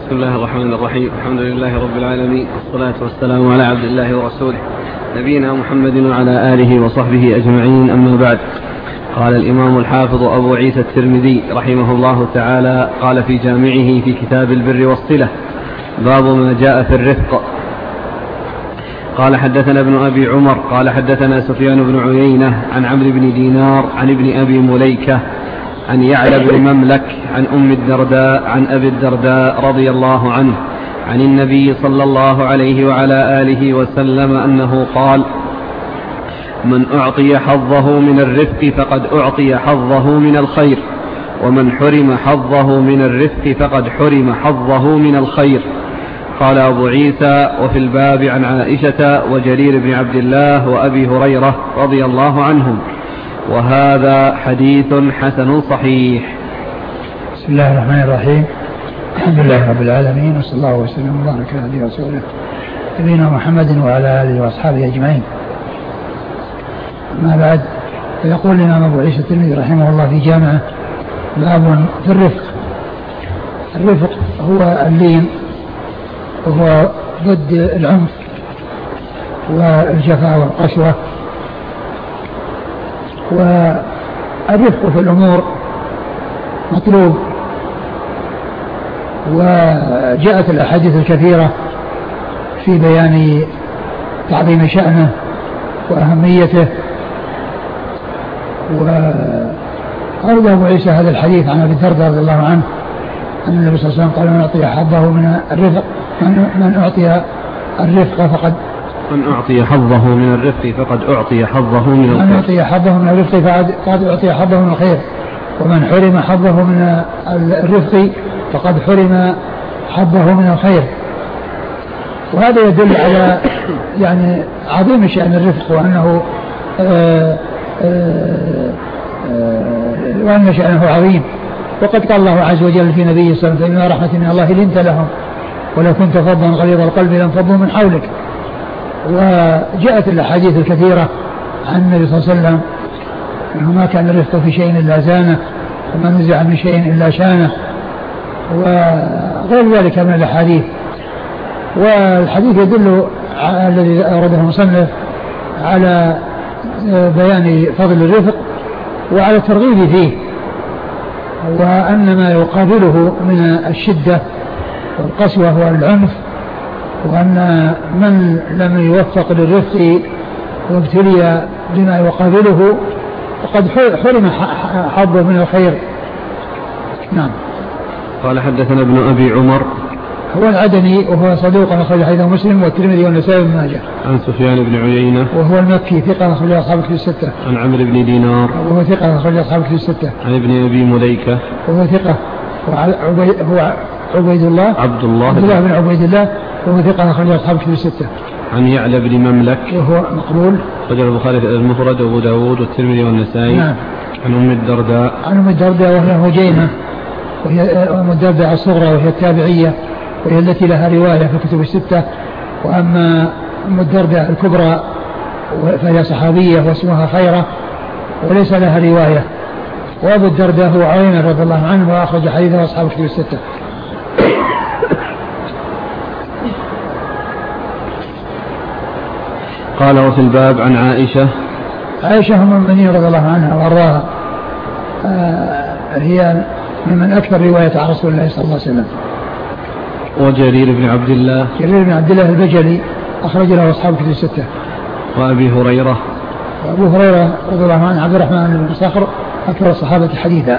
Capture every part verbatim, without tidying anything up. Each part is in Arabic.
بسم الله الرحمن الرحيم. الحمد لله رب العالمين، والصلاة والسلام على عبد الله ورسوله نبينا محمد وعلى آله وصحبه أجمعين، أما بعد. قال الإمام الحافظ أبو عيسى الترمذي رحمه الله تعالى قال في جامعه في كتاب البر والصلة: باب ما جاء في الرفق. قال حدثنا ابن أبي عمر قال حدثنا سفيان بن عيينة عن عمرو بن دينار عن ابن أبي مليكة عن يعلى بن مملك عن أم الدرداء عن أبي الدرداء رضي الله عنه عن النبي صلى الله عليه وعلى آله وسلم أنه قال: من أعطي حظه من الرفق فقد أعطي حظه من الخير، ومن حرم حظه من الرفق فقد حرم حظه من الخير. قال أبو عيسى: وفي الباب عن عائشة وجرير بن عبد الله وأبي هريرة رضي الله عنهم، وهذا حديث حسن صحيح. بسم الله الرحمن الرحيم. الحمد لله رب العالمين، وصلى الله وسلم وبارك على نبينا ورسوله نبينا محمد وعلى آله وأصحابه أجمعين. ما بعد، فيقول الإمام أبو عيسى الترمذي رحمه الله في جامعه: باب في الرفق. الرفق هو اللين، وهو ضد العنف والجفاء والقسوة. والرفق في الأمور مطلوب، وجاءت الأحاديث الكثيرة في بيان تعظيم شأنه وأهميته. وأرد أبو عيسى هذا الحديث عن أبي الدرداء رضي الله عنه أن النبي صلى الله عليه وسلم قال: من أعطي حظه من الرفق من أعطي الرفق فقد من أعطي حظه من الرفق فقد أعطي حظه من الخير. من أعطي حظه من الرفق فقد أعطي حظه من الخير، ومن حرم حظه من الرفق فقد حرم حظه من الخير. وهذا يدل على يعني عظيم شأن الرفق، وأنه آآ آآ آآ وأن شأنه عظيم. وقد قال الله عز وجل في نبيه صلى الله عليه وسلم: فبما رحمة من الله لنت لهم ولو كنت فظا غليظ القلب لانفضوا من حولك. وجاءت الأحاديث الكثيرة عن النبي صلى الله عليه وسلم أنه ما كان الرفق في شيء إلا زانه، وما نزع من شيء إلا شانه، وغير ذلك من الأحاديث. والحديث يدل الذي أورده المصنف على بيان فضل الرفق وعلى الترغيب فيه، وأن ما يقابله من الشدة والقسوة والعنف، وأن من لم يوفق للرفق وابتلي بما يقابله فقد حرم حظه من الخير. نعم. قال حدثنا ابن أبي عمر هو العدني، وهو صدوق أخرج حديثه مسلم والترمذي والنسائي وابن ماجه. عن سفيان بن عيينة وهو المكي ثقة أخرج أصحاب الكتب الستة. عن عمرو بن دينار وهو ثقة أخرج أصحاب الكتب الستة. عن ابن أبي مليكة وهو ثقة. هو عبيد الله عبد الله عبد الله بن عبيد الله، وهو ثقة أخرج أصحاب الكتب الستة. عن يعلى بن مملك وهو مقبول، أخرج البخاري في المفرد وأبو داود والترمذي والنسائي. نعم. عن أم الدرداء عن أم الدرداء وهي هجيمة، وهي أم الدرداء الصغرى وهي التابعية، وهي التي لها رواية في الكتب الستة. وأما أم الدرداء الكبرى فهي صحابية واسمها خيرة وليس لها رواية. وأبو الدرداء هو عيينة رضي الله عنه، وأخرج حديثه أصحاب الكتب الستة. قال: وفي الباب عن عائشة عائشة أم المؤمنين رضي الله عنها وأرضاها، آه هي ممن أكثر رواية عن رسول الله صلى الله عليه وسلم. وجرير بن عبد الله جرير بن عبد الله البجلي أخرج له أصحاب الكتب الستة. وأبي هريرة وأبو هريرة رضي الله عنه عبد الرحمن بن صخر أكثر الصحابة حديثا.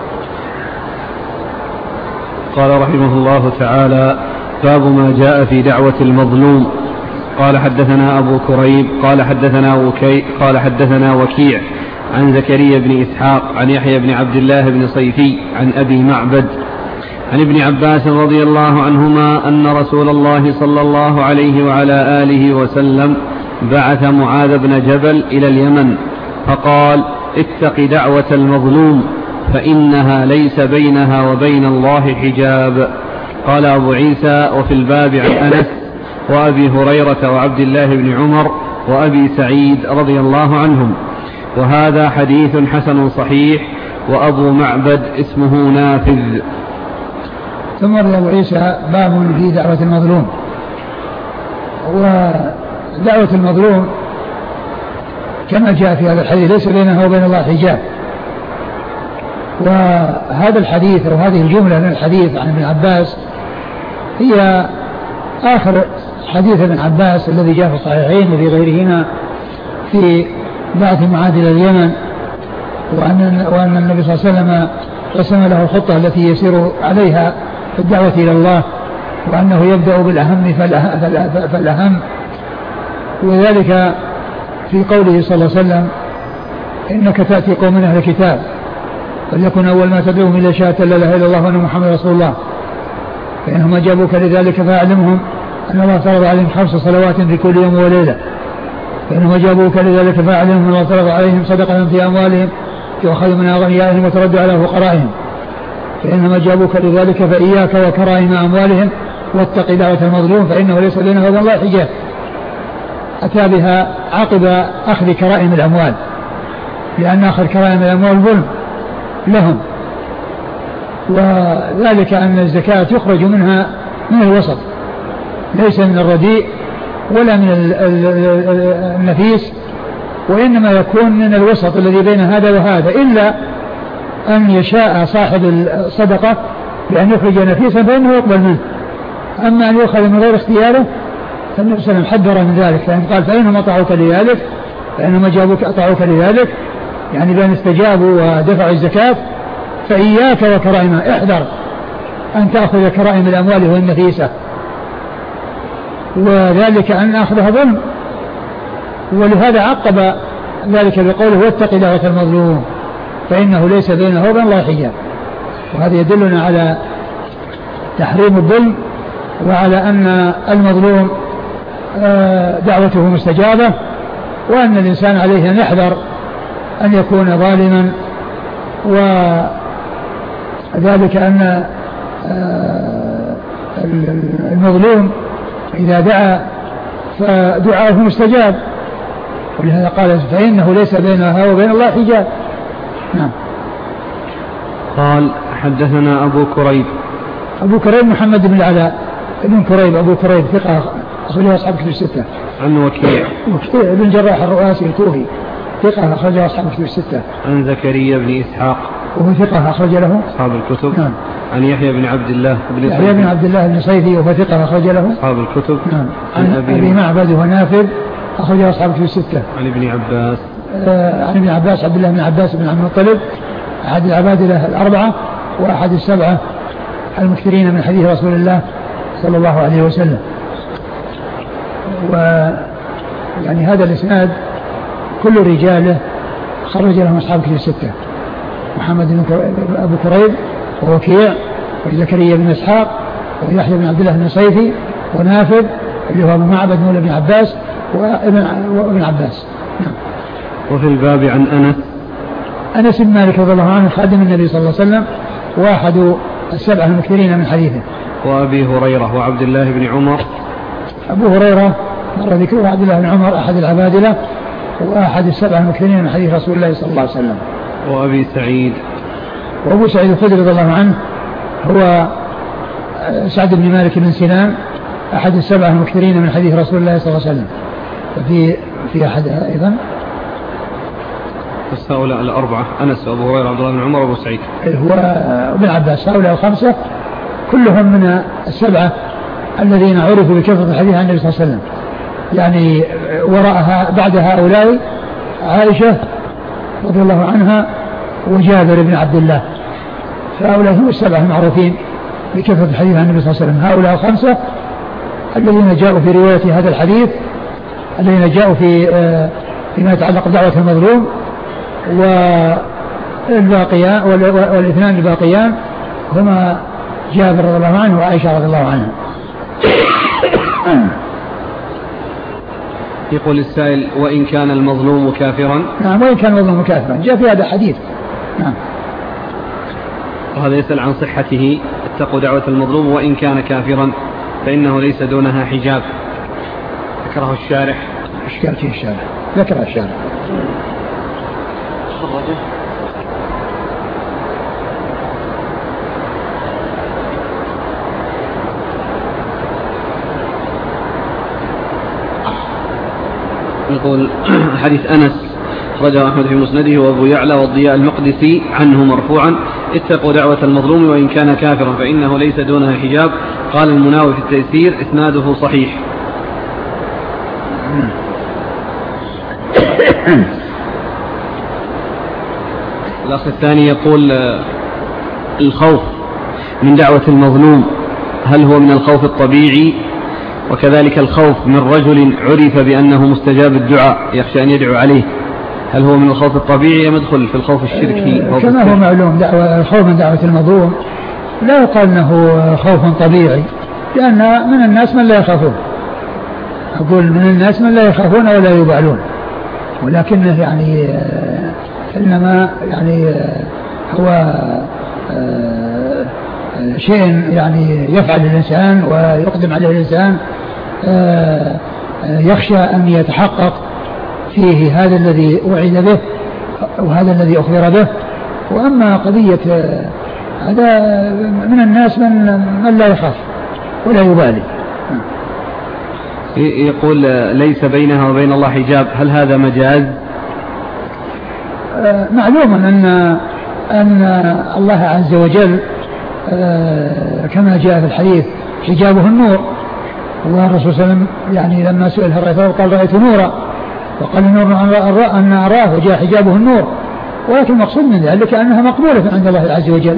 قال رحمه الله تعالى: باب ما جاء في دعوة المظلوم. قال حدثنا أبو كريب قال حدثنا وكي قال حدثنا وكيع عن زكريا بن إسحاق عن يحيى بن عبد الله بن صيفي عن أبي معبد عن ابن عباس رضي الله عنهما أن رسول الله صلى الله عليه وعلى آله وسلم بعث معاذ بن جبل إلى اليمن فقال: اتق دعوة المظلوم فإنها ليس بينها وبين الله حجاب. قال أبو عيسى: وفي الباب عن أنس وأبي هريرة وعبد الله بن عمر وأبي سعيد رضي الله عنهم، وهذا حديث حسن صحيح. وأبو معبد اسمه نافذ. ثم ورد أبو عيسى باب في دعوة المظلوم. ودعوة المظلوم كما جاء في هذا الحديث ليس بينها وبين الله حجاب. وهذا الحديث أو هذه الجملة من الحديث عن ابن عباس هي آخر حديث ابن عباس الذي جاء في الصحيحين وفي غيرهما في بعث معاذ إلى اليمن، وأن, وأن النبي صلى الله عليه وسلم رسم له الخطة التي يسير عليها في الدعوة إلى الله، وأنه يبدأ بالأهم فالأهم، وذلك في قوله صلى الله عليه وسلم إنك تأتي قوم من أهل الكتاب فليكن أول ما تدعوهم إلى شهادة لا إله إلا الله وأن محمد رسول الله، فإنهم أجابوك لذلك فأعلمهم أن الله فرض عليهم خمس صلوات في كل يوم وليلة، فإنهم أجابوك لذلك فأعلمهم أن الله فرض عليهم صدقة في أموالهم يؤخذ من أغنيائهم وترد على فقرائهم، فإنهم أجابوك لذلك فإياك وكرائم أموالهم واتق دعوة المظلوم فإنه ليس بينه وبين الله حجاب. أتى بها عقب أخذ كرائم الأموال، لأن أخذ كرائم الأموال ظلم لهم، وذلك أن الزكاة يخرج منها من الوسط، ليس من الرديء ولا من النفيس، وإنما يكون من الوسط الذي بين هذا وهذا، إلا أن يشاء صاحب الصدقة بأن يخرج نفيسا فإنه يقبل منه. أما أن يؤخذ من غير اختياره فالنبي صلى الله عليه وسلم حذر من ذلك، فإن قال فإنهم أطاعوك لذلك فإنهم أجابوك أطاعوك لذلك، يعني بأن استجابوا ودفعوا الزكاة، فإياك وكرائم، احذر أن تأخذ كرائم الأموال والنفيسة، وذلك أن أخذها ظلم. ولهذا عقب ذلك بقوله واتق دعوة المظلوم فإنه ليس بينه وبين الله حجاب. وهذا يدلنا على تحريم الظلم، وعلى أن المظلوم دعوته مستجابة، وأن الإنسان عليه أن يحذر أن يكون ظالما، وذلك أن المظلوم إذا دعا فدعاه مستجاب، ولهذا قال فإنه ليس بينها وبين الله حجاب. نعم. قال حدثنا أبو كريب. أبو كريب محمد بن العلاء ابن كريب أبو كريب ثقة أخرجه أصحاب كتب الستة. عن وكيع. وكيع بن جراح الرؤاسي الكوفي ثقة أخرجه أصحاب كتب الستة. عن زكريا بن إسحاق وهو ثقة أخرج له أصحاب الكتب. نعم. عن يحيى بن عبد الله بن يحيى بن عبد الله بن صيفي وهو ثقة أخرج له أصحاب الكتب. نعم. عن, عن أبي, أبي معبد ونافذ أخرجه أصحاب كتب الستة. عن ابن عباس آه عن ابن عباس عبد الله بن عباس بن عبد المطلب أحد العبادلة الأربعة وأحد السبعة المكثرين من حديث رسول الله صلى الله عليه وسلم. ويعني هذا الإسناد كل رجاله خرج لهم أصحاب كتب الستة، محمد بن أبو كريب ووكيع وزكريا بن إسحاق ويحيى بن عبد الله بن صيفي ونافذ اللي هو معبد مولى بن عباس وابن عباس. نعم. وفي الباب عن أنس أنس بن مالك رضي الله عنه خادم النبي صلى الله عليه وسلم واحد السبعة المكثرين من حديثه. وأبي هريرة وعبد الله بن عمر. أبو هريرة مر ذكره عبد الله بن عمر أحد العبادلة وأحد السبعة المكثرين من حديث رسول الله صلى الله عليه وسلم. وأبي سعيد. وأبو سعيد الخدري رضي الله عنه هو سعد بن مالك بن سنان أحد السبعة المكثرين من حديث رسول الله صلى الله عليه وسلم. وفي في أحد أيضا بس هؤلاء الأربعة أنس وأبو هريرة عبد الله بن عمر وأبو سعيد هو ابن عباس، هؤلاء الخمسة كلهم من السبعة الذين عرفوا بكثرة الحديث عن النبي صلى الله عليه وسلم. يعني وراءها بعد هؤلاء عائشة رضي الله عنها وجابر بن عبد الله، فهؤلاء هم السبعة المعروفين بكثرة الحديث عن النبي صلى الله عليه وسلم. هؤلاء الخمسة الذين جاءوا في رواية هذا الحديث، الذين جاءوا في فيما يتعلق بدعوة المظلوم، والباقيان والاثنان الباقيان هما جابر رضي الله عنه وعائشة رضي الله عنها. يقول السائل وإن كان المظلوم كافرا. نعم وإن كان المظلوم كافرا جاء في هذا الحديث. نعم. وهذا يسأل عن صحته اتقوا دعوة المظلوم وإن كان كافرا فإنه ليس دونها حجاب. ذكره الشارح. إشكال فيه الشارح، ذكر الشارح. يقول حديث أنس أخرجه أحمد في مسنده وأبو يعلى والضياء المقدسي عنه مرفوعا: اتقوا دعوة المظلوم وإن كان كافرا فإنه ليس دونها حجاب. قال المناوي في التيسير: إسناده صحيح. الأخ الثاني يقول: الخوف من دعوة المظلوم هل هو من الخوف الطبيعي؟ وكذلك الخوف من رجل عرف بأنه مستجاب الدعاء يخشى أن يدعو عليه، هل هو من الخوف الطبيعي أم يدخل في الخوف الشركي؟ كما هو معلوم دعوة الخوف من دعوة المظلوم لا يقال أنه خوف طبيعي، لأن من الناس من لا يخافون، أقول من الناس من لا يخافون ولا يبالون، ولكنه يعني إنما يعني هو شيء يعني يفعل الإنسان ويقدم عليه الإنسان يخشى أن يتحقق فيه هذا الذي وعد به وهذا الذي أخبر به. وأما قضية هذا من الناس من, من لا يخاف ولا يبالي. يقول: ليس بينها وبين الله حجاب، هل هذا مجاز؟ معلوم أن أن الله عز وجل كما جاء في الحديث حجابه النور، والرسول صلى الله عليه وسلم يعني لما سئل هل رأيته قال: رأيت نورا، وقال النور أن أراه وجاء حجابه النور، ولكن المقصود من ذلك أنها مقبولة عند الله عز وجل.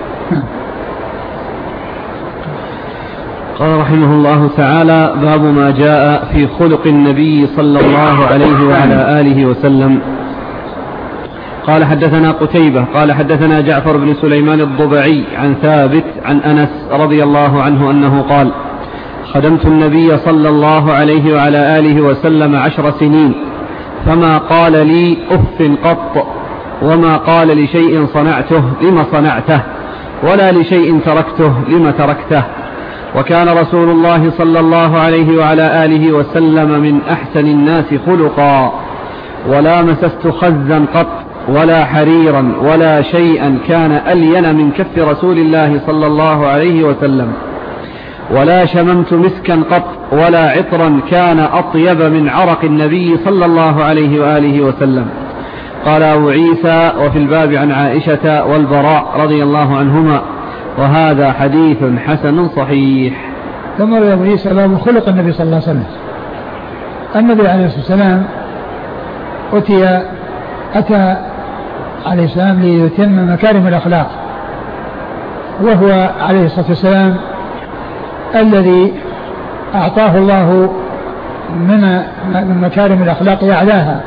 قال رحمه الله تعالى: باب ما جاء في خلق النبي صلى الله عليه وعلى آله وسلم. قال: حدثنا قتيبة قال حدثنا جعفر بن سليمان الضبعي عن ثابت عن أنس رضي الله عنه أنه قال: خدمت النبي صلى الله عليه وعلى آله وسلم عشر سنين فما قال لي أف قط، وما قال لشيء صنعته لم صنعته، ولا لشيء تركته لم تركته. وكان رسول الله صلى الله عليه وعلى آله وسلم من أحسن الناس خلقا، ولا مسست خزا قط ولا حريرا ولا شيئا كان ألين من كف رسول الله صلى الله عليه وسلم، ولا شممت مسكا قط ولا عطرا كان أطيب من عرق النبي صلى الله عليه وآله وسلم. قال أبو عيسى: وفي الباب عن عائشة والبراء رضي الله عنهما، وهذا حديث حسن صحيح. ثم روى أبو عيسى باب خلق النبي صلى الله عليه وسلم. النبي عليه الصلاة والسلام أتي أتى عليه السلام ليتم مكارم الأخلاق، وهو عليه الصلاة والسلام الذي أعطاه الله من مكارم الأخلاق أعلاها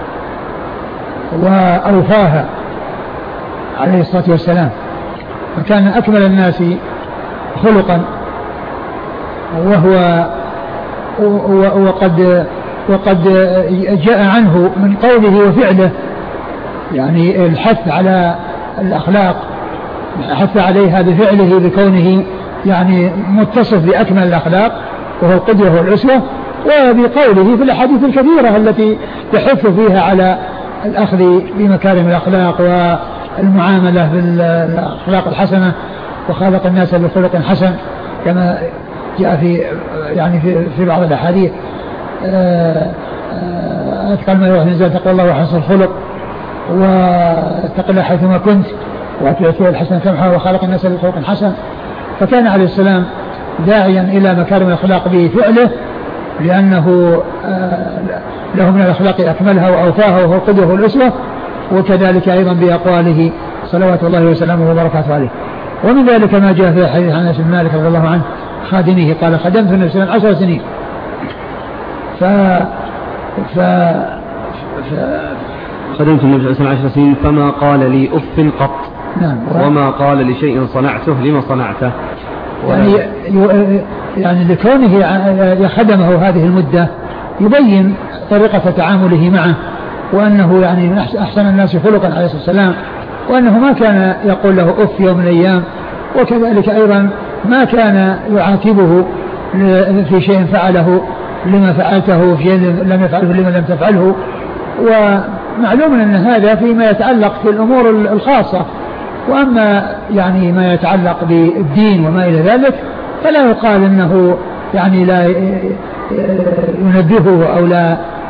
وأوفاها عليه الصلاة والسلام، وكان أكمل الناس خلقا، وهو وقد وقد جاء عنه من قوله وفعله يعني الحث على الأخلاق، حث عليها بفعله بكونه يعني متصف بأكمل الأخلاق وهو القدوة والأسوة، وبقوله في الأحاديث الكثيرة التي يحث فيها على الأخذ بمكارم الأخلاق والمعاملة بالأخلاق الحسنة، وخالق الناس بخلق حسن كما جاء في يعني في, في بعض الأحاديث: أتقى ما يروح نزال تقوى الله وحسن الخلق، واتق الله حيثما كنت، وأتبع الحسن تمحى، وخالق الناس بخلق حسن. فكان عليه السلام داعيا إلى مكارم الأخلاق بفعله، لأنه له من الأخلاق أكملها وأوفاها وهو القدوة والأسوة، وكذلك أيضا بأقواله صلوات الله وسلامه وبركاته عليه. ومن ذلك ما جاء في حديث عن أنس بن مالك رضي الله عنه خادمه قال: خدمت النبي صلى الله عليه وسلم عشر سنين ف ف ف خدمت النبي صلى الله عليه وسلم عشر سنين فما قال لي أف قط. نعم. وما قال لشيء صنعته لما صنعته. يعني يعني لكونه خدمه هذه المدة يبين طريقة تعامله معه، وأنه يعني من أحسن الناس خلقا عليه الصلاة والسلام، وأنه ما كان يقول له أف يوم من الأيام، وكذلك أيضا ما كان يعاتبه في شيء فعله لما فعلته، في شيء لم يفعله لما لم تفعله. ومعلوم أن هذا فيما يتعلق في الأمور الخاصة، وأما يعني ما يتعلق بالدين وما إلى ذلك فلا يقال أنه يعني لا ينبهه أو لا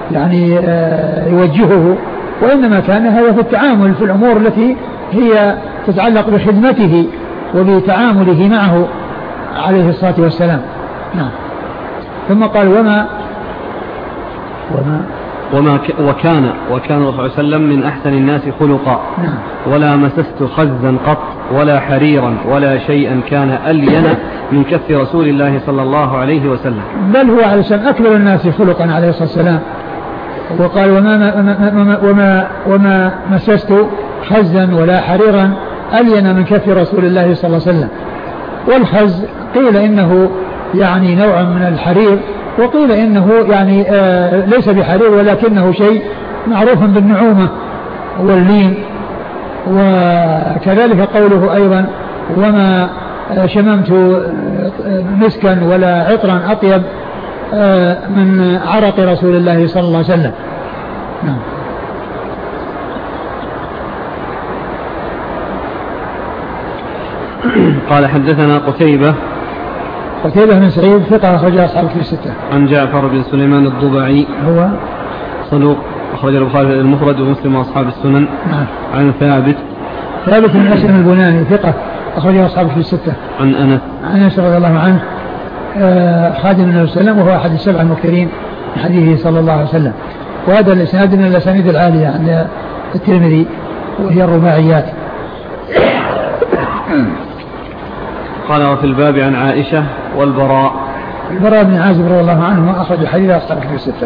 يعني يوجهه، وإنما كان هذا في التعامل في الأمور التي هي تتعلق بخدمته وبتعامله معه عليه الصلاة والسلام. نعم. ثم قال وما وما وما ك وكان وكان صلى الله عليه وسلم من أحسن الناس خلقا. نعم. ولا مسست خزا قط ولا حريرا ولا شيئا كان ألين من كف رسول الله صلى الله عليه وسلم، بل هو عليه السلام أكبر الناس خلقا عليه الصلاة والسلام. وقال وما, وما, وما, وما مسست خزا ولا حريرا ألين من كف رسول الله صلى الله عليه وسلم. والخز قيل إنه يعني نوع من الحرير، وقيل إنه يعني آه ليس بحرير ولكنه شيء معروف بالنعومة واللين. وكذلك قوله أيضا وما شممت مسكا ولا عطرا أطيب من عرق رسول الله صلى الله عليه وسلم. نعم. قال حدثنا قتيبة قتيبة بن سعيد ثقة أخرج أصحاب في الستة. عن جعفر بن سليمان الضبعي هو صدوق أخرج البخاري المفرد ومسلم وأصحاب السنن. نعم. عن ثابت ثابت بن أسلم البناني ثقة أخرج أصحاب في الستة. عن أنس عن أنس رضي الله عنه خادم النبي صلى الله عليه وسلم، وهو أحد السبع المكثرين من حديثه صلى الله عليه وسلم. وهذا الإسناد من الأسانيد العالية عند الترمذي وهي الرباعيات. قال وفي الباب عن عائشة والبراء. البراء بن عازب رضي الله عنه أخرج الحديث أصحاب في الستة.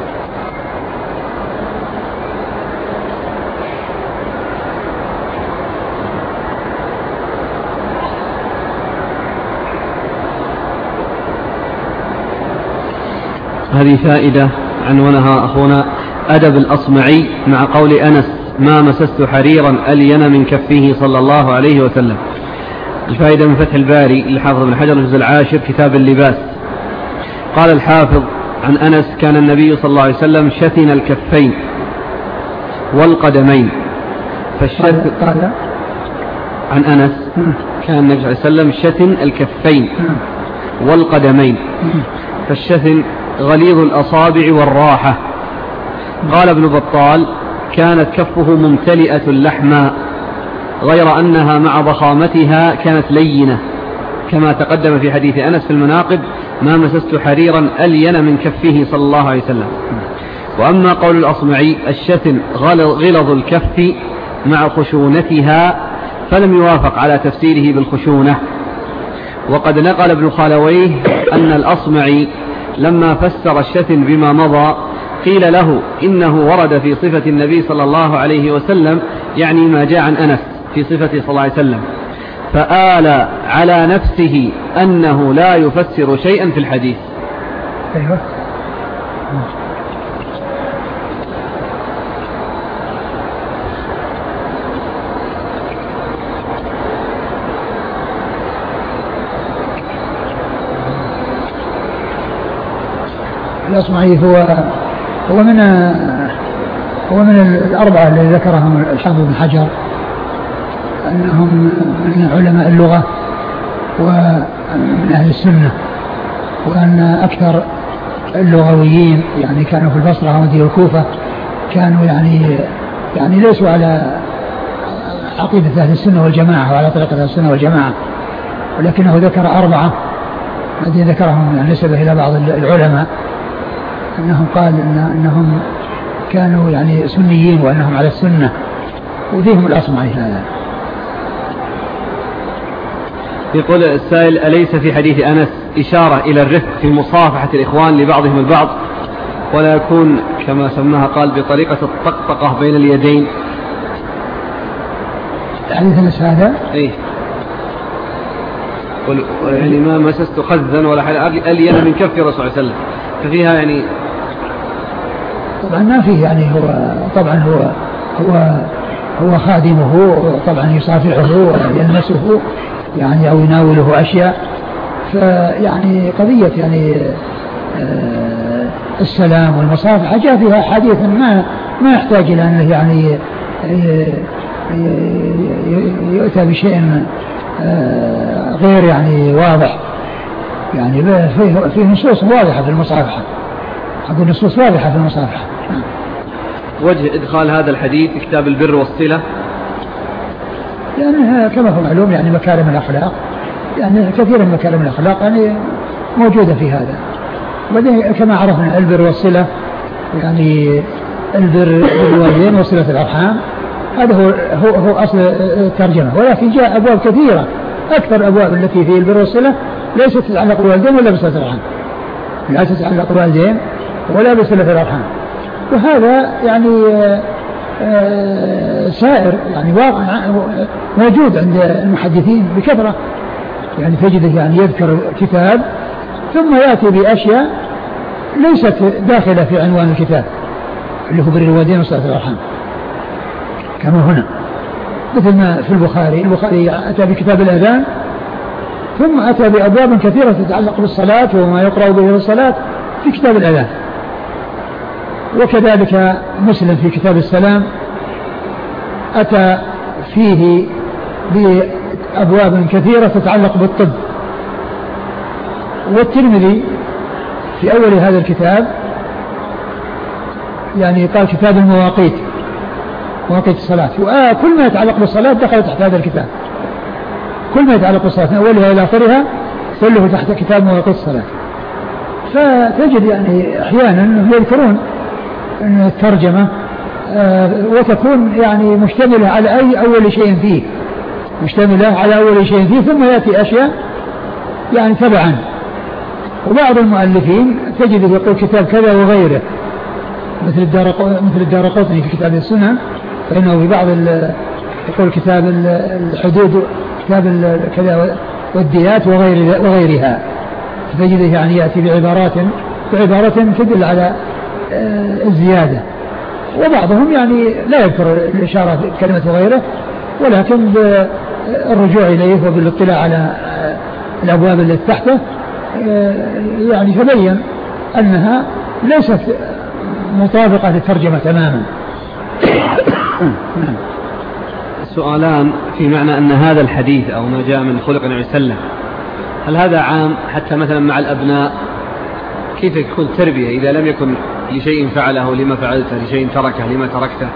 هذه فائدة عنونها أخونا أدب الأصمعي مع قول أنس ما مسست حريرا ألين من كفه صلى الله عليه وسلم. الفائدة من فتح الباري للحافظ بن حجر الجزء العاشر كتاب اللباس. قال الحافظ عن أنس كان النبي صلى الله عليه وسلم شتن الكفين والقدمين. فالشتن قال عن أنس كان النبي صلى الله عليه وسلم شتن الكفين والقدمين. فالشتن غليظ الأصابع والراحة. قال ابن بطال كانت كفه ممتلئة لحما غير أنها مع ضخامتها كانت لينة، كما تقدم في حديث أنس في المناقب ما مسست حريرا ألين من كفه صلى الله عليه وسلم. وأما قول الأصمعي الشتن غلظ الكف مع خشونتها فلم يوافق على تفسيره بالخشونة. وقد نقل ابن خالويه أن الأصمعي لما فسر الشتن بما مضى قيل له إنه ورد في صفة النبي صلى الله عليه وسلم، يعني ما جاء عن أنس في صفته صلى الله عليه وسلم، فآل على نفسه أنه لا يفسر شيئا في الحديث. أيوة. الأصمعي هو هو من هو من الأربعة الذي ذكرهم الحافظ بن حجر أنهم من علماء اللغة ومن أهل السنة، وأن أكثر اللغويين يعني كانوا في البصرة ومدينة الكوفة كانوا يعني يعني ليسوا على عقيدة أهل السنة والجماعة وعلى طريقة أهل السنة والجماعة، ولكنه ذكر أربعة الذين ذكرهم يعني نسبة إلى بعض العلماء أنهم قال إن أنهم كانوا يعني سنيين وأنهم على السنة، وفيهم الأصمعي هذا. يقول السائل أليس في حديث أنس إشارة إلى الرفق في مصافحة الإخوان لبعضهم البعض، ولا يكون كما سماها قال بطريقة الطقطقة بين اليدين؟ حديث أنس هذا إيه يعني ما مسست خزا ولا حاجة ألين من كف رسول الله صلى الله عليه وسلم، ففيها يعني طبعا ما فيه يعني هو طبعا هو هو هو خادمه طبعا يصافحه ويلمسه يعني أو يناوله أشياء، فيعني قضية يعني آه السلام والمصافحة جاء فيها حديث ما ما يحتاج إلى أنه يعني يؤتى بشيء آه غير يعني واضح، يعني فيه, فيه نصوص واضحة في المصافحة، هذه النصوص واضحة في المصافحة. وجه إدخال هذا الحديث في كتاب البر والصلة؟ لأنها كما هو معلوم يعني مكارم الأخلاق، يعني كثير من مكارم الأخلاق يعني موجودة في هذا. وبعدين كما عرفنا البر والصلة يعني البر بالوالدين وصلة الأرحام، هذا هو, هو, هو أصل الترجمة. ولكن جاء أبواب كثيرة، أكثر أبواب التي في البر والصلة ليست تتعلق بالوالدين ولا بصلة الأرحام، لا تتعلق بالوالدين ولا بصلة الأرحام. وهذا يعني سائر يعني واقع موجود عند المحدثين بكثرة، يعني تجده يعني يذكر كتاب ثم يأتي بأشياء ليست داخلة في عنوان الكتاب اللي هو بر الوالدين وصلة الأرحام، كما هنا مثل ما في البخاري. البخاري أتى بكتاب الأذان ثم أتى بأبواب كثيرة تتعلق بالصلاة وما يقرأ به بالصلاة في كتاب الأذان. وكذلك مسلم في كتاب السلام أتى فيه بأبواب كثيرة تتعلق بالطب. والترمذي في أول هذا الكتاب يعني قال كتاب المواقيت، مواقيت الصلاة، وكل ما يتعلق بالصلاة دخل تحت هذا الكتاب، كل ما يتعلق بالصلاة من أولها إلى آخرها كله تحت كتاب مواقيت الصلاة. فتجد يعني أحيانا يذكرون أن الترجمة وتكون يعني مشتملة على أي أول شيء فيه، مشتملة على أول شيء فيه ثم يأتي أشياء يعني تبعا. وبعض المؤلفين تجد يقول كتاب كذا وغيره، مثل الدار مثل الدارقطني في كتاب السنن، فإنه في بعض يقول كتاب الحدود، كتاب كذا والديات وغير وغيرها، تجده يعني يأتي بعبارات بعبارات تدل على الزيادة. وبعضهم يعني لا يذكر الإشارة بكلمة وغيره، ولكن بالرجوع إليه وبالاطلاع على الأبواب التي تحته يعني تبين أنها ليست مطابقة للترجمة تماما. سؤالان في معنى أن هذا الحديث أو ما جاء من خلق النبي صلى الله عليه وسلم، هل هذا عام حتى مثلا مع الأبناء؟ كيف يكون تربية إذا لم يكن لشيء فعله لما فعلته، لشيء تركه لما تركته؟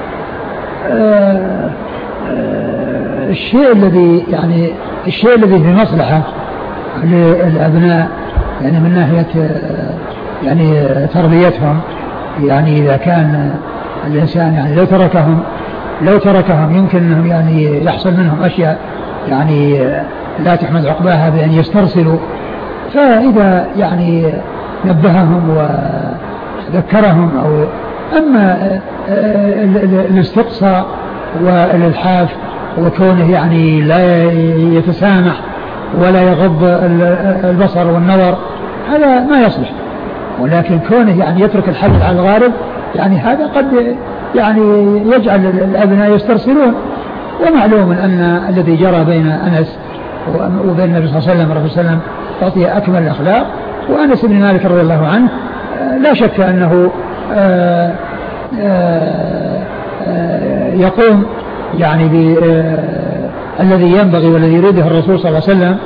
آه آه الشيء الذي يعني الشيء الذي في مصلحة للأبناء يعني من ناحية يعني تربيتهم، يعني إذا كان الإنسان يعني لو تركهم لو تركهم يمكن أنهم يعني يحصل منهم أشياء يعني لا تحمد عقباها بأن يسترسلوا. فإذا يعني نبههم وذكرهم أو أما الاستقصاء والإلحاف وكونه يعني لا يتسامح ولا يغض البصر والنظر هذا ما يصلح. ولكن كونه يعني يترك الحبل على الغارب يعني هذا قد يعني يجعل الأبناء يسترسلون. ومعلوم أن الذي جرى بين أنس وبين النبي صلى الله عليه وسلم رضي الله عنه تعطيه أكمل الأخلاق. وأنس بن مالك رضي الله عنه لا شك أنه آآ آآ يقوم يعني بالذي ينبغي والذي يريده الرسول صلى الله عليه وسلم،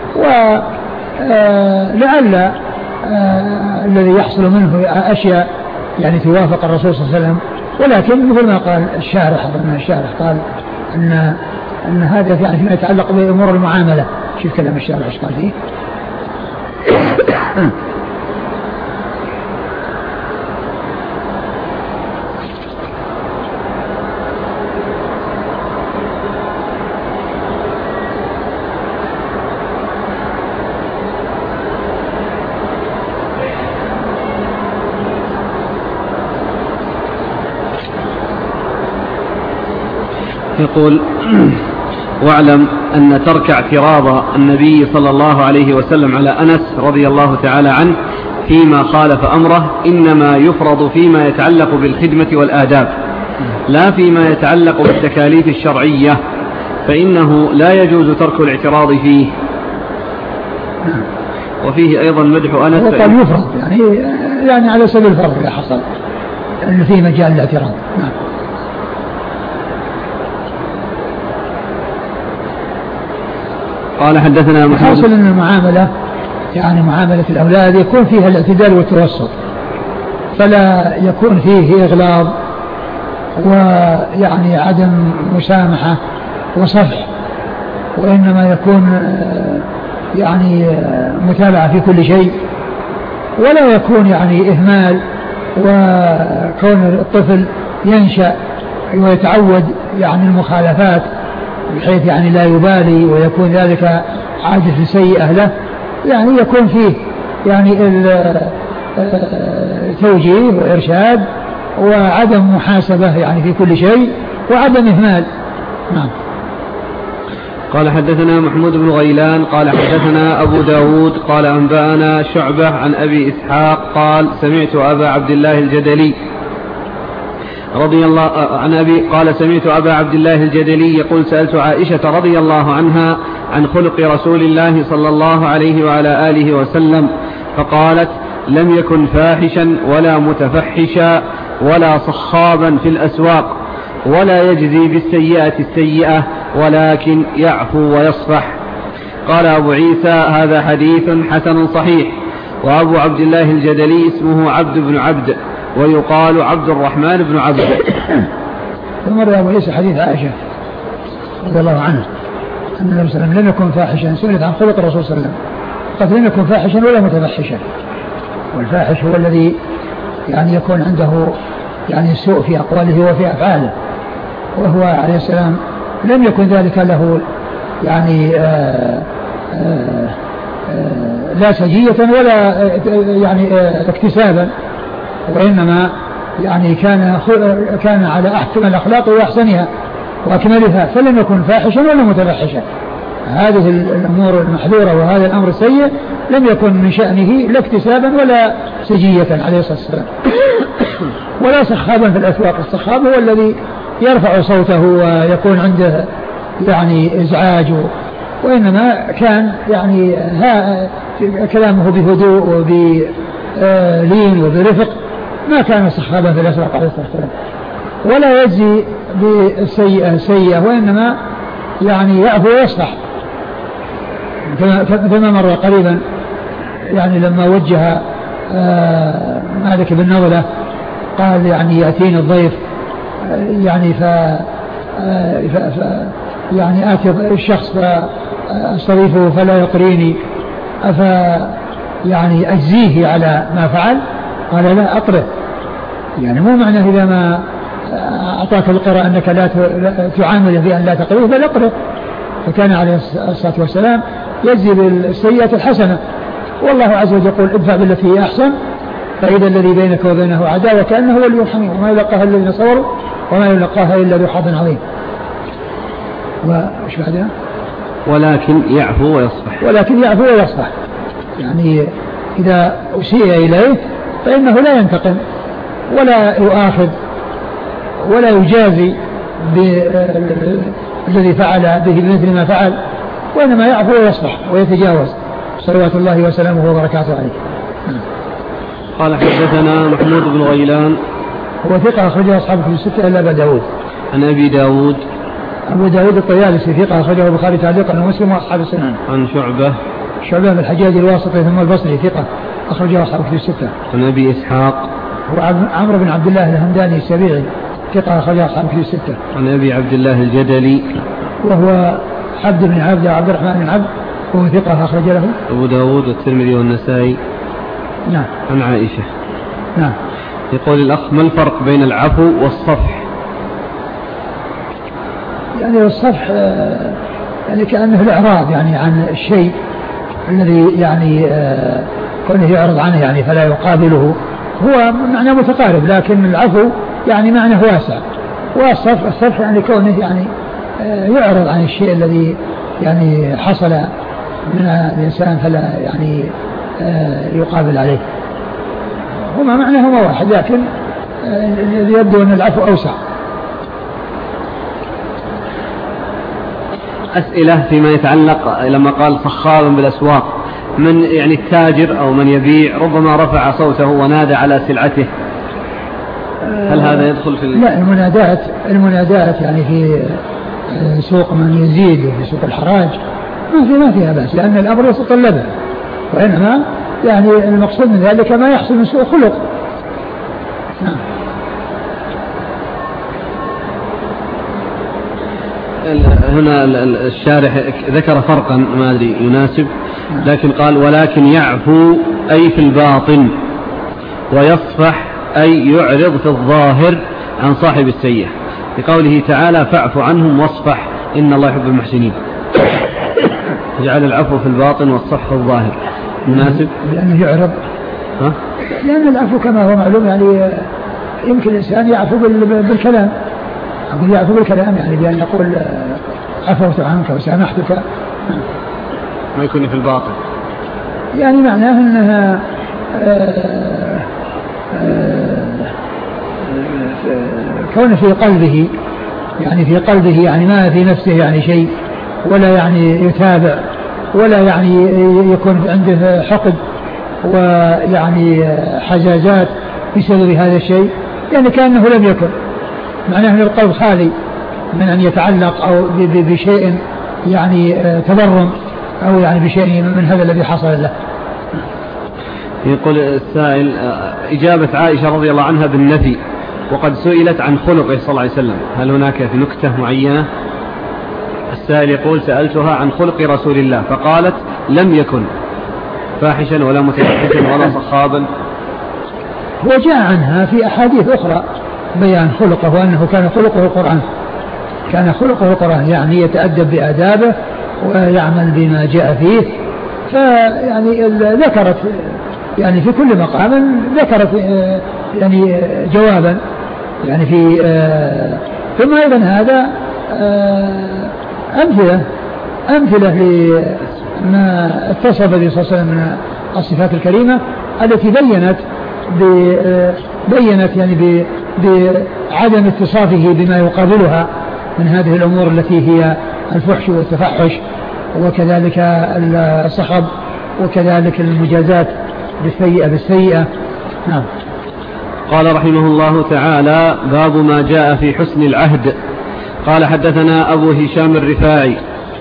ولعل الذي يحصل منه أشياء يعني توافق الرسول صلى الله عليه وسلم. ولكن مثل ما قال الشارح أظن الشارح قال أن أن هذا يعني فيما يتعلق بأمور المعاملة. شوف كلام الشارح ايش قال فيه. يقول: واعلم أن ترك اعتراض النبي صلى الله عليه وسلم على أنس رضي الله تعالى عنه فيما خالف أمره إنما يفرض فيما يتعلق بالخدمة والآداب لا فيما يتعلق بالتكاليف الشرعية، فإنه لا يجوز ترك الاعتراض فيه. وفيه أيضا مدح أنس وقال يفرض يعني يعني على سبيل الفرض إذا حصل أن فيه مجال الاعتراض. نعم. قال: حدثنا محمد. حاصل أن المعاملة يعني معاملة الأولاد يكون فيها الاعتدال والتوسط، فلا يكون فيه إغلاظ ويعني عدم مسامحة وصفح، وإنما يكون يعني متابعة في كل شيء، ولا يكون يعني إهمال، وكون الطفل ينشأ ويتعود يعني المخالفات بحيث يعني لا يبالي ويكون ذلك عادة سيئة له، يعني يكون فيه يعني التوجيه وإرشاد وعدم محاسبة يعني في كل شيء وعدم إهمال. نعم. قال حدثنا محمود بن غيلان قال حدثنا أبو داود قال أنبأنا شعبة عن أبي إسحاق قال سمعت أبا عبد الله الجدلي رضي الله عن أبي قال سمعت أبا عبد الله الجدلي يقول سألت عائشة رضي الله عنها عن خلق رسول الله صلى الله عليه وعلى آله وسلم فقالت لم يكن فاحشا ولا متفحشا ولا صخابا في الأسواق ولا يجزي بالسيئة السيئة ولكن يعفو ويصفح. قال أبو عيسى هذا حديث حسن صحيح. وأبو عبد الله الجدلي اسمه عبد بن عبد ويقال عبد الرحمن بن عبد. ثم روى أبو عيسى حديث عائشة رضي الله عنه أن النبي صلى الله عليه وسلم لم يكن فاحشا، سئلت عن خلق الرسول صلى الله عليه وسلم قد لم يكن فاحشا ولا متفحشا، والفاحش هو الذي يعني يكون عنده يعني السوء في أقواله وفي أفعاله، وهو عليه السلام لم يكن ذلك له يعني آآ آآ آآ لا سجية ولا يعني اكتسابا، وإنما يعني كان كان على أحكم الأخلاق وأحسنها وأكملها، فلم يكن فاحشا ولا متفحشا. هذه الأمور المحذورة وهذا الأمر السيء لم يكن من شأنه لا اكتسابا ولا سجية عليه الصلاة والسلام. ولا صخابا في الأسواق، الصخاب هو الذي يرفع صوته ويكون عنده يعني إزعاج، وإنما كان يعني ها كلامه بهدوء وبلين وبرفق، ما كان صخابا في الأسواق عليه الصلاة والسلام. ولا يجزي بالسيئة سيئة، وإنما يعني يعفو ويصفح، كما مر قريبا يعني لما وجه مالك بن نضلة قال يعني يأتيني الضيف يعني ف... ف... ف... يعني آتي الشخص فأستضيفه فلا يقريني أف يعني أجزيه على ما فعل؟ قال لا أقره، يعني مو معنى إذا ما أعطاك القراء أنك لا تعامل بأن لا تقريه بل أقره. فكان عليه الصلاة والسلام يجزي بالسيئة الحسنة، والله عز وجل يقول ادفع بالتي هي أحسن فإذا الذي بينك وبينه عداوة كأنه ولي حميم وما يلقاها الذين صبروا وما يلقاها إلا ذو حظ عظيم. وش بعدها؟ ولكن يعفو ويصفح. ولكن يعفو ويصفح، يعني إذا أسيء إليه فإنه لا ينتقم ولا يؤاخذ ولا يجازي بالذي فعل به بمثل ما فعل، وإنما يعفو ويصفح ويتجاوز صلوات الله وسلامه وبركاته عليه. قال حدثنا محمود بن غيلان هو ثقة أخرجه أصحاب في الستة إلا أبا داود. عن أبي داود أبو داود الطيالسي ثقة أخرجه البخاري تعليقا ومسلم وأصحاب السنن. عن شعبة شعبة بن الحجاج الواسطي ثم البصري ثقة أخرجه أصحاب في الستة. عن أبي إسحاق هو عمرو بن عبد الله الهمداني السبيعي ثقة أخرجه أصحاب في الستة. عن أبي عبد الله الجدلي وهو عبد بن عبد عبد الرحمن بن عبد وهو ثقة أخرج له أبو داود والترمذي والنسائي. نعم. عن عائشة. نعم. يقول الأخ ما الفرق بين العفو والصفح؟ يعني الصفح يعني كأنه الإعراض يعني عن الشيء الذي يعني كونه يعرض عنه يعني فلا يقابله، هو معنى متقارب، لكن العفو يعني معنى واسع، والصفح الصفح يعني كونه يعني يعرض عن الشيء الذي يعني حصل من الإنسان فلا يعني يقابل عليه، هما معناهما واحد، لكن يبدو أن العفو أوسع. أسئلة فيما يتعلق لما قال صخابا بالأسواق، من يعني التاجر أو من يبيع ربما رفع صوته ونادى على سلعته، هل هذا يدخل في ال... لا، المنادات المنادات يعني في سوق من يزيد وفي سوق الحراج ما في ما فيها بأس، لأن الأمر يتطلبه، وإنما يعني المقصود من ذلك ما يحصل من سوء خلق، نعم. هنا الشارح ذكر فرقا ما أدري يناسب، لكن قال ولكن يعفو أي في الباطن، ويصفح أي يعرض في الظاهر عن صاحب السيئة، لقوله تعالى فاعف عنهم واصفح إن الله يحب المحسنين. جعل العفو في الباطن والصفح في الظاهر مناسب، لأنه يعرض ها؟ لأن العفو كما هو معلوم يعني يمكن الإنسان يعفو بالكلام، أقول يعفو بالكلام يعني بأن يقول عفوت عنك وسامحتك، ما يكون في الباطن يعني معناه أنها آآ آآ كون في قلبه يعني في قلبه يعني ما في نفسه يعني شيء، ولا يعني يتابع، ولا يعني يكون عنده حقد ويعني حزازات بسبب هذا الشيء، يعني كأنه لم يكن، معناه أن القلب خالي من أن يتعلق أو بشيء يعني تبرم أو يعني بشيء من هذا الذي حصل له. يقول السائل إجابة عائشة رضي الله عنها بالنفي، وقد سئلت عن خلقه صلى الله عليه وسلم، هل هناك في نكتة معينة؟ السائل يقول سألتها عن خلق رسول الله فقالت لم يكن فاحشا ولا متفحشا ولا صخابا. وجاء عنها في أحاديث أخرى بيان خلقه وأنه كان خلقه القرآن، كان خلقه القرآن يعني يتأدب بآدابه ويعمل بما جاء فيه، فيعني ذكرت يعني في كل مقام ذكرت يعني جوابا يعني في ثم أيضا هذا أمثلة أمثلة لما اتصف به صلى الله عليه وسلم من الصفات الكريمة التي بينت بينت يعني بعدم اتصافه بما يقابلها من هذه الأمور التي هي الفحش والتفحش، وكذلك الصخب، وكذلك المجازات بالسيئة بالسيئة. نعم. قال رحمه الله تعالى باب ما جاء في حسن العهد. قال حدثنا أبو هشام الرفاعي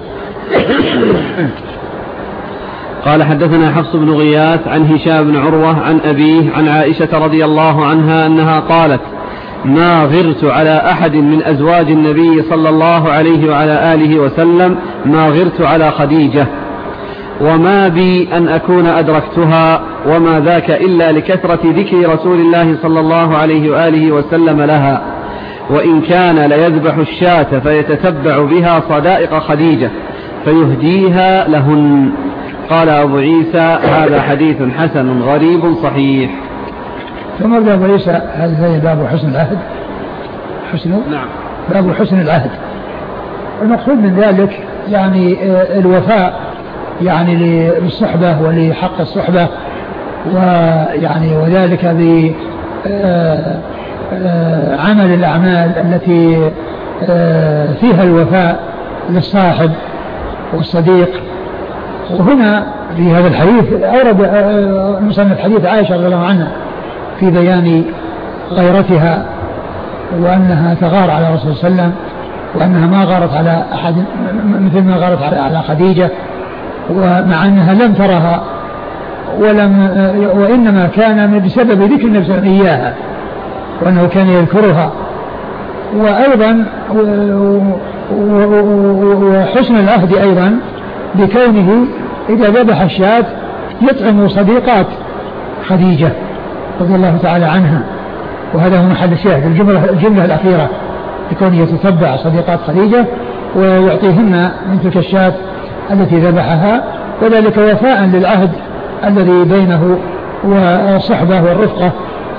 قال حدثنا حفص بن غياث عن هشام بن عروة عن أبيه عن عائشة رضي الله عنها أنها قالت ما غرت على أحد من أزواج النبي صلى الله عليه وعلى آله وسلم ما غرت على خديجة، وما بي أن أكون أدركتها، وما ذاك إلا لكثرة ذكر رسول الله صلى الله عليه وآله وسلم لها، وإن كان ليذبح الشاة فيتتبع بها صدائق خديجة فيهديها لهن. قال أبو عيسى هذا حديث حسن غريب صحيح. ثم قال أبو عيسى هذا باب حسن العهد. حسن نعم باب حسن العهد، المقصود من ذلك يعني الوفاء يعني للصحبة ولحق الصحبة، ويعني وذلك بعمل الأعمال التي فيها الوفاء للصاحب والصديق. وهنا في هذا الحديث أورد مصنف حديث عائشة رضي الله عنها في بيان غيرتها، وأنها تغار على رسول الله صلى الله عليه وسلم، وأنها ما غارت على أحد مثل ما غارت على خديجة، ومع أنها لم ترها ولم وإنما كان بسبب ذكر النبي صلى الله عليه وسلم إياها، وأنه كان يذكرها. وأيضا وحسن العهد أيضا بكونه إذا ذبح الشاة يطعم صديقات خديجة رضي الله تعالى عنها، وهذا هو محل الشاهد الجملة, الجملة الأخيرة بكونه يتتبع صديقات خديجة ويعطيهن من تلك الشاة التي ذبحها، وذلك وفاء للعهد الذي بينه والصحبة والرفقة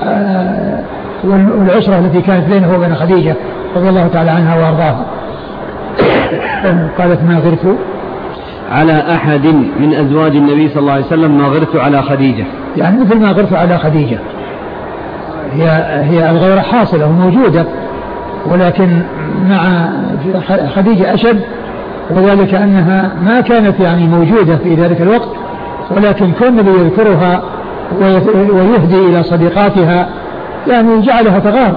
والعشرة التي كانت بينه وبين خديجة رضي الله تعالى عنها وأرضاها. قالت ما غرت على أحد من أزواج النبي صلى الله عليه وسلم ما غرت على خديجة، يعني مثل ما غرت على خديجة. هي هي الغيرة حاصلة وموجودة، ولكن مع خديجة أشد، وذلك أنها ما كانت يعني موجودة في ذلك الوقت، ولكن كون النبي يذكرها ويهدي إلى صديقاتها يعني جعلها تغار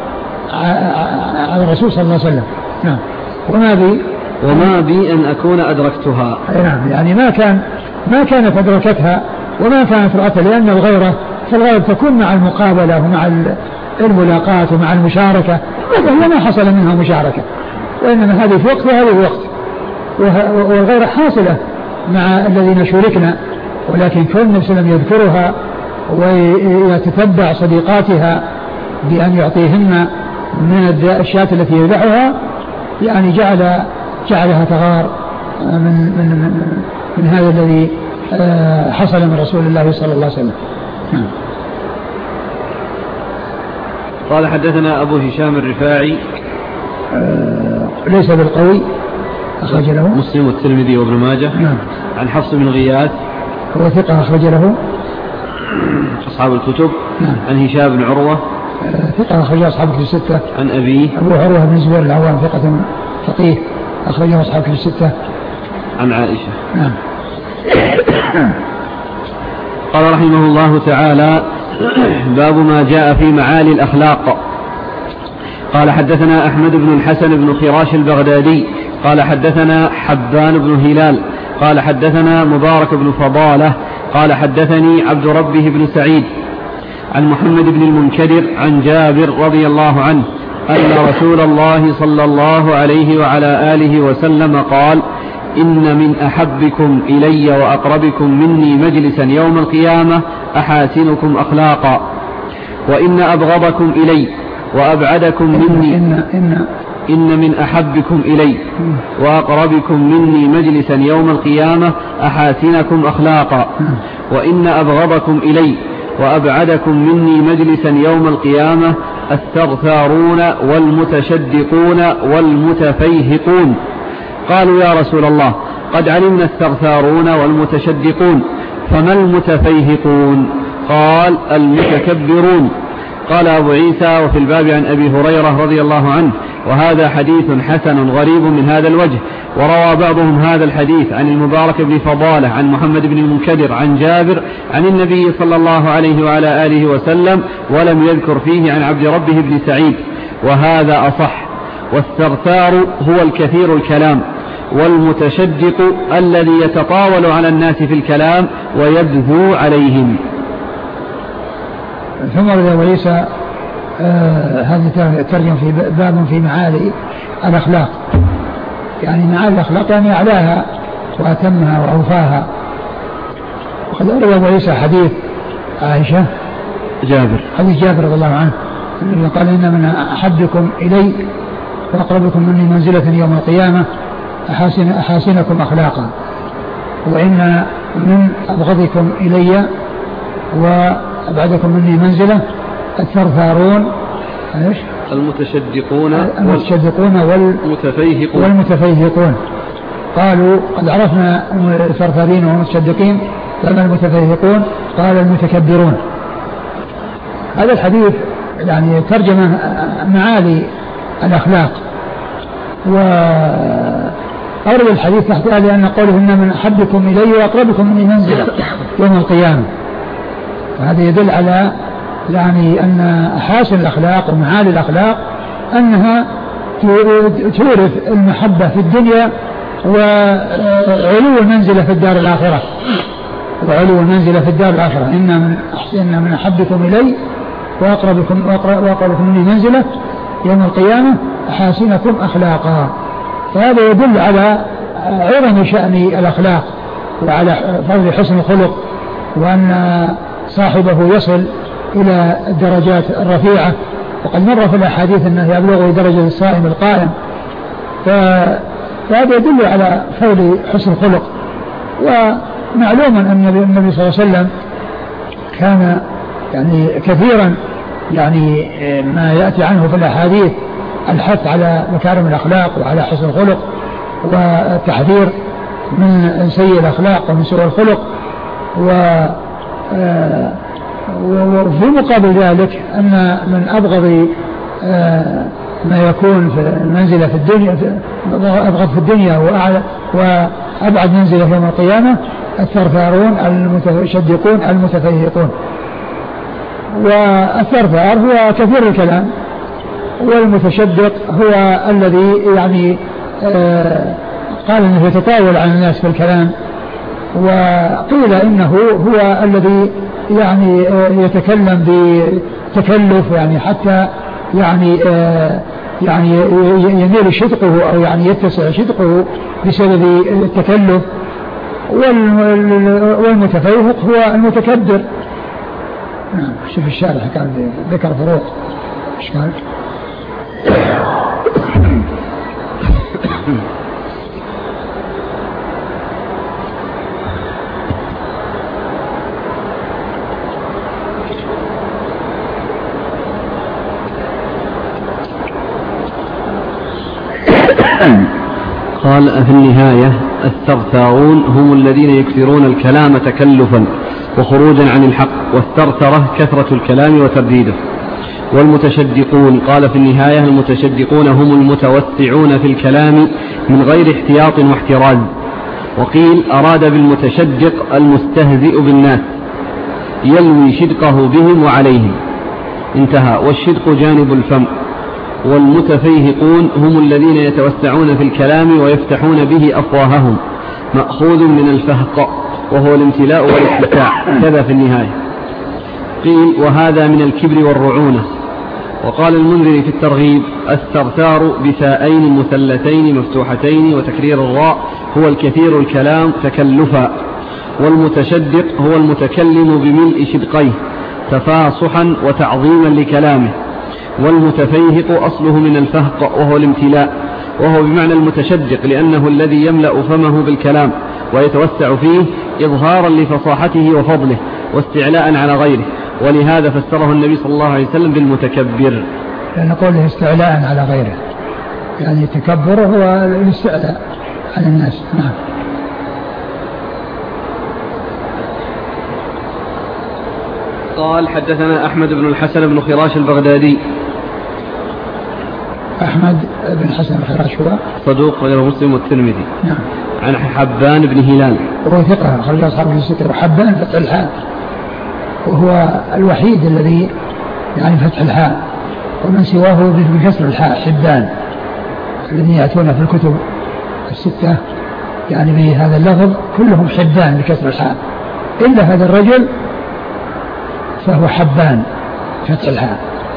على الرسول صلى الله عليه وسلم. نعم. وما بي وما بي أن أكون أدركتها. نعم، يعني ما كان ما كانت أدركتها وما كانت رأتها، لأن الغيرة فالغيرة تكون مع المقابلة ومع الملاقاة ومع المشاركة، وهي ما حصل منها مشاركة، وإنما هذه في وقت وهذه في وقت، والغير حاصلة مع الذين شاركنا، ولكن كل النبي صلى الله عليه وسلم يذكرها ويتتبع صديقاتها بأن يعطيهن من الأشياء التي يذبحها، يعني جعل جعلها تغار من من من, من هذا الذي حصل من رسول الله صلى الله عليه وسلم. قال حدثنا أبو هشام الرفاعي ليس بالقوي، أخرج له مسلم والترمذي وابن ماجه. نعم. عن حفص بن غياث هو ثقة أخرج له أصحاب الكتب. نعم. عن هشام بن عروة ثقة أخرج أصحاب الكتب الستة. عن أبيه أبو عروة بن زبير العوام ثقة فقيه أخرجه أصحاب الكتب الستة. عن عائشة. نعم. قال رحمه الله تعالى: باب ما جاء في معالي الأخلاق. قال حدثنا أحمد بن الحسن بن خراش البغدادي قال حدثنا حبان بن هلال قال حدثنا مبارك بن فضالة قال حدثني عبد ربه بن سعيد عن محمد بن المنكدر عن جابر رضي الله عنه أن رسول الله صلى الله عليه وعلى آله وسلم قال: إن من أحبكم إلي وأقربكم مني مجلسا يوم القيامة أحاسنكم أخلاقا، وإن أبغضكم إلي وأبعدكم مني إن, إن, إن من أحبكم إلي وأقربكم مني مجلسا يوم القيامة أحاسنكم أخلاقا، وإن أبغضكم إلي وأبعدكم مني مجلسا يوم القيامة الثرثارون والمتشدقون والمتفيهقون. قالوا: يا رسول الله، قد علمنا الثرثارون والمتشدقون، فما المتفيهقون؟ قال: المتكبرون. قال أبو عيسى: وفي الباب عن أبي هريرة رضي الله عنه، وهذا حديث حسن غريب من هذا الوجه. وروى بعضهم هذا الحديث عن المبارك بن فضالة عن محمد بن المنكدر عن جابر عن النبي صلى الله عليه وعلى آله وسلم، ولم يذكر فيه عن عبد ربه بن سعيد، وهذا أصح. والثرثار هو الكثير الكلام، والمتشدق الذي يتطاول على الناس في الكلام ويبذو عليهم. ثم رضي أبو عيسى آه هذا ترجم في باب في معالي الأخلاق، يعني معالي الأخلاق يعني أعلاها وأتمها وأوفاها. وقد روى أبو عيسى حديث عائشة جابر حديث جابر رضي الله عنه الذي قال: إن من أحبكم إلي وأقربكم مني منزلة يوم القيامة أحاسن أحاسنكم أخلاقا، وإن من أبغضكم إلي وأبعدكم مني منزلة الثرثارون ايش؟ المتشدقون المتشدقون والمتفيهقون والمتفيهقون. قالوا: قد عرفنا الثرثارين والمتشدقين، قال المتفيهقون، قال المتكبرون. هذا الحديث يعني ترجمة معالي الأخلاق. وأورد الحديث تحت لأن قوله: إن من أحبكم إلي وأقربكم مني منزلة يوم القيامة، وهذا يدل على يعني أن أحاسن الأخلاق ومعالي الأخلاق أنها تورث المحبة في الدنيا وعلو المنزلة في الدار الآخرة وعلو المنزلة في الدار الآخرة. إن من إن من أحبكم إلي وأقربكم وأقربكم مني منزلة يوم القيامة أحاسنكم أخلاقا. فهذا يدل على عظم شأن الأخلاق وعلى فضل حسن الخلق، وأن صاحبه يصل إلى الدرجات الرفيعة. وقد مر في الأحاديث أنه يبلغ درجة الصائم القائم، فهذا يدل على فضل حسن الخلق. ومعلوم أن النبي صلى الله عليه وسلم كان يعني كثيرا يعني ما يأتي عنه في الأحاديث الحث على مكارم الأخلاق وعلى حسن الخلق والتحذير من سيء الأخلاق ومن سوء الخلق. و وفي مقابل ذلك أن من أبغض ما يكون في المنزلة في الدنيا أبغض في الدنيا وأبعد منزلة يوم القيامة الثرثارون المتشدقون المتفيهقون. والثرثار هو كثير الكلام، والمتشدق هو الذي يعني قال انه يتطاول على الناس في الكلام، وقيل انه هو الذي يعني يتكلم تكلف يعني حتى يعني آه يعني يميل شدقه أو يعني يتسع شدقه بسبب التكلف. والمتفوق هو المتكبر. شوف الشارح كان ذكر فروق إشكال. قال في النهاية: الثرثارون هم الذين يكثرون الكلام تكلفا وخروجا عن الحق، والثرثرة كثرة الكلام وترديده. والمتشدقون قال في النهاية: المتشدقون هم المتوسعون في الكلام من غير احتياط واحتراز. وقيل أراد بالمتشدق المستهزئ بالناس يلوي شدقه بهم وعليهم. انتهى. والشدق جانب الفم. والمتفيهقون هم الذين يتوسعون في الكلام ويفتحون به أفواههم، مأخوذ من الفهق وهو الامتلاء والاتساع، كذا في النهاية. قيل: وهذا من الكبر والرعونة. وقال المنذري في الترغيب: الثرثار بثاءين مثلتين مفتوحتين وتكرير الراء هو الكثير الكلام تكلفا. والمتشدق هو المتكلم بملء شدقيه تفاصحا وتعظيما لكلامه. والمتفيهق أصله من الفهق وهو الامتلاء، وهو بمعنى المتشدق لأنه الذي يملأ فمه بالكلام ويتوسع فيه إظهارا لفصاحته وفضله واستعلاء على غيره. ولهذا فسره النبي صلى الله عليه وسلم بالمتكبر، لأن قوله استعلاء على غيره يعني تكبر هو الاستعلاء على الناس. نعم. قال: حدثنا أحمد بن الحسن بن خراش البغدادي. أحمد بن الحسن بن خراش هو صدوق غير مسلم والترمذي. نعم. عن حبان بن هلال وهو ثقة خرج أصحابه الستة. وحبان فتح الحاء، وهو الوحيد الذي يعني فتح الحاء، ومن سواه بكسر الحاء حبان، الذين يأتون في الكتب الستة يعني بهذا اللفظ كلهم حبان بكسر الحاء، إلا هذا الرجل فهو حبان فتح الحاء.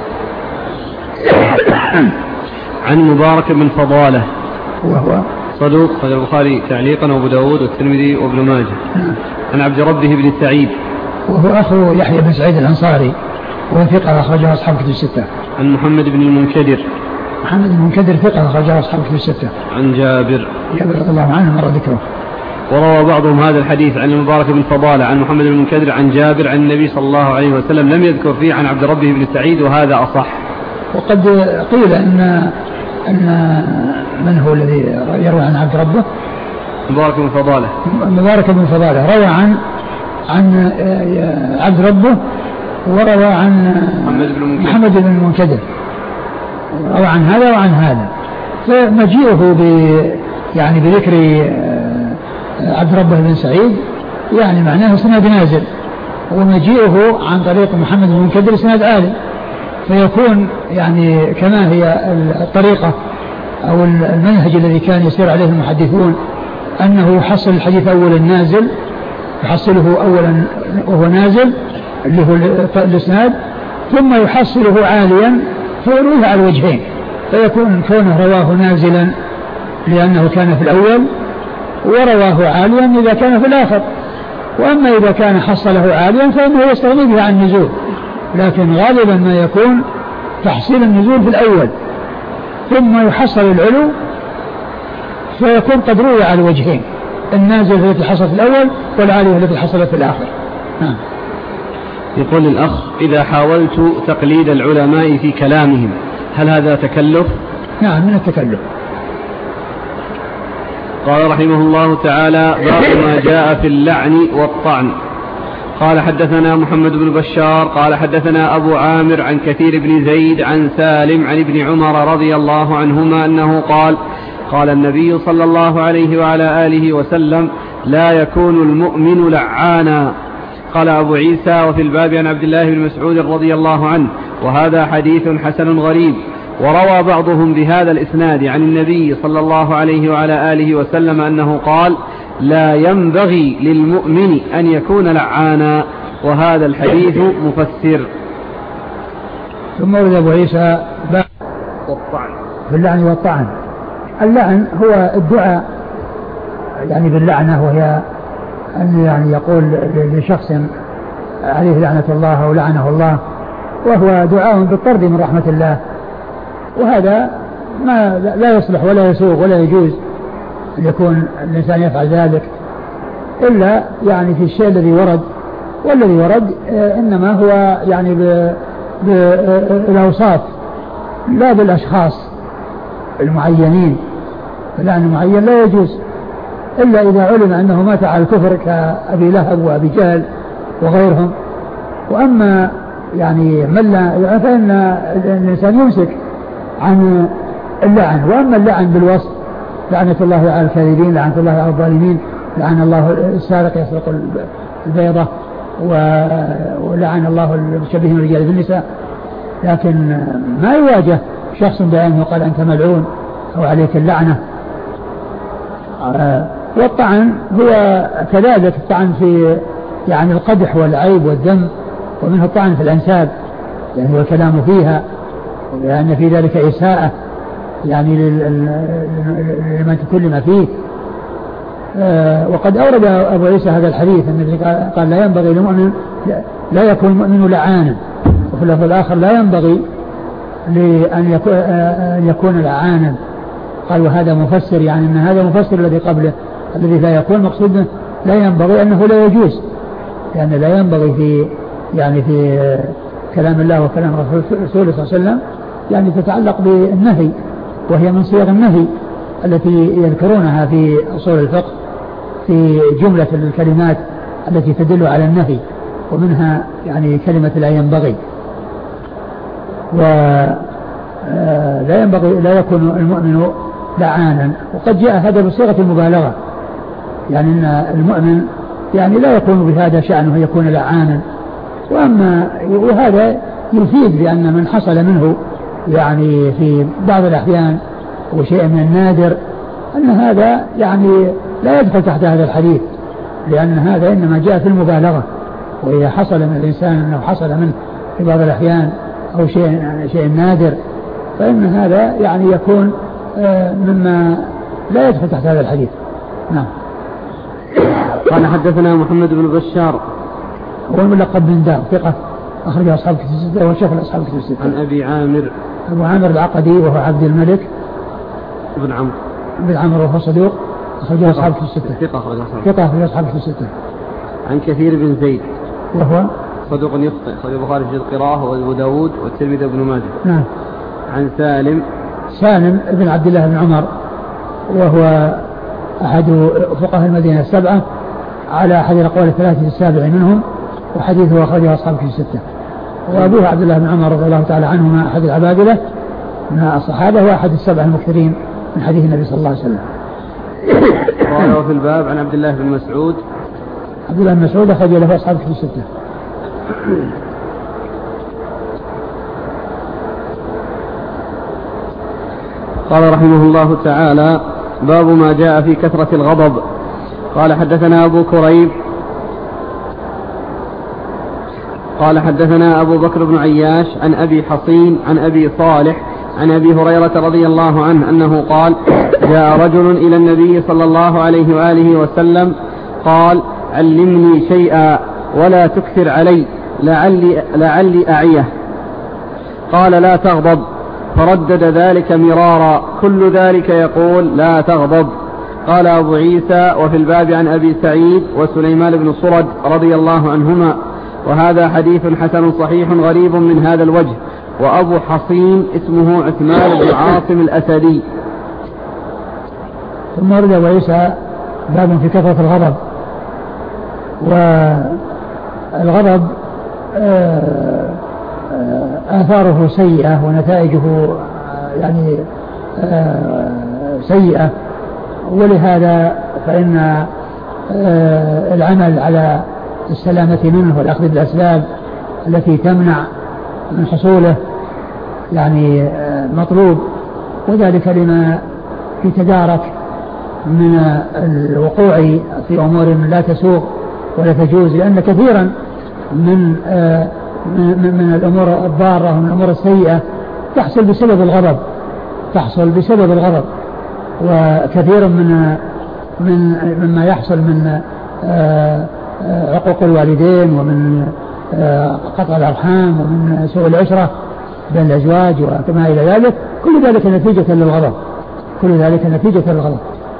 عن مبارك بن فضالة وهو صدوق خرج البخاري تعليقا وابو داود والترمذي وابن ماجه. عن عبد ربه بن سعيد وهو أخو يحيى بن سعيد الأنصاري وهو ثقة أخرجه أصحاب كتب الستة. عن محمد بن المنكدر محمد بن المنكدر ثقة أخرجه أصحاب كتب الستة. عن جابر جابر رضي الله عنه مر ذكره. وروى بعضهم هذا الحديث عن المبارك بن فضالة عن محمد بن المنكدر عن جابر عن النبي صلى الله عليه وسلم، لم يذكر فيه عن عبد ربه بن سعيد، وهذا أصح. وقد قيل أن أن من هو الذي يروي عن عبد ربه؟ مبارك بن فضالة. مبارك بن فضالة روى عن عن عبد ربه، وروى عن محمد بن المنكدر، روى عن هذا وعن هذا. فمجيئه ب يعني بذكر عبد ربه بن سعيد يعني معناه سند نازل، ومجيئه عن طريق محمد بن المنكدر سند عالي، فيكون يعني كما هي الطريقة أو المنهج الذي كان يسير عليه المحدثون، أنه يحصل الحديث أولا نازل، يحصله أولا وهو نازل اللي هو الإسناد، ثم يحصله عاليا فيرويه على الوجهين، فيكون كونه رواه نازلا لأنه كان في الأول، ورواه عاليا إذا كان في الآخر. وأما إذا كان حصله عاليا فإنه يستغني به عن النزول، لكن غالبا ما يكون تحصيل النزول في الأول ثم يحصل العلو، فيكون قد روي على الوجهين، النازل الذي حصل في الأول والعالي الذي حصل في الآخر. نعم. يقول الأخ: إذا حاولت تقليد العلماء في كلامهم هل هذا تكلف؟ نعم، من التكلف. قال رحمه الله تعالى: باب ما جاء في اللعن والطعن. قال: حدثنا محمد بن بشار قال حدثنا أبو عامر عن كثير بن زيد عن سالم عن ابن عمر رضي الله عنهما أنه قال: قال النبي صلى الله عليه وعلى آله وسلم: لا يكون المؤمن لعانا. قال أبو عيسى: وفي الباب عن عبد الله بن مسعود رضي الله عنه، وهذا حديث حسن غريب. وروى بعضهم بهذا الإسناد عن النبي صلى الله عليه وعلى آله وسلم أنه قال: لا ينبغي للمؤمن أن يكون لعانا. وهذا الحديث مفسر. ثم ورد أبو عيسى باب والطعن في اللعن والطعن. اللعن هو الدعاء يعني باللعنة، وهي أن يعني يقول لشخص عليه لعنة الله أو لعنه الله، وهو دعاء بالطرد من رحمة الله، وهذا ما لا يصلح ولا يسوغ ولا يجوز أن يكون الإنسان يفعل ذلك إلا يعني في الشيء الذي ورد، والذي ورد إنما هو يعني بالأوصاف لا بالأشخاص المعينين. اللعن المعين لا يجوز إلا إذا علم أنه مات على الكفر كأبي لهب وأبي جهل وغيرهم. وأما يعني من لا فإن الإنسان يمسك عن اللعن. وأما اللعن بالوصف، لعنة الله على الكاذبين، لعنة الله على الظالمين، لعن الله السارق يسرق البيضة، ولعن الله المشبهين الرجال بالنساء، لكن ما يواجه شخص بأنه قال أنت ملعون أو عليك اللعنة. والطعن هو كذلك الطعن في يعني القدح والعيب والذم، ومنه الطعن في الأنساب يعني والكلام فيها، لأن في ذلك إساءة يعني لمن تكلم فيه. وقد أورد أبو عيسى هذا الحديث الذي قال لا ينبغي للمؤمن لا يكون المؤمن لعانا، وفي اللفظ الآخر لا ينبغي لأن يكون لعانا. قال وهذا مفسر، يعني أن هذا مفسر الذي قبله الذي لا يكون مقصود لا ينبغي أنه لا يجوز، لأن يعني لا ينبغي في يعني في كلام الله وكلام رسوله صلى الله عليه وسلم يعني تتعلق بالنهي، وهي من صيغ النهي التي يذكرونها في أصول الفقه في جملة الكلمات التي تدل على النهي، ومنها يعني كلمة لا ينبغي. ولا ينبغي لا يكون المؤمن لعانا، وقد جاء هذا بصيغة المبالغة، يعني أن المؤمن يعني لا يكون بهذا شأنه يكون لعانا. وأما وهذا يفيد بأن من حصل منه يعني في بعض الأحيان وشيء من النادر أن هذا يعني لا يدخل تحت هذا الحديث، لأن هذا إنما جاء في المبالغة. وإذا حصل من الإنسان أنه حصل منه في بعض الأحيان أو شيء شيء نادر فإن هذا يعني يكون مما لا يدخل تحت هذا الحديث. نعم. قال حدثنا محمد بن بشار هو الملقب بن دار ثقة أخرج أصحاب كتب الستة وشيخ الأصحاب كتب الستة. عن أبي عامر أبو عامر العقدي وهو عبد الملك بن عمرو بن عمرو وهو صدوق أخرج أصحاب كتب الستة. ثقة أخرج ثقة أخرج أصحاب كتب الستة. عن كثير بن زيد وهو صدوق يخطئ أخرج البخاري في القراءة وأبو داود والترمذي وابن ماجه. نعم. عن سالم سالم بن عبد الله بن عمر وهو أحد فقهاء المدينة السبعة على أحد الأقوال الثلاثة السابع منهم، وحديثه أخرجه أصحاب كتب الستة. وأبوه عبد الله بن عمر رضي الله تعالى عنهما أحد العبادلة من الصحابة وأحد السبع المكثرين من حديث النبي صلى الله عليه وسلم. قال وفي الباب عن عبد الله بن مسعود عبد الله بن مسعود أخرج له أصحاب كتب الستة. قال رحمه الله تعالى باب ما جاء في كثرة الغضب. قال حدثنا أبو كريب قال حدثنا أبو بكر بن عياش عن أبي حصين عن أبي صالح عن أبي هريرة رضي الله عنه أنه قال جاء رجل إلى النبي صلى الله عليه وآله وسلم قال علمني شيئا ولا تكثر علي لعلي, لعلي أعيه. قال لا تغضب، فردد ذلك مرارا كل ذلك يقول لا تغضب. قال أبو عيسى وفي الباب عن أبي سعيد وسليمان بن صرد رضي الله عنهما، وهذا حديث حسن صحيح غريب من هذا الوجه. وأبو حصين اسمه عثمان بن عاصم الأسدي. ثم ورد أبو عيسى باب في كثرة الغضب. والغضب آثاره سيئة ونتائجه يعني سيئة، ولهذا فإن العمل على السلامة منه والأخذ بالأسباب التي تمنع من حصوله يعني مطلوب، وذلك لما يتدارك من الوقوع في أمور لا تسوق ولا تجوز، لأن كثيرا من من, من الأمور الضارة ومن الأمور السيئة تحصل بسبب الغضب تحصل بسبب الغضب. وكثير من من مما يحصل من عقوق الوالدين ومن قطع الأرحام ومن سوء العشرة بين الأزواج وكما إلى ذلك كل ذلك نتيجة للغضب كل ذلك نتيجة للغضب.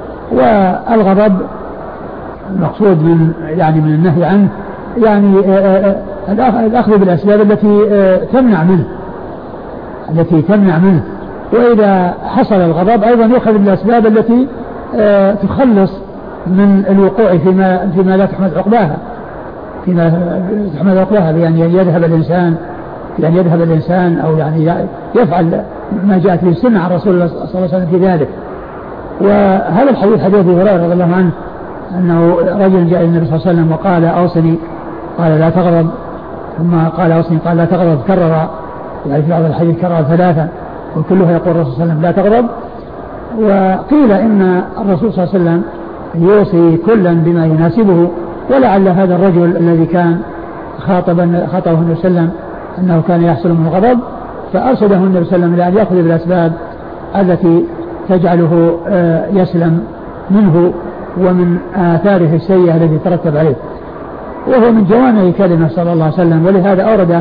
والغضب المقصود من يعني من النهي عنه يعني الأخذ بالأسباب التي تمنع منه التي تمنع منه. وإذا حصل الغضب أيضا يأخذ بالأسباب التي تخلص من الوقوع فيما فيما لا تحمد عقباها فيما تحمد عقباها بأن يذهب الإنسان بأن يذهب الإنسان أو يعني يفعل ما جاءت به السنة عن رسول الله صلى الله عليه وسلم في ذلك. وهذا الحديث حديث أبي هريرة رضي الله عنه أنه رجل جاء النبي صلى الله عليه وسلم وقال أوصني قال لا تغضب ثم قال أوصني قال لا تغضب كرر يعني في بعض الحديث كرر ثلاثا وكلها يقول الرسول صلى الله عليه وسلم لا تغضب. وقيل إن الرسول صلى الله عليه وسلم يوصي كلا بما يناسبه ولعل هذا الرجل الذي كان خاطبا خاطبه النبي صلى الله عليه وسلم أنه كان يحصل من الغضب فأرشده النبي صلى الله عليه وسلم إلى أن يأخذ بالأسباب التي تجعله يسلم منه ومن آثاره السيئة التي ترتب عليه. وهو من جوامع كلمة صلى الله عليه وسلم. ولهذا أورد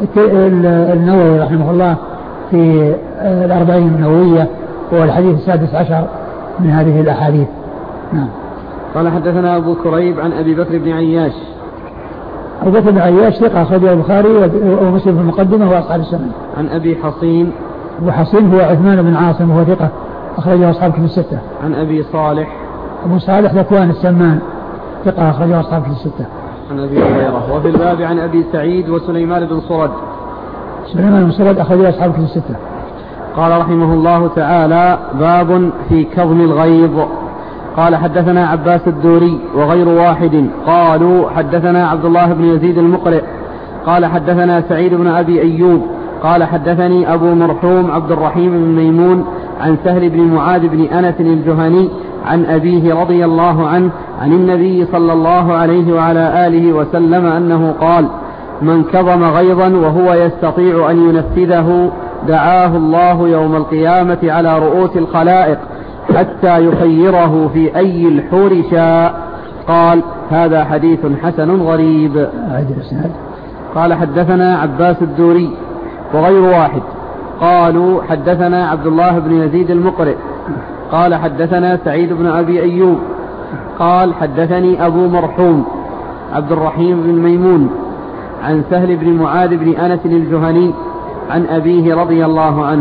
النووي رحمه الله في الأربعين النووية هو الحديث السادس عشر من هذه الأحاديث. نعم. قال حدثنا أبو كريب عن أبي بكر بن عياش. أبو بكر بن عياش ثقة أخرجه البخاري ومسلم في المقدمة وأصحاب السنن. عن أبي حصين. أبو حصين هو عثمان بن عاصم وهو ثقة أخرجه أصحاب كتب الستة. عن أبي صالح. أبو صالح ذكوان السمان ثقة أخرجه أصحاب كتب الستة. عن أبي هريرة. وفي الباب عن أبي سعيد وسليمان بن صرد. سليمان بن صرد أخرجه أصحاب كتب الستة. قال رحمه الله تعالى باب في كظم الغيظ. قال حدثنا عباس الدوري وغير واحد قالوا حدثنا عبد الله بن يزيد المقرئ قال حدثنا سعيد بن أبي أيوب قال حدثني أبو مرحوم عبد الرحيم بن ميمون عن سهل بن معاذ بن أنس الجهني عن أبيه رضي الله عنه عن النبي صلى الله عليه وعلى آله وسلم أنه قال من كظم غيظا وهو يستطيع أن ينفذه دعاه الله يوم القيامة على رؤوس الخلائق حتى يخيره في أي الحور شاء. قال هذا حديث حسن غريب. قال حدثنا عباس الدوري وغير واحد قالوا حدثنا عبد الله بن يزيد المقرئ قال حدثنا سعيد بن أبي أيوب قال حدثني أبو مرحوم عبد الرحيم بن ميمون عن سهل بن معاذ بن أنس الجهني عن أبيه رضي الله عنه.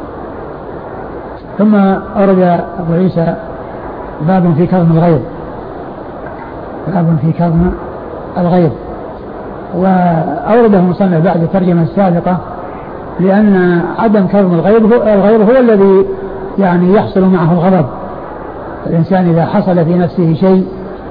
ثم أورد أبو عيسى باب في كظم الغيظ باب في كظم الغيظ وأورده المصنف بعد الترجمة السابقة لأن عدم كظم الغيظ هو, الغيظ هو الذي يعني يحصل معه الغضب. الإنسان إذا حصل في نفسه شيء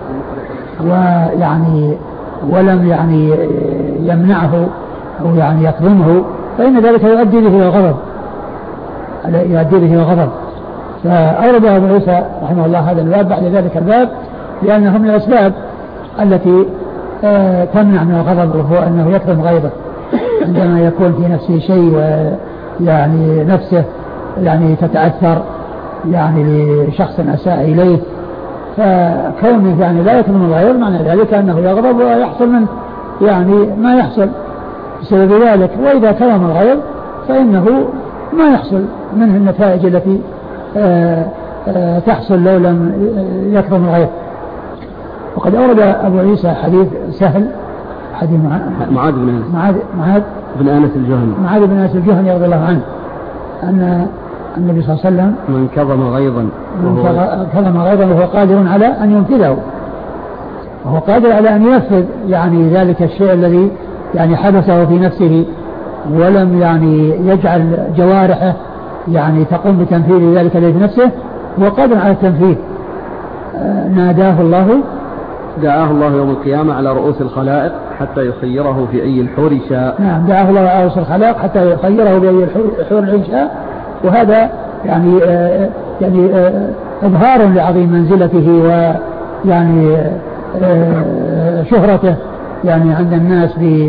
ويعني ولم يعني يمنعه أو يعني يكظمه فإن ذلك يؤدي به إلى الغضب يؤدي به إلى الغضب. فأورد أبو عيسى رحمه الله هذا الباب بعد ذلك الباب لأنه من الأسباب التي آه تمنع من الغضب وهو أنه يكظم غيظه عندما يكون في نفسه شيء ويعني نفسه يعني تتأثر يعني لشخص أساء إليه فكونه يعني لا يكظم الغيظ معنى ذلك أنه يغضب ويحصل منه يعني ما يحصل بسبب ذلك. وإذا كظم الغيظ فإنه ما يحصل منه النتائج التي آآ آآ تحصل لو لم يكظم الغيظ. وقد أورد أبو عيسى حديث سهل حديث معاذ بن أنس معاذ معاذ بن أنس الجهني معاذ بن أنس الجهني رضي الله عنه أن النبي صلى الله عليه وسلم من كظم غيظا من كظم غيظا وهو قادر على أن ينفذه وهو قادر على أن ينفذ يعني ذلك الشيء الذي يعني حدثه في نفسه ولم يعني يجعل جوارحه يعني تقوم بتنفيذ ذلك الذي في نفسه هو قادر على التنفيذ. ناداه الله دعاه الله يوم القيامة على رؤوس الخلائق حتى يخيره في أي الحور شاء. نعم دعاه الله على رؤوس الخلائق حتى يخيره بأي الحور شاء. وهذا يعني آه يعني آه إظهار لعظيم منزلته ويعني آه شهرته يعني عند الناس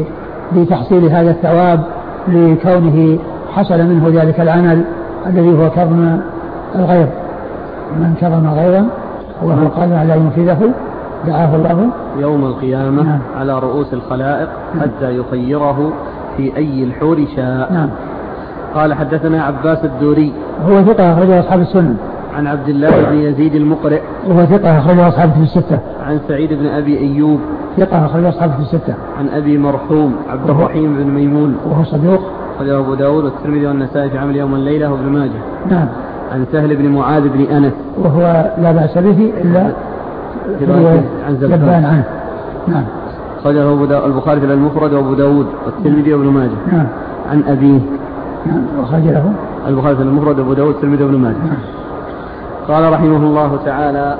بتحصيل هذا الثواب لكونه حصل منه ذلك العمل الذي هو كظم الغيظ. من كظم غيظا وهو قادر على ينفذه دعاه الله يوم القيامة نعم. على رؤوس الخلائق نعم. حتى يخيره في أي الحور شاء. نعم. قال حدثنا عباس الدوري هو ثقة أخرجه أصحاب السنن. عن عبد الله بن يزيد المقرئ وهو ثقة أخرجه أصحابه في الستة. عن سعيد بن أبي أيوب ثقة أخرجه أصحابه في الستة. عن أبي مرحوم عبد الرحيم بن ميمون وهو صدوق أخرجه أبو داود والترمذي والنسائي في عمل يوم الليلة وابن ماجه. نعم. عن سهل بن معاذ بن أنس وهو لا بأس به إلا عن زبان عنه. نعم. أخرجه البخاري في المفرد وأبو داود والترمذي وابن ماجه. نعم. عن أبيه. نعم. وأخرج له البخاري في المفرد وأبو داود والترمذي وابن ماجه. نعم. قال رحمه الله تعالى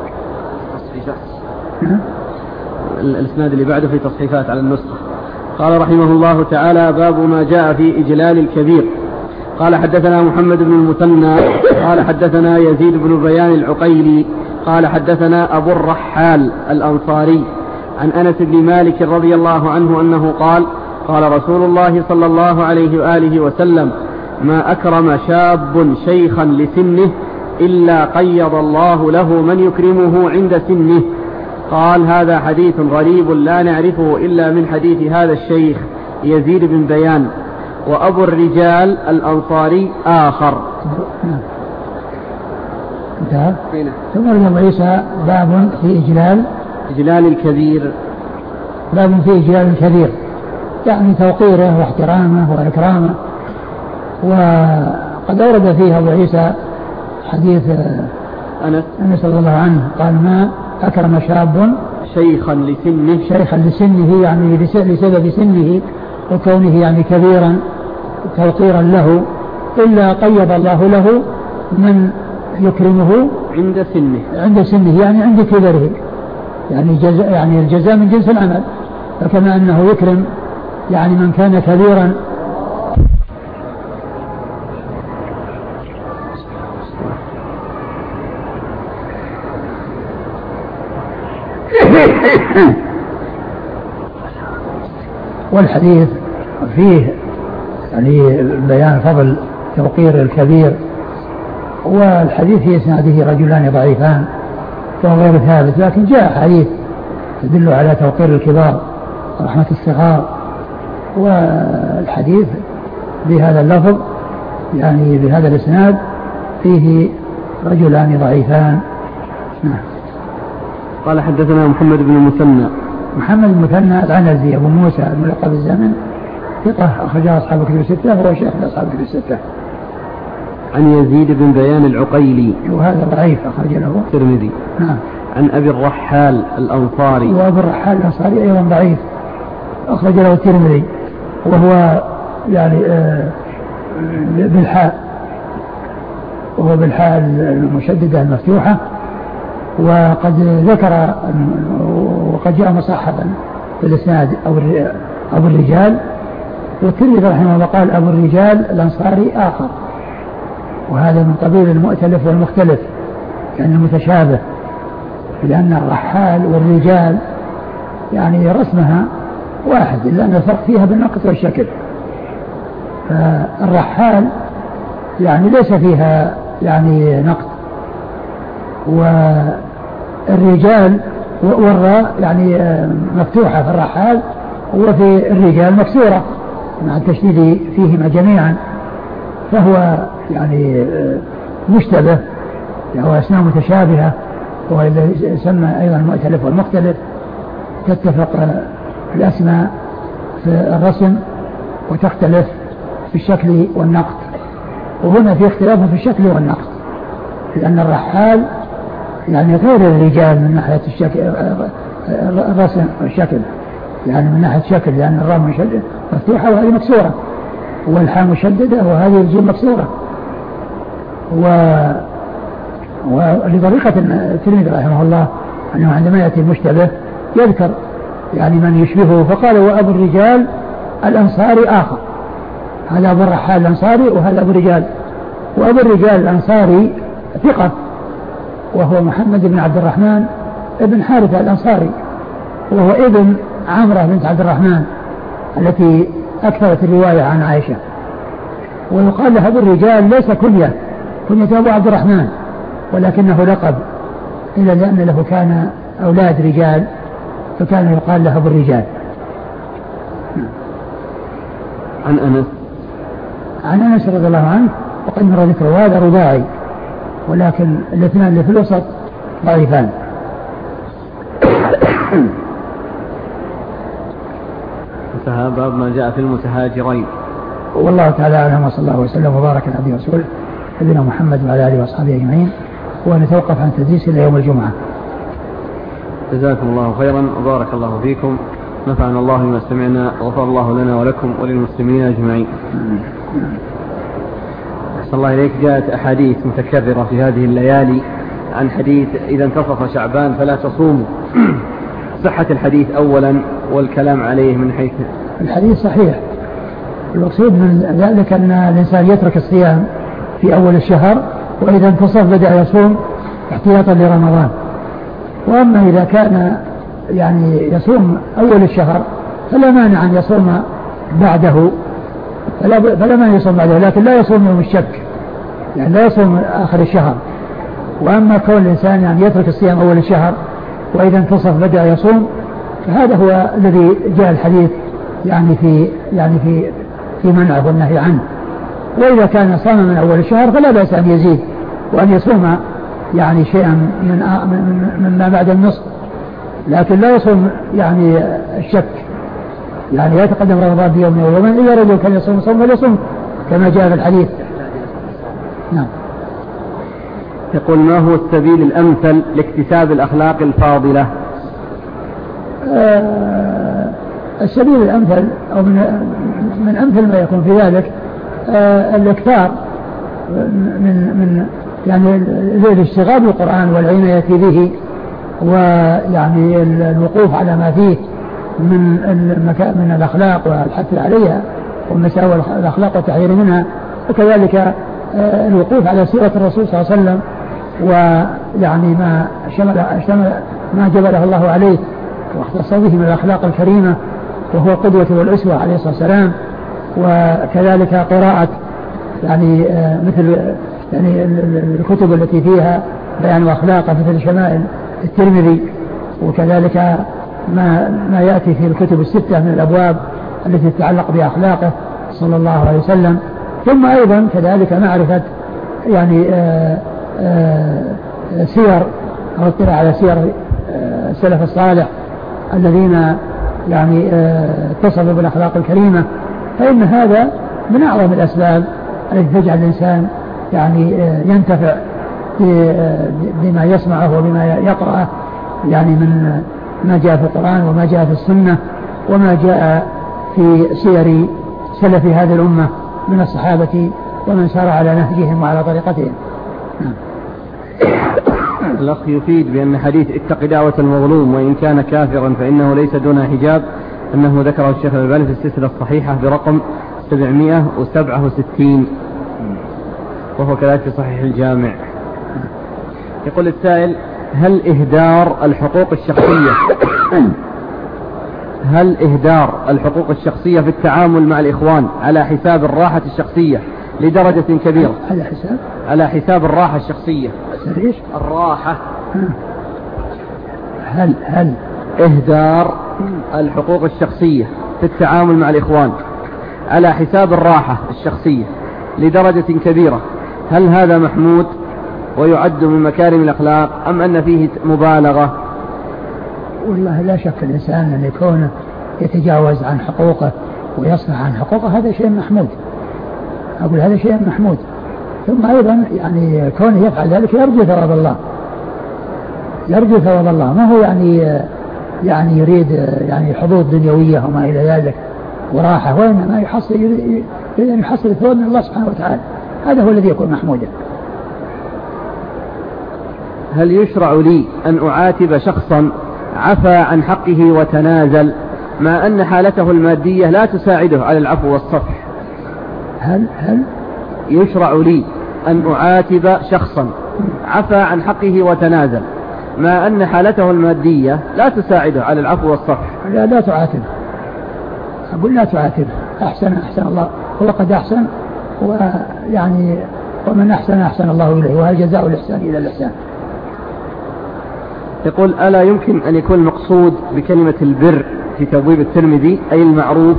نعم. الإسناد اللي بعده في تصحيفات على النسخة. قال رحمه الله تعالى باب ما جاء في إجلال الكبير. قال حدثنا محمد بن المثنى قال حدثنا يزيد بن بيان العقيلي قال حدثنا أبو الرحال الأنصاري عن أنس بن مالك رضي الله عنه أنه قال قال رسول الله صلى الله عليه وآله وسلم ما أكرم شاب شيخا لسنه إلا قيض الله له من يكرمه عند سنه. قال هذا حديث غريب لا نعرفه إلا من حديث هذا الشيخ يزيد بن بيان وأبو الرجال الأنصاري آخر. انتهى. ثم رجل عيسى باب في إجلال إجلال الكبير. باب في إجلال الكبير يعني توقيره واحترامه وإكرامه. وقد أورد فيه أبو عيسى حديث أنس أنس رضي الله عنه قال ما أكرم شاب شيخا لسنه شيخا لسنه يعني لسبب سنه وكونه يعني كبيرا توقيرا له إلا قيض الله له من يكرمه عند سنه عند سنه يعني عند كبره يعني جزاء يعني الجزاء من جنس العمل. فكما أنه يكرم يعني من كان كبيرا والحديث فيه يعني بيان فضل توقير الكبير. والحديث في إسناده رجلان ضعيفان وهو غير ثابت لكن جاء حديث تدل على توقير الكبار ورحمة الصغار. والحديث بهذا اللفظ يعني بهذا الإسناد فيه رجلان ضعيفان. نعم. قال حدثنا محمد بن المثنى محمد بن المثنى العنزي أبو موسى الملقب بالزمن ثقة أخرجها أصحاب الكتب الستة وهو شيخ أصحاب الكتب الستة. عن يزيد بن بيان العقيلي وهذا ضعيف أخرج له الترمذي. نعم. عن أبي الرحال الأنصاري وأبو الرحال الأنصاري أيضا ضعيف أخرج له الترمذي وهو يعني آه بالحاء وهو بالحاء المشددة المفتوحة. وقد ذكر وقد جاء مصحفا في الإسناد أبو الرجال والترمذي رحمه الله قال أبو الرجال الأنصاري آخر وهذا من قبيل المؤتلف والمختلف يعني المتشابه لأن الرحال والرجال يعني رسمها واحد إلا أن الفرق فيها بالنقط والشكل. فالرحال يعني ليس فيها يعني نقط والرجال والراء يعني مفتوحة في الرحال وفي الرجال مكسورة مع التشديد فيهما جميعا فهو يعني مشتبه هو أسماء متشابهة وهو الذي يسمى أيضا المؤتلف والمختلف تتفق الأسماء في الرسم وتختلف في الشكل والنقط. وهنا في اختلاف في الشكل والنقط لأن الرحال يعني غير الرجال من ناحية الشكل الرسم والشكل يعني من ناحية الشكل لأن الراء مشددة مفتوحة وهذه مكسورة والحاء مشددة وهذه الجيم مكسورة. و ولطريقة الترمذي رحمه الله أنه عندما يأتي المشتبه يذكر يعني من يشبهه فقال وأبو الرجال الأنصاري آخر. هذا أبو الرحال الأنصاري وهذا أبو الرجال. وأبو الرجال الأنصاري ثقة وهو محمد بن عبد الرحمن ابن حارثة الأنصاري وهو ابن عمرة بنت عبد الرحمن التي أكثرت الرواية عن عائشة. ويقال له أبو الرجال ليس كنية، كنية أبو عبد الرحمن، ولكنه لقب، إلا لأن له كان أولاد رجال فكان يقال له أبو الرجال. عن أنس عن أنس رضي الله عنه وقد مر ذكره، هذا رباعي، ولكن الاثنان اللي في الوسط ضعيفان. انتهى باب ما جاء في المتهاجرين. والله تعالى أعلم، وصلى الله وسلم وبارك على عبده ورسوله نبينا محمد وعلى آله وأصحابه أجمعين، ونتوقف عن تدريس إلى يوم الجمعة. جزاكم الله خيرا وبارك الله فيكم، نفعنا الله بما سمعنا، وغفر الله لنا ولكم وللمسلمين أجمعين. أحسن الله إليك. جاءت أحاديث متكررة في هذه الليالي عن حديث إذا انتصف شعبان فلا تصوموا. صحة الحديث أولا والكلام عليه من حيث الحديث صحيح. المقصود من ذلك أن الإنسان يترك الصيام في أول الشهر، وإذا انتصف بدأ يصوم احتياطا لرمضان. وأما إذا كان يعني يصوم أول الشهر فلا مانع أن يصوم بعده، فلا, فلا مانع يصوم بعده، لكن لا يصوم يوم الشك، يعني لا يصوم آخر الشهر. وأما كون الإنسان يعني يترك الصيام أول الشهر وإذا انتصف بدأ يصوم، فهذا هو الذي جاء الحديث يعني في يعني في في منعه والنهي عنه. وإذا كان صام من أول الشهر فلا بأس أن يزيد وأن يصوم يعني شيئا من من ما بعد النصف، لكن لا يصوم يعني الشك، يعني يتقدم رمضان بيوم أو يومين، إذا رجل كان يصوم صوم فليصوم كما جاء في الحديث. نعم. يقول ما هو السبيل الأمثل لاكتساب الأخلاق الفاضلة؟ آه السبيل الأمثل أو من, من أمثل ما يكون في ذلك آه الاكثار من من يعني الاشتغال بالقرآن والعناية به، ويعني الوقوف على ما فيه من من الأخلاق والحث عليها ومساوئ الأخلاق والتحذير منها، وكذلك الوقوف على سيرة الرسول صلى الله عليه وسلم ويعني ما شمل, شمل ما جبله الله عليه واختص به من الأخلاق الكريمة، وهو القدوة والأسوة عليه الصلاة والسلام. وكذلك قراءة يعني مثل يعني الكتب التي فيها بيان أخلاقه مثل شمائل الترمذي، وكذلك ما ما يأتي في الكتب الستة من الأبواب التي تتعلق بأخلاقه صلى الله عليه وسلم. ثم أيضا كذلك معرفة يعني آآ آآ سير أو اطلاع على سير السلف الصالح الذين يعني اتصفوا بالأخلاق الكريمة، فإن هذا من أعظم الأسباب التي تجعل الإنسان يعني ينتفع بما يسمعه وبما يقرأه، يعني من ما جاء في القرآن وما جاء في السنة وما جاء في سير سلف هذه الأمة من الصحابة ومن سار على نهجهم وعلى طريقتهم. الأخ يفيد بأن حديث اتق دعوة المظلوم وإن كان كافرا فإنه ليس دون حجاب أنه ذكره الشيخ الألباني في السلسلة الصحيحة برقم سبعمائة وسبعة وستين، وهو كذلك في صحيح الجامع. يقول السائل: هل إهدار الحقوق الشخصية هل إهدار الحقوق الشخصية في التعامل مع الإخوان على حساب الراحة الشخصية لدرجة كبيرة على حساب على حساب الراحة الشخصية إيش؟ الراحة هل هل إهدار الحقوق الشخصية في التعامل مع الإخوان على حساب الراحة الشخصية لدرجة كبيرة، هل هذا محمود ويعد من مكارم الأخلاق أم أن فيه مبالغة؟ والله لا شك الإنسان أن يكون يتجاوز عن حقوقه ويصنع عن حقوقه هذا شيء محمود، أقول هذا شيء محمود. ثم أيضا يعني كونه يفعل ذلك يرجو ثواب الله، يرجو ثواب الله، ما هو يعني يعني يريد يعني حظوظ دنيوية وما إلى ذلك وراحة، وإنما يحصل يريد أن يحصل الثواب من الله سبحانه وتعالى، هذا هو الذي يكون محمودا. هل يشرع لي أن أعاتب شخصا عفى عن حقه وتنازل مع أن حالته المادية لا تساعده على العفو والصفح؟ هل هل يشرع لي أن أعاتب شخصا عفى عن حقه وتنازل مع أن حالته المادية لا تساعده على العفو والصفح؟ لا لا تعاتب، أقول لا تعاتبه، أحسن أحسن الله، هو قد أحسن، ويعني ومن أحسن أحسن الله إليه، وهل جزاء الإحسان إلى الإحسان. يقول ألا يمكن أن يكون المقصود بكلمة البر في تبويب الترمذي أي المعروف؟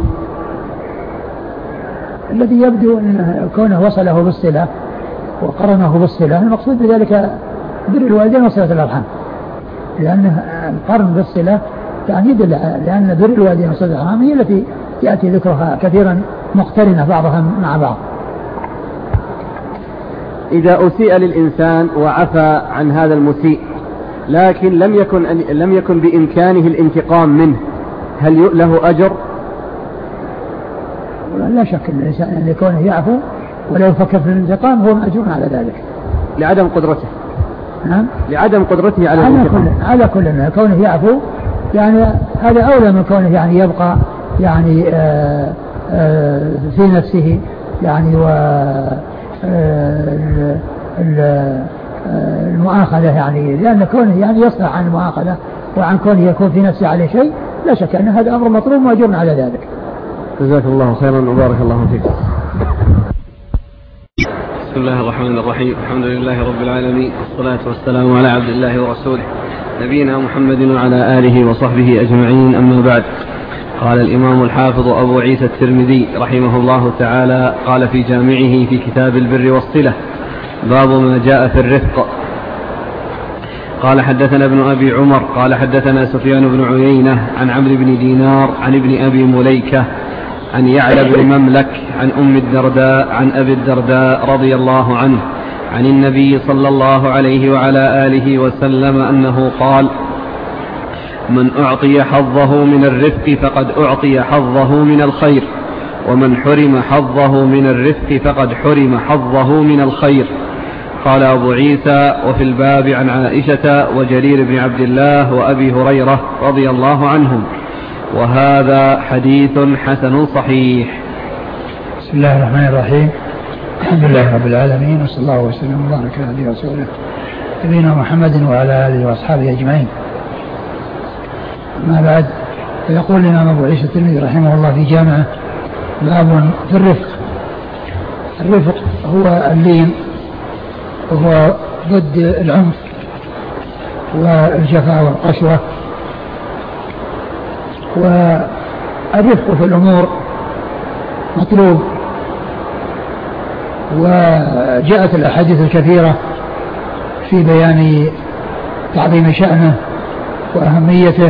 الذي يبدو أن كونه وصله بالصلة وقرنه بالصلة، المقصود بذلك بر الوالدين وصلة الأرحام، لأن القرن بالصلة يعني يدل، لأن بر الوالدين وصلة الأرحام هي التي يأتي ذكرها كثيرا مقترنة بعضها مع بعض. إذا أسيء للإنسان وعفى عن هذا المسيء لكن لم يكن لم يكن بإمكانه الانتقام منه، هل له أجر؟ لا شك أن الإنسان أن يكونه يعفو ولو فكر في الانتقام هو مأجور على ذلك لعدم قدرته. نعم، لعدم قدرته على الانتقام. على كل على كل كونه يعفو يعني هذا أولى من كونه يعني يبقى يعني آآ آآ في نفسه يعني و المؤاخذة، يعني لأن كونه يعني يصنع عن المؤاخذة وعن كونه يكون في نفسه عليه شيء، لا شك أن هذا أمر مطلوب وأجرنا على ذلك. جزاك الله خيرا وبارك الله فيك. بسم الله الرحمن الرحيم، الحمد لله رب العالمين، والصلاة والسلام على عبد الله ورسوله نبينا محمد وعلى آله وصحبه أجمعين، أما بعد. قال الإمام الحافظ أبو عيسى الترمذي رحمه الله تعالى قال في جامعه في كتاب البر والصلة باب ما جاء في الرفق. قال حدثنا ابن أبي عمر قال حدثنا سفيان بن عيينة عن عمرو بن دينار عن ابن أبي مليكة عن يعلى بن مملك عن أم الدرداء عن أبي الدرداء رضي الله عنه عن النبي صلى الله عليه وعلى آله وسلم أنه قال: من أعطي حظه من الرفق فقد أعطي حظه من الخير، ومن حرم حظه من الرفق فقد حرم حظه من الخير. قال أبو عيسى: وفي الباب عن عائشة وجرير بن عبد الله وأبي هريرة رضي الله عنهم، وهذا حديث حسن صحيح. بسم الله الرحمن الرحيم، الحمد لله رب العالمين، وصلى الله وسلم وبارك على نبينا ورسوله نبينا محمد وعلى آله وأصحابه أجمعين. ما بعد، فيقول الإمام أبو عيسى الترمذي رحمه الله في جامعه: باب في الرفق. الرفق هو اللين، وهو ضد العنف والجفاء والقسوة. والرفق في الأمور مطلوب، وجاءت الأحاديث الكثيرة في بيان تعظيم شأنه وأهميته.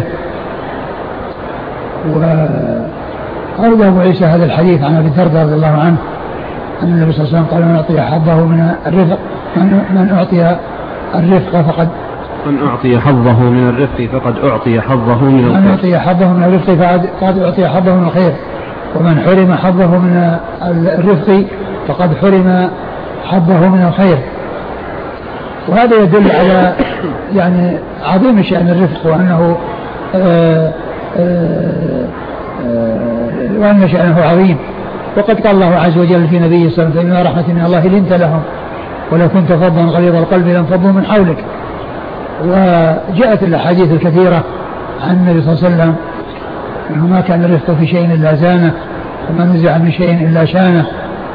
وأورد أبو عيسى هذا الحديث عن أبي الدرداء رضي الله عنه أن النبي صلى الله عليه وسلم قال: من أعطي حظه من الرفق من أعطي الرفق فقد من أعطي حظه من الرفق فقد أعطي حظه من الخير. من أعطي حظه من الرفق فقد أعطي حظه من الخير، ومن حرم حظه من الرفق فقد حرم حظه من الخير. وهذا يدل على يعني عظيم شأن الرفق، وأنه آآ آآ آآ وأن شأنه عظيم. وقد قال الله عز وجل في نبيه صلى الله عليه وسلم: فإن رحمة من الله لنت لهم ولو كنت فظا غليظ القلب لانفضوا من حولك. وجاءت الأحاديث الكثيرة عن النبي صلى الله عليه وسلم أنه ما كان الرفق في شيء إلا زانه، وما نزع من شيء إلا شانه،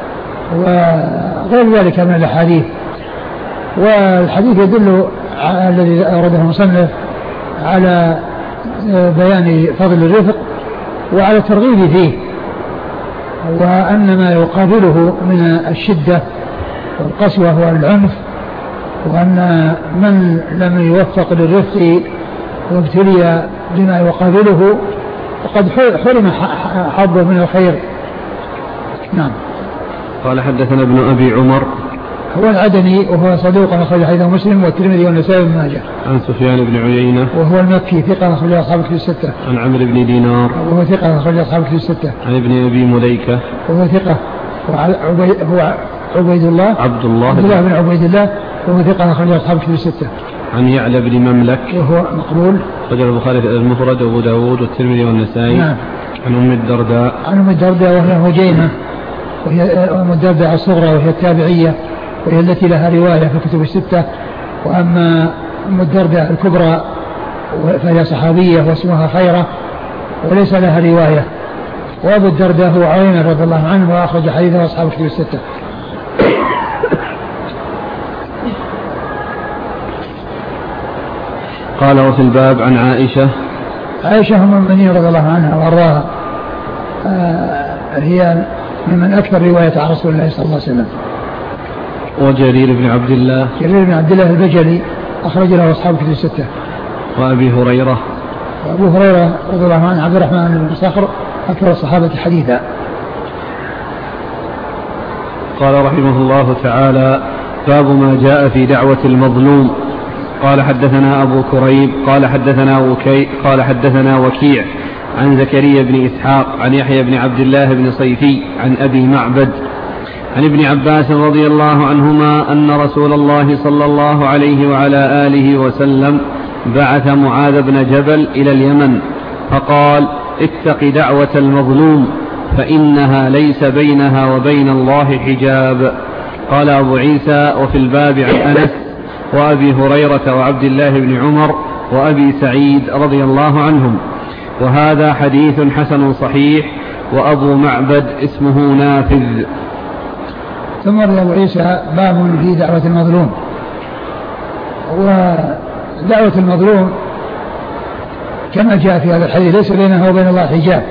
وغير ذلك من الأحاديث. والحديث يدل الذي أورده المصنف على بيان فضل الرفق وعلى الترغيب فيه، وأن ما يقابله من الشدة والقسوة والعنف، وأن من لم يوفق للرفق وابتلي بما يقابله فقد حرم حظه من الخير. نعم. قال حدثنا ابن أبي عمر هو العدني، وهو صدوق أخرج حديثه مسلم والترمذي والنسائي بن ماجه. عن سفيان بن عيينة وهو المكي ثقة أخرج أصحاب الكتب الستة. عن عمرو بن دينار وهو ثقة أخرج أصحاب الكتب الستة. عن ابن أبي مليكة وهو ثقة، هو عبيد الله عبد الله عبد الله بن عبيد الله، وهو ثقة أخرج أصحاب الكتب الستة. عن يعلى بن مملك وهو مقبول، رجل البخاري في المفرد وأبو داود والترمذي والنسائي. نعم. عن أم الدرداء عن أم الدرداء وهي هجيمة، وهي أم الدرداء الصغرى وهي التابعية، وهي التي لها رواية في الكتب الستة. وأما أم الدرداء الكبرى فهي صحابية واسمها خيرة وليس لها رواية. وأبو الدرداء هو عويمر رضي الله عنه وأخرج حديثه أصحاب الكتب الستة. قال وفي الباب عن عائشة عائشة أم المؤمنين رضي الله عنها وأرضاها، آه هي ممن أكثر رواية عن رسول الله صلى الله عليه وسلم. وجرير بن عبد الله جرير بن عبد الله البجلي أخرج له أصحاب الكتب الستة. وأبي هريرة وأبو هريرة رضي الله عنه عبد الرحمن بن صخر أكثر الصحابة حديثا. قال رحمه الله تعالى باب ما جاء في دعوة المظلوم. قال حدثنا أبو كريب قال حدثنا وكي قال حدثنا وكيع عن زكريا بن إسحاق عن يحيى بن عبد الله بن صيفي عن أبي معبد عن ابن عباس رضي الله عنهما أن رسول الله صلى الله عليه وعلى آله وسلم بعث معاذ بن جبل إلى اليمن فقال اتق دعوة المظلوم فإنها ليس بينها وبين الله حجاب. قال أبو عيسى وفي الباب عن أنس وأبي هريرة وعبد الله بن عمر وأبي سعيد رضي الله عنهم، وهذا حديث حسن صحيح. وأبو معبد اسمه نافذ. ثم أبو عيسى باب في دعوة المظلوم. ودعوة المظلوم كما جاء في هذا الحديث ليس بينها وبين الله حجاب.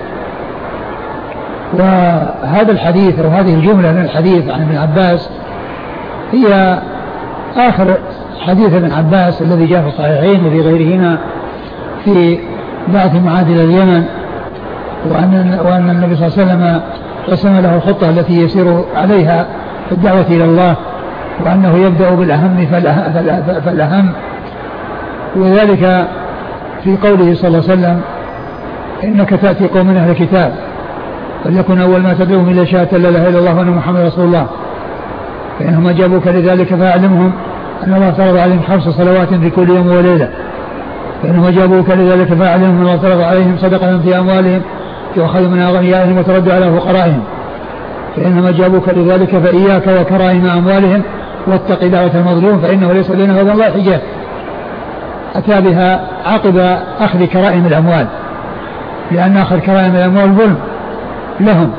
وهذا الحديث أو هذه الجملة من الحديث عن ابن عباس هي آخر حديث ابن عباس الذي جاء في الصحيحين وفي غيرهما في بعث معاذ إلى اليمن، وأن, وأن النبي صلى الله عليه وسلم رسم له الخطة التي يسير عليها في الدعوة إلى الله، وأنه يبدأ بالأهم فالأهم، وذلك في قوله صلى الله عليه وسلم إنك تأتي قوم من أهل الكتاب فليكن أول ما تدعوهم إلى شهادة لا إله إلا الله وأن محمد رسول الله، فإنهم أجابوك لذلك فأعلمهم أن الله فرض عليهم خمس صلوات في كل يوم وليلة، فإنهم أجابوك لذلك فأعلمهم أن الله فرض عليهم صدقة في أموالهم يؤخذ من أغنيائهم وترد على فقرائهم، فإنهم أجابوك لذلك فإياك وكرائم أموالهم واتق دعوة المظلوم فإنه ليس بينه وبين الله حجاب. أتى بها عقب أخذ كرائم الأموال، لأن أخذ كرائم الأموال ظلم لهم،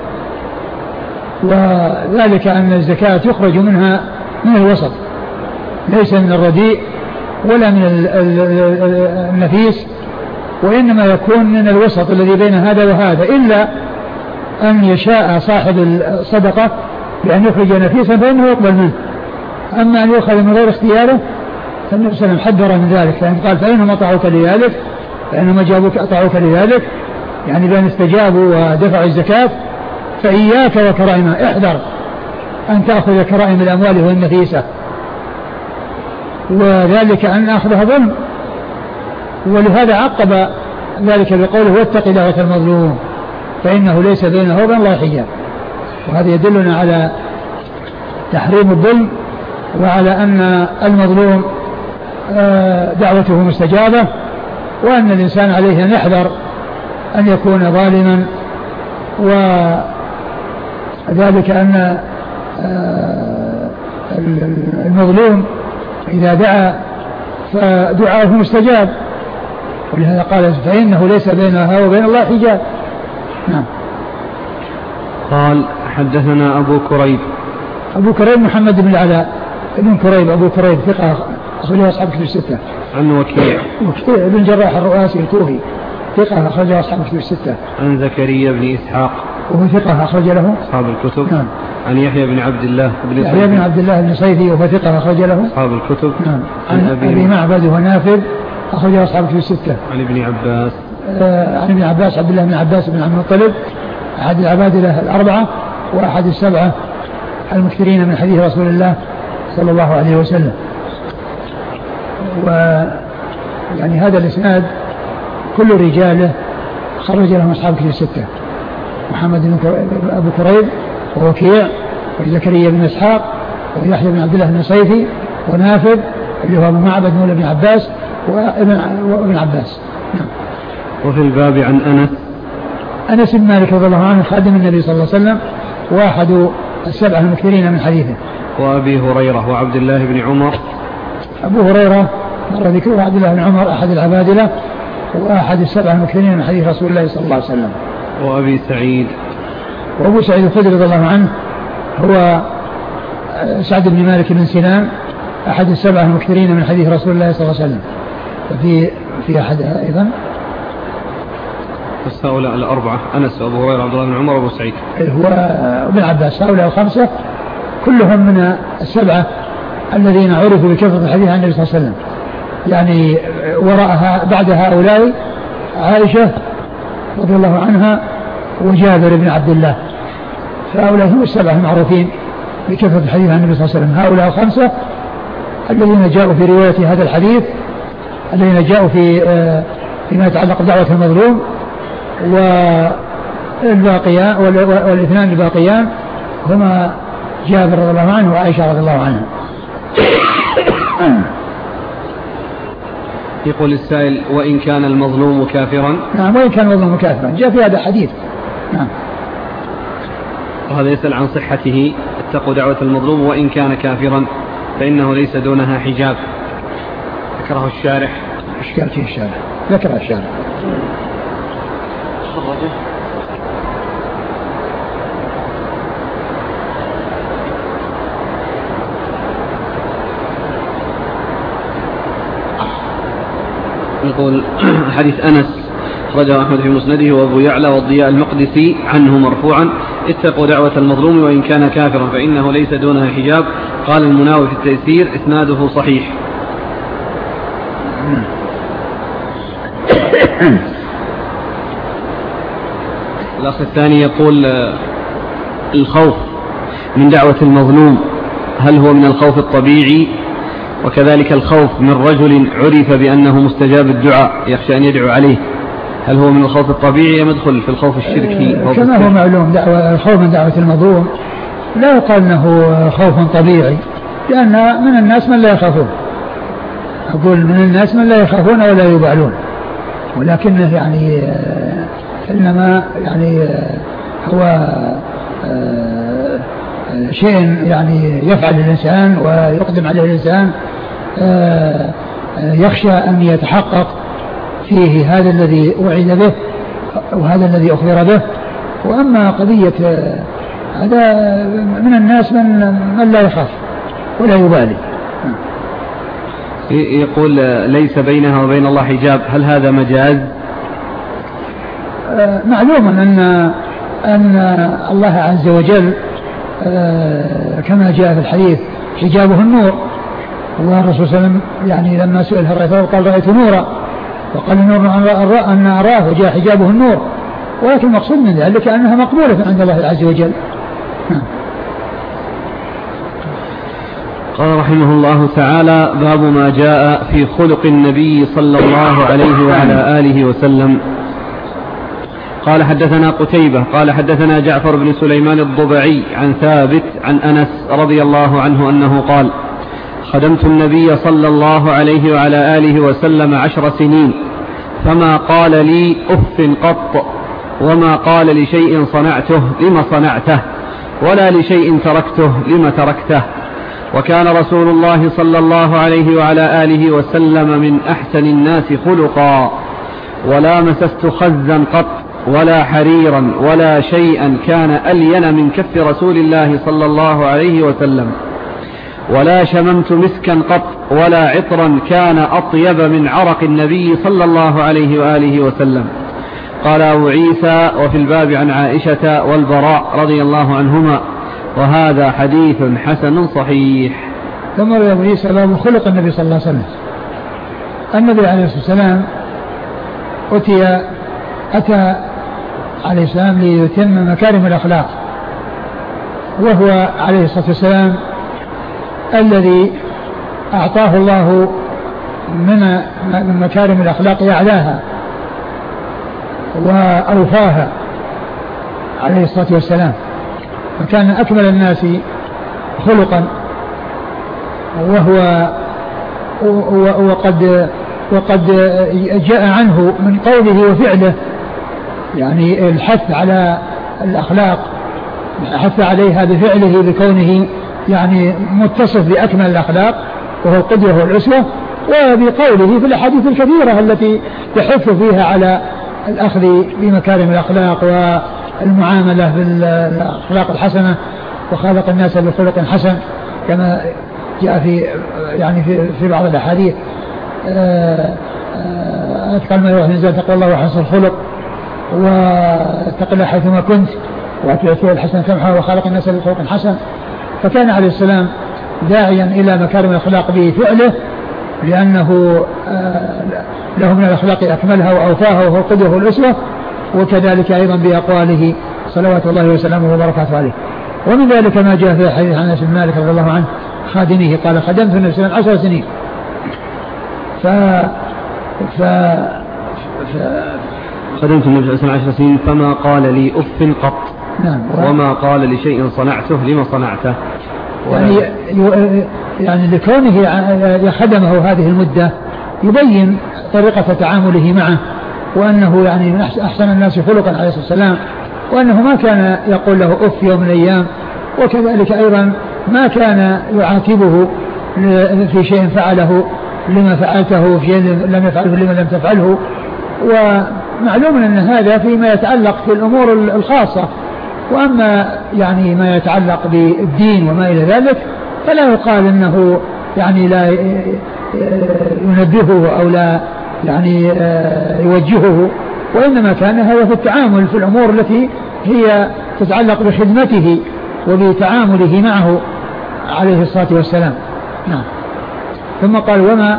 وذلك أن الزكاة يخرج منها من الوسط، ليس من الرديء ولا من النفيس، وإنما يكون من الوسط الذي بين هذا وهذا، إلا أن يشاء صاحب الصدقة بأن يخرج نفيسا فإنه يقبل منه. أما أن يؤخذ من غير اختياره فالنبي صلى الله عليه وسلم حذر من ذلك، فإن قال فإنهم أطاعوك لذلك فإنهم أجابوك أطاعوك لذلك، يعني بأن استجابوا ودفعوا الزكاة، فإياك وكرائمها، احذر أن تأخذ كرائم الأموال والنفيسة، وذلك أن أخذها ظلم. ولهذا عقب ذلك بقوله واتق دعوة المظلوم فإنه ليس بينه وبين الله حجاب. وهذا يدلنا على تحريم الظلم، وعلى أن المظلوم دعوته مستجابة، وأن الإنسان عليه أن يحذر أن يكون ظالما، وذلك أن المظلوم إذا دعا فدعاه مستجاب، ولهذا قال فإنه ليس بينها وبين الله حجاب. نعم. قال حدثنا أبو كريب أبو كريب محمد بن العلاء ابن كريب أبو كريب ثقة أخرجه أصحاب الكتب الستة. عن وكيع وكيع بن جراح الرؤاسي الكوفي ثقة أخرجه أصحاب الكتب الستة. عن زكريا بن إسحاق وهو ثقة أخرج له أصحاب الكتب. نعم. عن يحيى بن عبد الله بن يحيى بن عبد الله بن صيفي وهو ثقة أخرج له أصحاب الكتب. نعم. عن أبي معبد ونافذ أخرجه أصحاب الكتب الستة. عن ابن عباس آه عن ابن عباس عبد الله بن عباس بن عبد المطلب أحد العبادلة الأربعة وأحد السبعة المكثرين من حديث رسول الله صلى الله عليه وسلم. ويعني هذا الإسناد كل رجاله خرج لهم أصحاب الكتب الستة، محمد بن أبو كريب ووكيع وزكريا بن إسحاق ويحيى بن عبد الله بن صيفي ونافذ اللي هو أبو معبد مولى بن عباس وابن عباس. نعم. وفي الباب عن أنس أنس بن مالك رضي الله عنه خادم النبي صلى الله عليه وسلم واحد السبعة المكثرين من حديثه. وأبي هريرة وعبد الله بن عمر. أبو هريرة مر ذكره عبد الله بن عمر أحد العبادلة وأحد السبعة المكثرين من حديث رسول الله صلى الله عليه وسلم. وأبي سعيد وأبو سعيد الخدري رضي الله عنه هو سعد بن مالك بن سنان أحد السبعة المكثرين من حديث رسول الله صلى الله عليه وسلم. وفي في أحدها أيضا بس هؤلاء الأربعة أنس وأبو هريرة عبد الله بن عمر وأبو سعيد هو ابن عباس، هؤلاء الخمسة كلهم من السبعة الذين عرفوا بكثرة الحديث عن النبي صلى الله عليه وسلم. يعني وراءها بعد هؤلاء عائشة رضي الله عنها وجابر بن عبد الله، فهؤلاء هم السبعة المعروفين بكثرة الحديث عن النبي صلى الله عليه وسلم. هؤلاء الخمسة الذين جاءوا في رواية هذا الحديث، الذين جاءوا في فيما يتعلق بدعوة المظلوم، والباقيان والاثنان الباقيان هما جابر رضي الله عنه وعائشة رضي الله عنها. يقول السائل: وإن كان المظلوم كافرا؟ نعم، وإن كان المظلوم كافرا، جاء في هذا الحديث. نعم. وهذا يسأل عن صحته: اتقوا دعوة المظلوم وإن كان كافرا فإنه ليس دونها حجاب. ذكره الشارح. إشكال فيه الشارح، ذكره الشارح. يقول: حديث أنس أخرجه أحمد في مسنده وأبو يعلى والضياء المقدسي عنه مرفوعا: اتقوا دعوة المظلوم وإن كان كافرا فإنه ليس دونها حجاب. قال المناوي في التيسير: إسناده صحيح. الأخ الثاني يقول: الخوف من دعوة المظلوم هل هو من الخوف الطبيعي؟ وكذلك الخوف من رجل عرف بأنه مستجاب الدعاء يخشى أن يدعو عليه، هل هو من الخوف الطبيعي أم يدخل في الخوف الشركي؟ كما هو معلوم، دعوة الخوف من دعوة المظلوم لا يقال أنه خوف طبيعي، لأن من الناس من لا يخافون. أقول من الناس من لا يخافون ولا يبالون، ولكنه يعني إنما يعني هو شيء يعني يفعل الإنسان ويقدم عليه الإنسان يخشى أن يتحقق فيه هذا الذي وعد به وهذا الذي أخبر به. وأما قضية هذا من الناس من, من لا يخاف ولا يبالي. يقول: ليس بينها وبين الله حجاب، هل هذا مجاز؟ معلوم أن أن الله عز وجل كما جاء في الحديث حجابه النور، والرسول صلى الله عليه وسلم يعني لما سئل هل رأيته قال: رأيت نورا، وقال النور أن أراه وجاء حجابه النور، ولكن المقصود من ذلك أنها مقبولة عند الله عز وجل. قال رحمه الله تعالى: باب ما جاء في خلق النبي صلى الله عليه وعلى آله وسلم. قال: حدثنا قتيبة قال: حدثنا جعفر بن سليمان الضبعي عن ثابت عن أنس رضي الله عنه أنه قال: خدمت النبي صلى الله عليه وعلى آله وسلم عشر سنين فما قال لي أف قط، وما قال لشيء صنعته لم صنعته، ولا لشيء تركته لم تركته. وكان رسول الله صلى الله عليه وعلى آله وسلم من أحسن الناس خلقا، ولا مسست خزا قط ولا حريرا ولا شيئا كان ألين من كف رسول الله صلى الله عليه وسلم، ولا شممت مسكا قط ولا عطرا كان أطيب من عرق النبي صلى الله عليه وآله وسلم. قال أبو عيسى: وفي الباب عن عائشة والبراء رضي الله عنهما، وهذا حديث حسن صحيح. ثم روى أبو عيسى باب خلق النبي صلى الله عليه وسلم. النبي عليه الصلاة والسلام أتي أتى عليه السلام ليتم مكارم الأخلاق، وهو عليه الصلاة والسلام الذي أعطاه الله من مكارم الأخلاق أعلاها وأوفاها عليه الصلاة والسلام، فكان أكمل الناس خلقا، وهو وقد وقد جاء عنه من قوله وفعله يعني الحث على الأخلاق، حث عليها بفعله بكونه يعني متصف بأكمل الأخلاق وهو القدوة والأسوة، وبقوله في الأحاديث الكثيرة التي يحث فيها على الأخذ بمكارم الأخلاق المعاملة بالأخلاق الحسنة وخالق الناس بخلق حسن كما جاء في يعني في, في بعض الأحاديث أتقى ما يروح نزال تقوى الله وحسن الخلق واتق الله حيثما كنت وأتبع الحسن سمحه وخالق الناس بخلق حسن. فكان عليه السلام داعيا إلى مكارم الأخلاق بفعله لأنه له من الأخلاق أكملها وأوفاها وهو القدوة والأسوة، وكذلك أيضا بأقواله صلوات الله وسلامه وبركاته عليه. ومن ذلك ما جاء في حديث أنس بن مالك رضي الله عنه خادمه قال خدمت النبي صلى الله عليه وسلم عشر سنين ف ف ف خدمت النبي صلى الله عليه وسلم عشر سنين فما قال لي أف قط. نعم. وما قال لشيء صنعته لما صنعته. يعني يعني لكونه خدمه هذه المدة يبين طريقة تعامله معه، وأنه يعني من أحسن الناس خلقا عليه الصلاة والسلام، وأنه ما كان يقول له أف يوم من الأيام، وكذلك أيضا ما كان يعاتبه في شيء فعله لما فعلته في شيء لم يفعله لما لم تفعله. ومعلوم أن هذا فيما يتعلق في الأمور الخاصة، وأما يعني ما يتعلق بالدين وما إلى ذلك فلا يقال أنه يعني لا ينبهه أو لا يعني يوجهه، وإنما كان هذا في التعامل في الأمور التي هي تتعلق بخدمته وبتعامله معه عليه الصلاة والسلام. نعم. ثم قال وما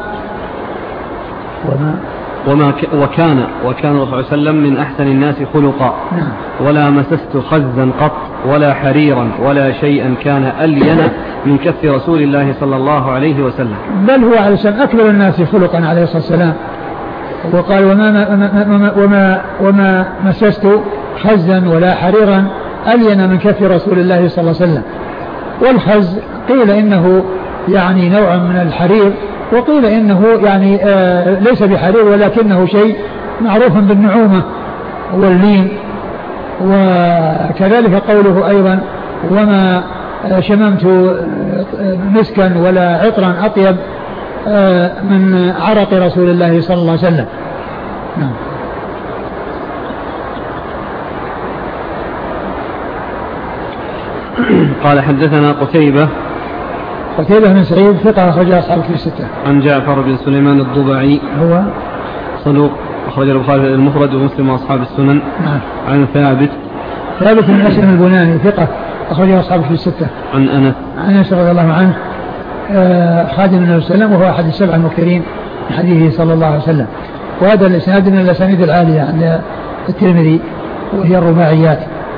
وما وما ك وكان وكان صلى الله عليه وسلم من أحسن الناس خلقا. نعم. ولا مسست خزا قط ولا حريرا ولا شيئا كان ألين من كف رسول الله صلى الله عليه وسلم، بل هو عليه السلام أكبر الناس خلقا عليه الصلاة والسلام. وقال وما, وما, وما, وما مسست خزا ولا حريرا ألين من كف رسول الله صلى الله عليه وسلم. والخز قيل إنه يعني نوع من الحرير، وقيل إنه يعني آه ليس بحرير ولكنه شيء معروف بالنعومة واللين. وكذلك قوله أيضا وما شممت مسكا ولا عطرا أطيب آه من عرق رسول الله صلى الله عليه وسلم. نعم. قال حدثنا قتيبة قتيبة بن سعيد ثقة أخرج أصحابه في الستة. عن جعفر بن سليمان الضبعي هو صدوق أخرج البخاري المفرد ومسلم وأصحاب السنن. نعم. عن ثابت ثابت بن أسلم البناني ثقة أخرج أصحابه في الستة. عن أنس عن أنس رضي الله عنه خادم النبي صلى الله عليه وسلم، وهو أحد السبع المكثرين من حديثه صلى الله عليه وسلم. وهذا الإسناد من الأسانيد العالية عند الترمذي وهي الرباعيات.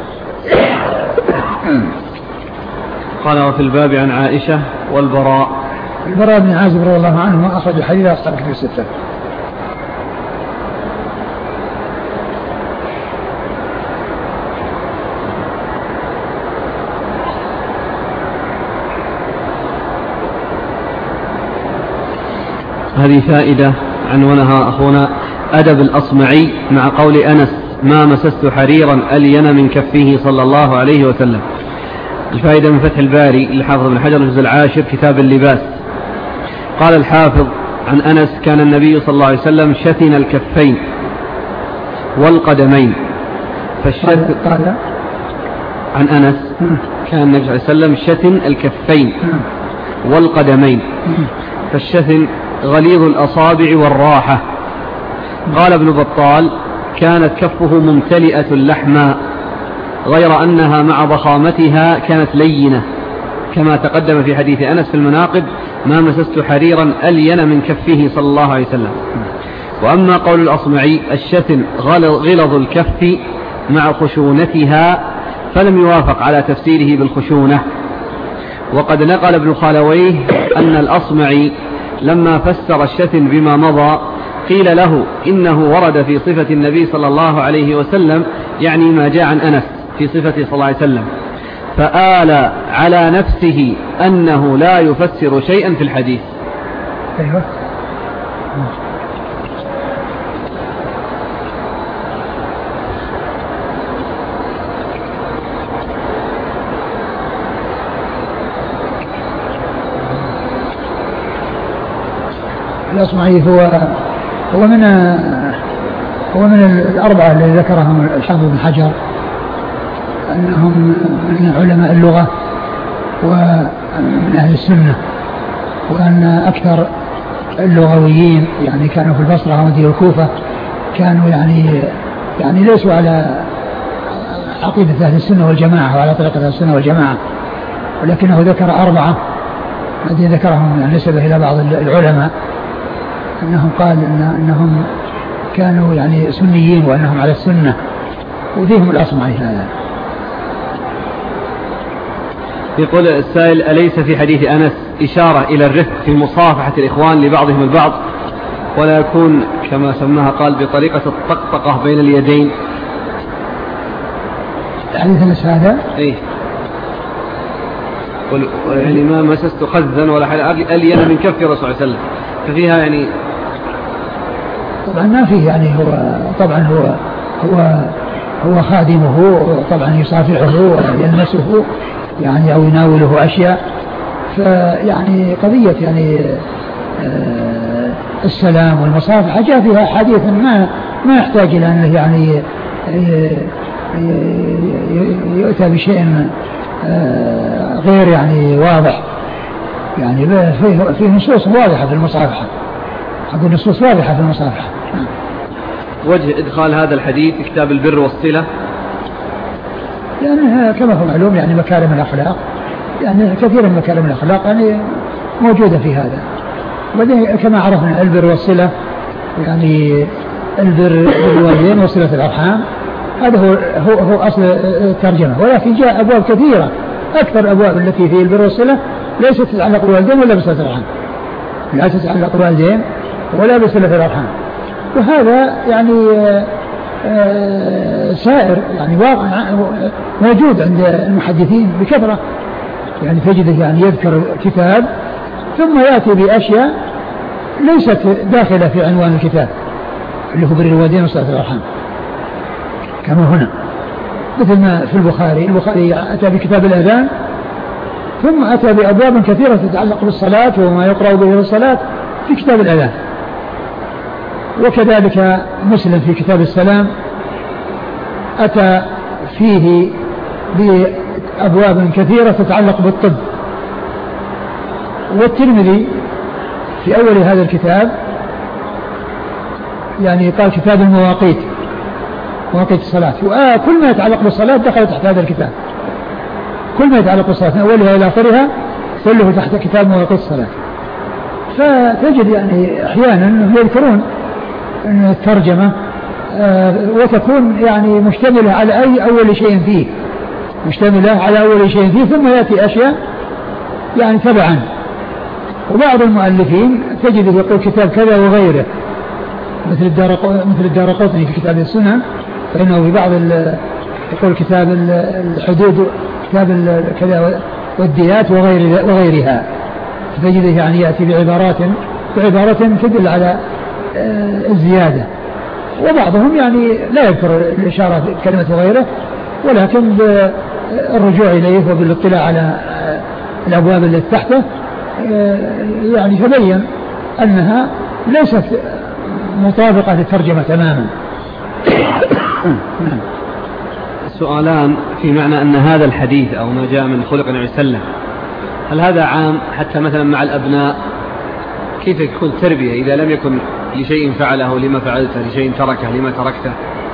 قال وفي الباب عن عائشة والبراء. البراء بن عازب رضي الله عنه أخرج حديث أصحاب في الستة. هذه فائدة عنونها أخونا أدب الأصمعي مع قول أنس ما مسست حريرا ألين من كفه صلى الله عليه وسلم. الفائدة من فتح الباري للحافظ بن حجر الجزء العاشر كتاب اللباس. قال الحافظ عن أنس كان النبي صلى الله عليه وسلم شتن الكفين والقدمين. فالشتن قال عن أنس كان النبي صلى الله عليه وسلم شتن الكفين والقدمين. فالشتن غليظ الأصابع والراحة. قال ابن بطال كانت كفه ممتلئة لحما غير أنها مع ضخامتها كانت لينة، كما تقدم في حديث أنس في المناقب ما مسست حريرا ألين من كفه صلى الله عليه وسلم. وأما قول الأصمعي الشتن غلظ الكف مع خشونتها فلم يوافق على تفسيره بالخشونة. وقد نقل ابن خالويه أن الأصمعي لما فسر الشتن بما مضى قيل له إنه ورد في صفة النبي صلى الله عليه وسلم، يعني ما جاء عن أنس في صفته صلى الله عليه وسلم، فآل على نفسه أنه لا يفسر شيئا في الحديث. أيوة. الأصمعي هو هو من هو من الأربعة الذي ذكرهم الحافظ بن حجر أنهم من علماء اللغة ومن أهل السنة، وأن أكثر اللغويين يعني كانوا في البصرة ومدينة الكوفة كانوا يعني يعني ليسوا على عقيدة أهل السنة والجماعة وعلى طريقة أهل السنة والجماعة، ولكنه ذكر أربعة الذين ذكرهم يعني نسبة إلى بعض العلماء أنهم قال إن أنهم كانوا يعني سنيين وأنهم على السنة، وفيهم الأصمعي هذا. يقول السائل: أليس في حديث أنس إشارة إلى الرفق في مصافحة الإخوان لبعضهم البعض، ولا يكون كما سماها قال بطريقة الطقطقة بين اليدين؟ حديث أنس هذا إيه، يعني ما مسست خزا ولا حاجة ألين من كف الرسول صلى الله عليه وسلم، ففيها يعني طبعا ما فيه يعني هو طبعا هو هو هو خادمه طبعا يصافحه ويلمسه يعني أو يناوله أشياء، فيعني قضية يعني آه السلام والمصافحة جاء فيها حديث ما ما يحتاج إلى أنه يعني يؤتى بشيء آه غير يعني واضح، يعني فيه, فيه نصوص واضحة في المصافحة، أقول نصوص واضحة في المصافحة. وجه إدخال هذا الحديث في كتاب البر والصلة، لأنها يعني كما هو معلوم يعني مكارم الأخلاق، يعني كثير من مكارم الأخلاق يعني موجودة في هذا. وبعدين كما عرفنا البر والصلة يعني البر بالوالدين وصلة الأرحام، هذا هو, هو, هو أصل الترجمة، ولكن جاء أبواب كثيرة، أكثر أبواب التي في البر والصلة ليست تتعلق بالوالدين ولا بصلة الأرحام، لا تتعلق بالوالدين ولا بصلة الأرحام، وهذا يعني سائر يعني واقع موجود عند المحدثين بكثرة، يعني تجده يعني يذكر كتاب ثم يأتي بأشياء ليست داخلة في عنوان الكتاب اللي هو بر الوالدين وصلة الأرحام، كما هنا مثل ما في البخاري. البخاري أتى بكتاب الأذان ثم أتى بأبواب كثيرة تتعلق بالصلاة وما يقرأ به في الصلاة في كتاب الأذان، وكذلك مسلم في كتاب السلام أتى فيه بأبواب كثيرة تتعلق بالطب، والترمذي في أول هذا الكتاب يعني قال كتاب المواقيت، مواقيت الصلاة، وكل ما يتعلق بالصلاة دخل تحت هذا الكتاب، كل ما يتعلق بالصلاة من أولها إلى آخرها كله تحت كتاب مواقيت الصلاة. فتجد يعني أحيانا يذكرون أن الترجمة آه وتكون يعني مشتملة على أي أول شيء فيه، مشتملة على أول شيء فيه، ثم يأتي أشياء يعني تبعا. وبعض المؤلفين تجد يقول كتاب كذا وغيره، مثل مثل الدارقطني في كتاب السنن، فإنه في بعض يقول كتاب الحدود، كتاب كذا والديات وغير وغيرها، تجده يعني يأتي بعبارات بعبارات تدل على الزيادة. وبعضهم يعني لا يذكر الإشارة بكلمة غيره، ولكن بالرجوع إليه وبالاطلاع على الأبواب التي تحته يعني تبين أنها ليست مطابقة للترجمة تماما. سؤالان في معنى أن هذا الحديث أو ما جاء من خلق النبي صلى الله عليه وسلم، هل هذا عام حتى مثلا مع الأبناء؟ كيف يكون تربية إذا لم يكن لشيء فعله لما فعلته، لشيء تركه لما تركته؟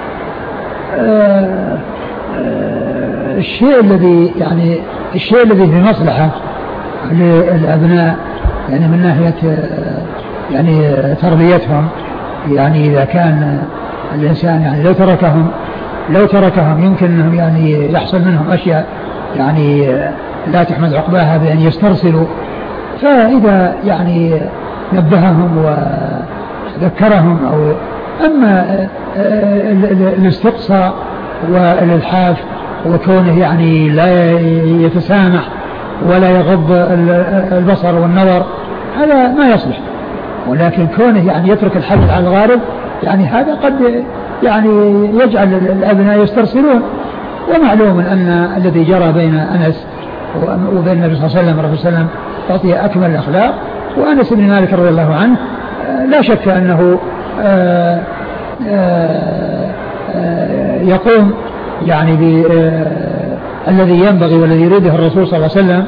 آه آه الشيء الذي يعني الشيء الذي في مصلحة للأبناء يعني من ناحية يعني تربيتهم، يعني إذا كان الإنسان يعني لو تركهم لو تركهم يمكن أنهم يعني يحصل منهم أشياء يعني لا تحمد عقباها بأن يسترسلوا، فإذا يعني نبههم وذكرهم أو أما الاستقصاء والإلحاف وكونه يعني لا يتسامح ولا يغض البصر والنظر هذا ما يصلح، ولكن كونه يعني يترك الحدث على الغارب يعني هذا قد يعني يجعل الأبناء يسترسلون. ومعلوم أن الذي جرى بين أنس وبين النبي صلى الله عليه وسلم ورسول الله تعطي أكمل الأخلاق، وأنس بن مالك رضي الله عنه لا شك أنه آآ آآ آآ يقوم يعني الذي ينبغي والذي يريده الرسول صلى الله عليه وسلم.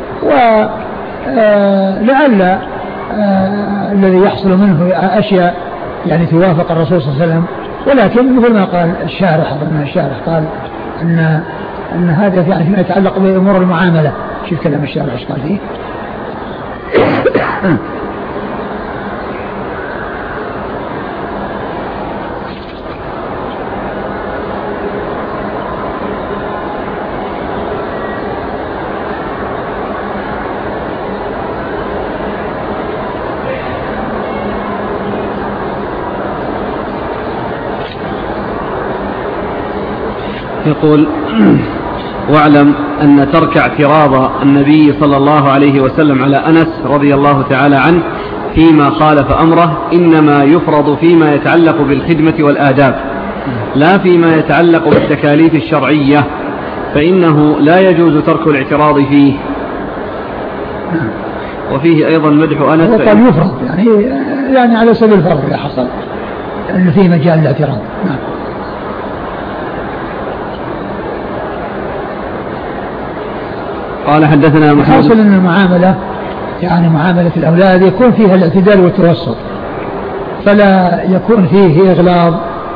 ولعل الذي يحصل منه أشياء يعني توافق الرسول صلى الله عليه وسلم، ولكن مثل ما قال الشارح أظن الشارح قال أن أن هذا يعني فيما يتعلق بأمور المعاملة. شوف كلام الشارح ايش قال فيه. يقول: واعلم أن ترك اعتراض النبي صلى الله عليه وسلم على أنس رضي الله تعالى عنه فيما خالف أمره إنما يفرض فيما يتعلق بالخدمة والآداب، لا فيما يتعلق بالتكاليف الشرعية، فإنه لا يجوز ترك الاعتراض فيه. وفيه أيضا مدح أنس فإن يفرض يعني, يعني على سبيل الفرض إذا حصل أن فيه مجال الاعتراض. نعم. قال حدثنا محمد. حاصل أن المعاملة يعني معاملة الأولاد يكون فيها الاعتدال والتوسط، فلا يكون فيه إغلاظ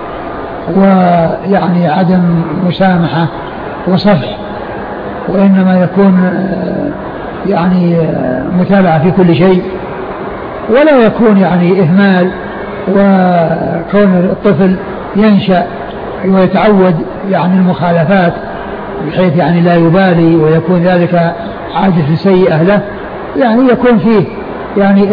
ويعني عدم مسامحة وصفح، وإنما يكون يعني متابعة في كل شيء، ولا يكون يعني إهمال وكون الطفل ينشأ ويتعود يعني المخالفات بحيث يعني لا يبالي ويكون ذلك عادة سيئة له. يعني يكون فيه يعني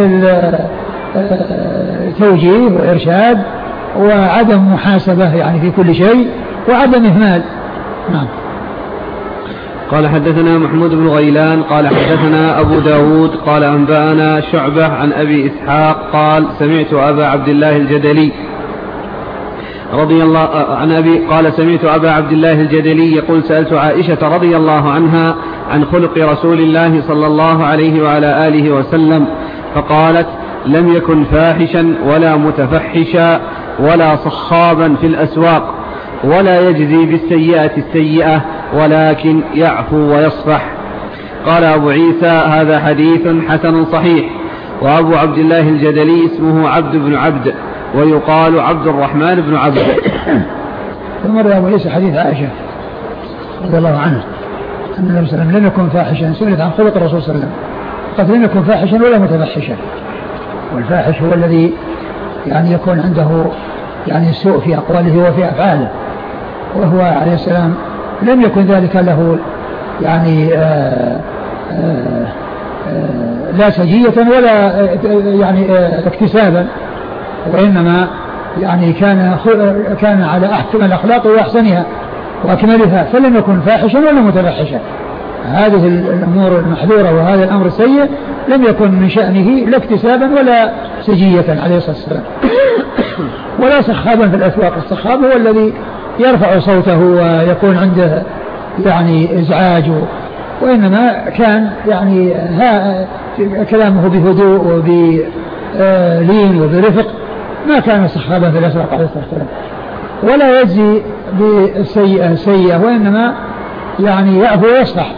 توجيه وإرشاد وعدم محاسبة يعني في كل شيء وعدم إهمال. نعم. قال حدثنا محمود بن غيلان قال حدثنا أبو داود قال أنبأنا شعبة عن أبي إسحاق قال سمعت أبا عبد الله الجدلي رضي الله عن أبي قال سمعت أبا عبد الله الجدلي يقول سألت عائشة رضي الله عنها عن خلق رسول الله صلى الله عليه وعلى آله وسلم، فقالت لم يكن فاحشا ولا متفحشا ولا صخابا في الأسواق ولا يجزي بالسيئة السيئة ولكن يعفو ويصفح. قال أبو عيسى هذا حديث حسن صحيح. وأبو عبد الله الجدلي اسمه عبد بن عبد ويقال عبد الرحمن بن عبد. ثم روى أبو عيسى حديث عائشة رضي الله عنها أن النبي صلى الله عليه وسلم لم يكن فاحشا، سئلت عن خلق الرسول صلى الله عليه وسلم قد لم يكن فاحشا ولا متفحشا، والفاحش هو الذي يعني يكون عنده يعني سوء في أقواله وفي أفعاله، وهو عليه السلام لم يكن ذلك له يعني آآ آآ آآ لا سجية ولا يعني اكتسابا، وإنما يعني كان كان على أحسن الأخلاق وأحسنها وأكملها، فلم يكن فاحشا ولا متفحشا. هذه الأمور المحذورة وهذا الأمر السيء لم يكن من شأنه لا اكتسابا ولا سجية عليه الصلاة والسلام، ولا صخابا في الأسواق. الصخاب هو الذي يرفع صوته ويكون عنده يعني إزعاج، وإنما كان يعني ها كلامه بهدوء وبلين وبرفق، ما كان صخابا في الأسواق عليه الصلاة والسلام، ولا يجزي بالسيئة سيئة، وإنما يعني يعفو ويصفح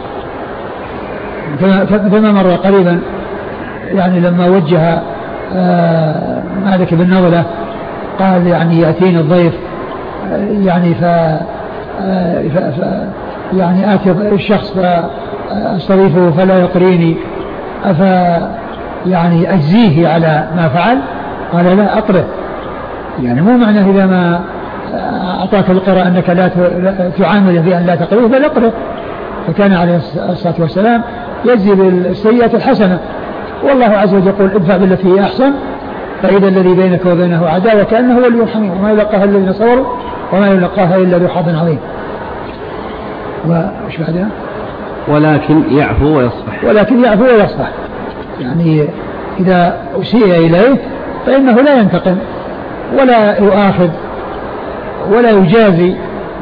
كما مر قريبا يعني لما وجه مالك بن نضلة قال يعني يأتيني الضيف يعني ف, ف... ف... يعني آتي الشخص فاستضيفه فلا يقريني أف يعني أجزيه على ما فعل؟ قال لا أقره، يعني مو معنى إذا ما أعطاك القراءة أنك لا تعامله بأن لا تقريه بل أقره. فكان عليه الصلاة والسلام يجزي بالسيئة الحسنة، والله عز وجل يقول ادفع بالتي هي أحسن فإذا الذي بينك وبينه عداوة كأنه ولي حميم وما يلقاها الذين صبروا وما يلقاها إلا ذو حظ عظيم. وش بعدها؟ ولكن يعفو ويصفح. ولكن يعفو ويصفح، يعني إذا أسيء إليه فإنه لا ينتقم ولا يؤاخذ ولا يجازي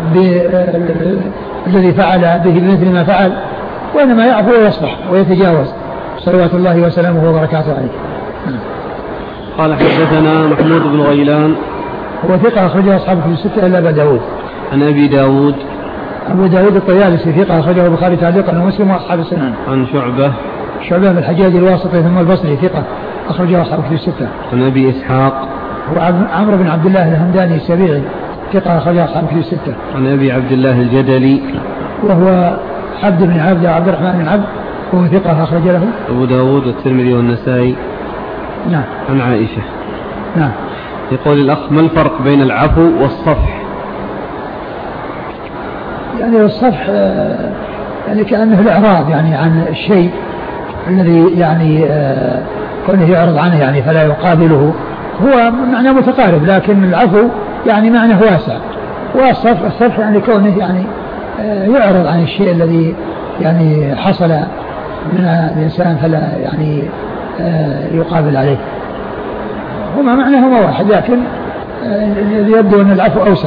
بالذي فعل به بمثل ما فعل، وإنما يعفو ويصفح ويتجاوز صلوات الله وسلامه وبركاته عليه. قال حدثنا محمود بن غيلان هو ثقة أخرجه أصحابه في الستة إلا أبا داود. عن أبي داود أبو داود الطيالسي ثقة أخرجه البخاري تعليقا ومسلم وأصحاب السنن. عن شعبة شعبة بن الحجاج الواسطي ثم البصري ثقة أخرجه أصحاب الكتب الستة. عن أبي إسحاق هو عمرو بن عبد الله الهمداني السبيعي ثقة أخرجه أصحاب الكتب الستة. عن أبي عبد الله الجدلي وهو عبد بن عبد عبد الرحمن بن عبد وهو ثقة أخرج له أبو داود والترمذي والنسائي. نعم. عن عائشة. نعم. يقول الأخ ما الفرق بين العفو والصفح؟ يعني الصفح يعني كأنه الإعراض يعني عن الشيء الذي يعني كونه يعرض عنه يعني فلا يقابله، هو معنى متقارب، لكن العفو يعني معنى واسع، والصفح الصفح يعني كونه يعني يعرض عن الشيء الذي يعني حصل من الإنسان فلا يعني يقابل عليه. هما معناهما واحد، لكن يبدو أن العفو أوسع.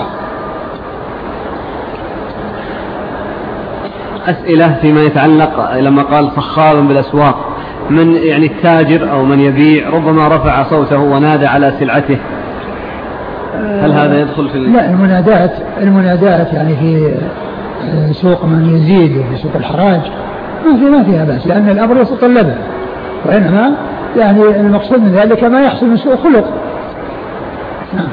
أسئلة فيما يتعلق لما قال صخابا بالأسواق، من يعني التاجر أو من يبيع ربما رفع صوته ونادى على سلعته، هل هذا يدخل في؟ لا، المنادات المنادات يعني في سوق من يزيد وفي سوق الحراج ما في ما فيها بأس، لأن الأمر يتطلبه، وإنما يعني المقصود من ذلك ما يحصل من سوء خلق. نعم.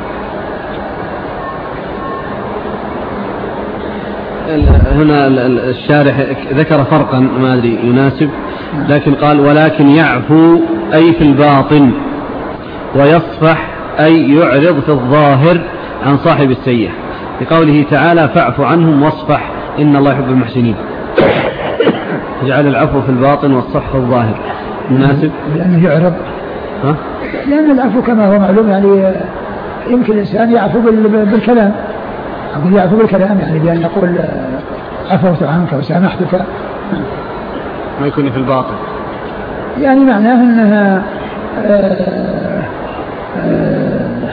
هنا الشارح ذكر فرقا ما أدري يناسب، لكن قال ولكن يعفو أي في الباطن، ويصفح أي يعرض في الظاهر عن صاحب السيئة، لقوله تعالى فاعف عنهم واصفح إن الله يحب المحسنين. جعل العفو في الباطن والصفح في الظاهر مناسب، لأنه يعرض. ها؟ لأن العفو كما هو معلوم يعني يمكن الإنسان يعفو بالكلام، أقول يعفو بالكلام يعني بأن يقول عفوت عنك وسامحتك، ما يكون في الباطن، يعني معناه أنها آآ آآ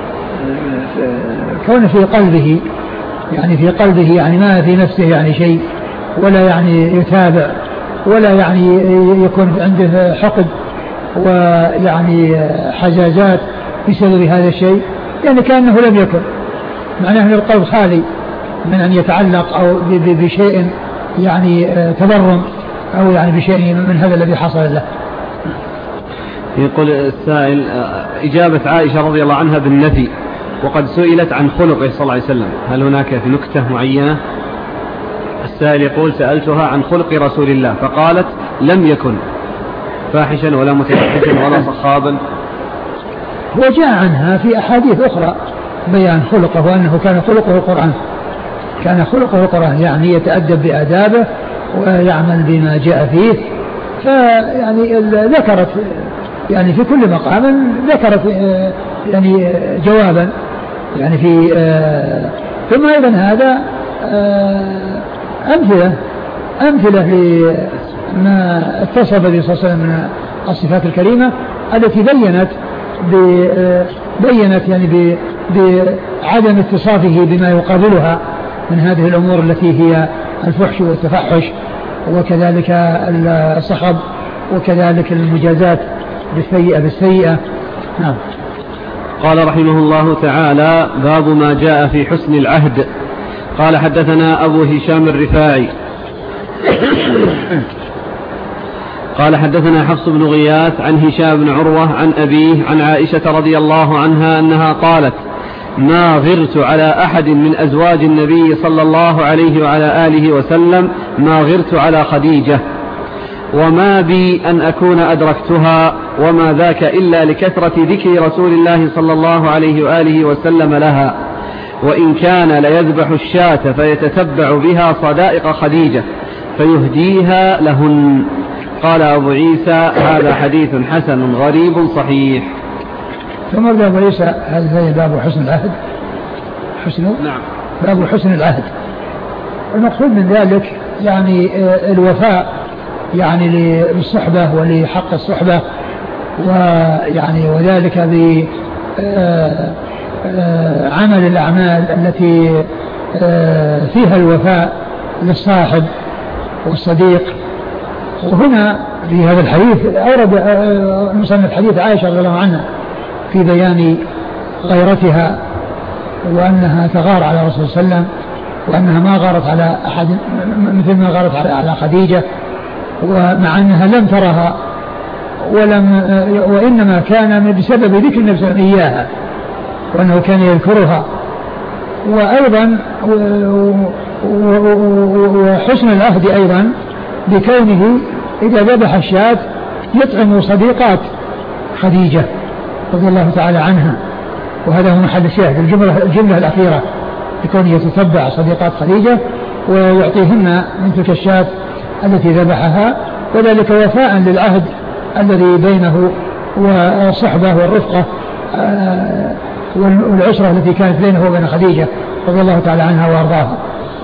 كون في قلبه يعني في قلبه يعني ما في نفسه يعني شيء، ولا يعني يتابع، ولا يعني يكون عنده حقد ويعني حزازات بسبب هذا الشيء، يعني كأنه لم يكن، معناه أن القلب خالي من أن يتعلق أو بشيء يعني تبرم أو يعني بشيء من هذا الذي حصل له. يقول السائل إجابة عائشة رضي الله عنها بالنفي، وقد سئلت عن خلقه صلى الله عليه وسلم، هل هناك في نكتة معينة؟ السائل يقول سألتها عن خلق رسول الله فقالت لم يكن فاحشا ولا متفحشا ولا صخابا. وجاء عنها في أحاديث أخرى بيان خلقه، وأنه كان خلقه القرآن، كان خلقه القرآن يعني يتأدب بآدابه ويعمل بما جاء فيه، فيعني ذكرت يعني في كل مقام ذكرت يعني جوابا يعني في ثم أيضا هذا أمثلة أمثلة لما اتصف به صلى الله عليه وسلم من الصفات الكريمة التي بينت بينت يعني بعدم اتصافه بما يقابلها من هذه الأمور التي هي الفحش والتفحش، وكذلك الصخب، وكذلك المجازات بالسيئة بالسيئة. نعم. قال رحمه الله تعالى باب ما جاء في حسن العهد. قال حدثنا أبو هشام الرفاعي قال حدثنا حفص بن غياث عن هشام بن عروة عن أبيه عن عائشة رضي الله عنها أنها قالت ما غرت على أحد من أزواج النبي صلى الله عليه وعلى آله وسلم ما غرت على خديجة، وما بي أن أكون أدركتها، وما ذاك إلا لكثرة ذكر رسول الله صلى الله عليه وآله وسلم لها، وإن كان ليذبح الشاة فيتتبع بها صدائق خديجة فيهديها لهن. قال أبو عيسى هذا حديث حسن غريب صحيح. ثم أبدا أبو عيسى هذا باب حسن العهد. حسن نعم. باب حسن العهد، المقصود من ذلك يعني الوفاء يعني للصحبة ولحق الصحبة، ويعني وذلك بعمل الأعمال التي فيها الوفاء للصاحب والصديق. وهنا في هذا الحديث أورد مصنف حديث عائشة رضي الله عنها في بيان غيرتها وأنها تغار على رسول الله صلى الله عليه وسلم وأنها ما غارت على أحد مثل ما غارت على خديجة، ومع أنها لم ترها ولم وإنما كان بسبب ذكر النبي صلى الله عليه وسلم إياها، وأنه كان يذكرها. وأيضا وحسن العهد أيضا بكونه إذا ذبح الشاة يطعم صديقات خديجة رضي الله تعالى عنها، وهذا هو محل الشاهد الجملة, الجملة الأخيرة بكونه يتتبع صديقات خديجة ويعطيهن من تلك الشاة التي ذبحها، وذلك وفاء للعهد الذي بينه والصحبة والرفقة والعشرة التي كانت بينه وبين خديجة رضي الله تعالى عنها وأرضاها.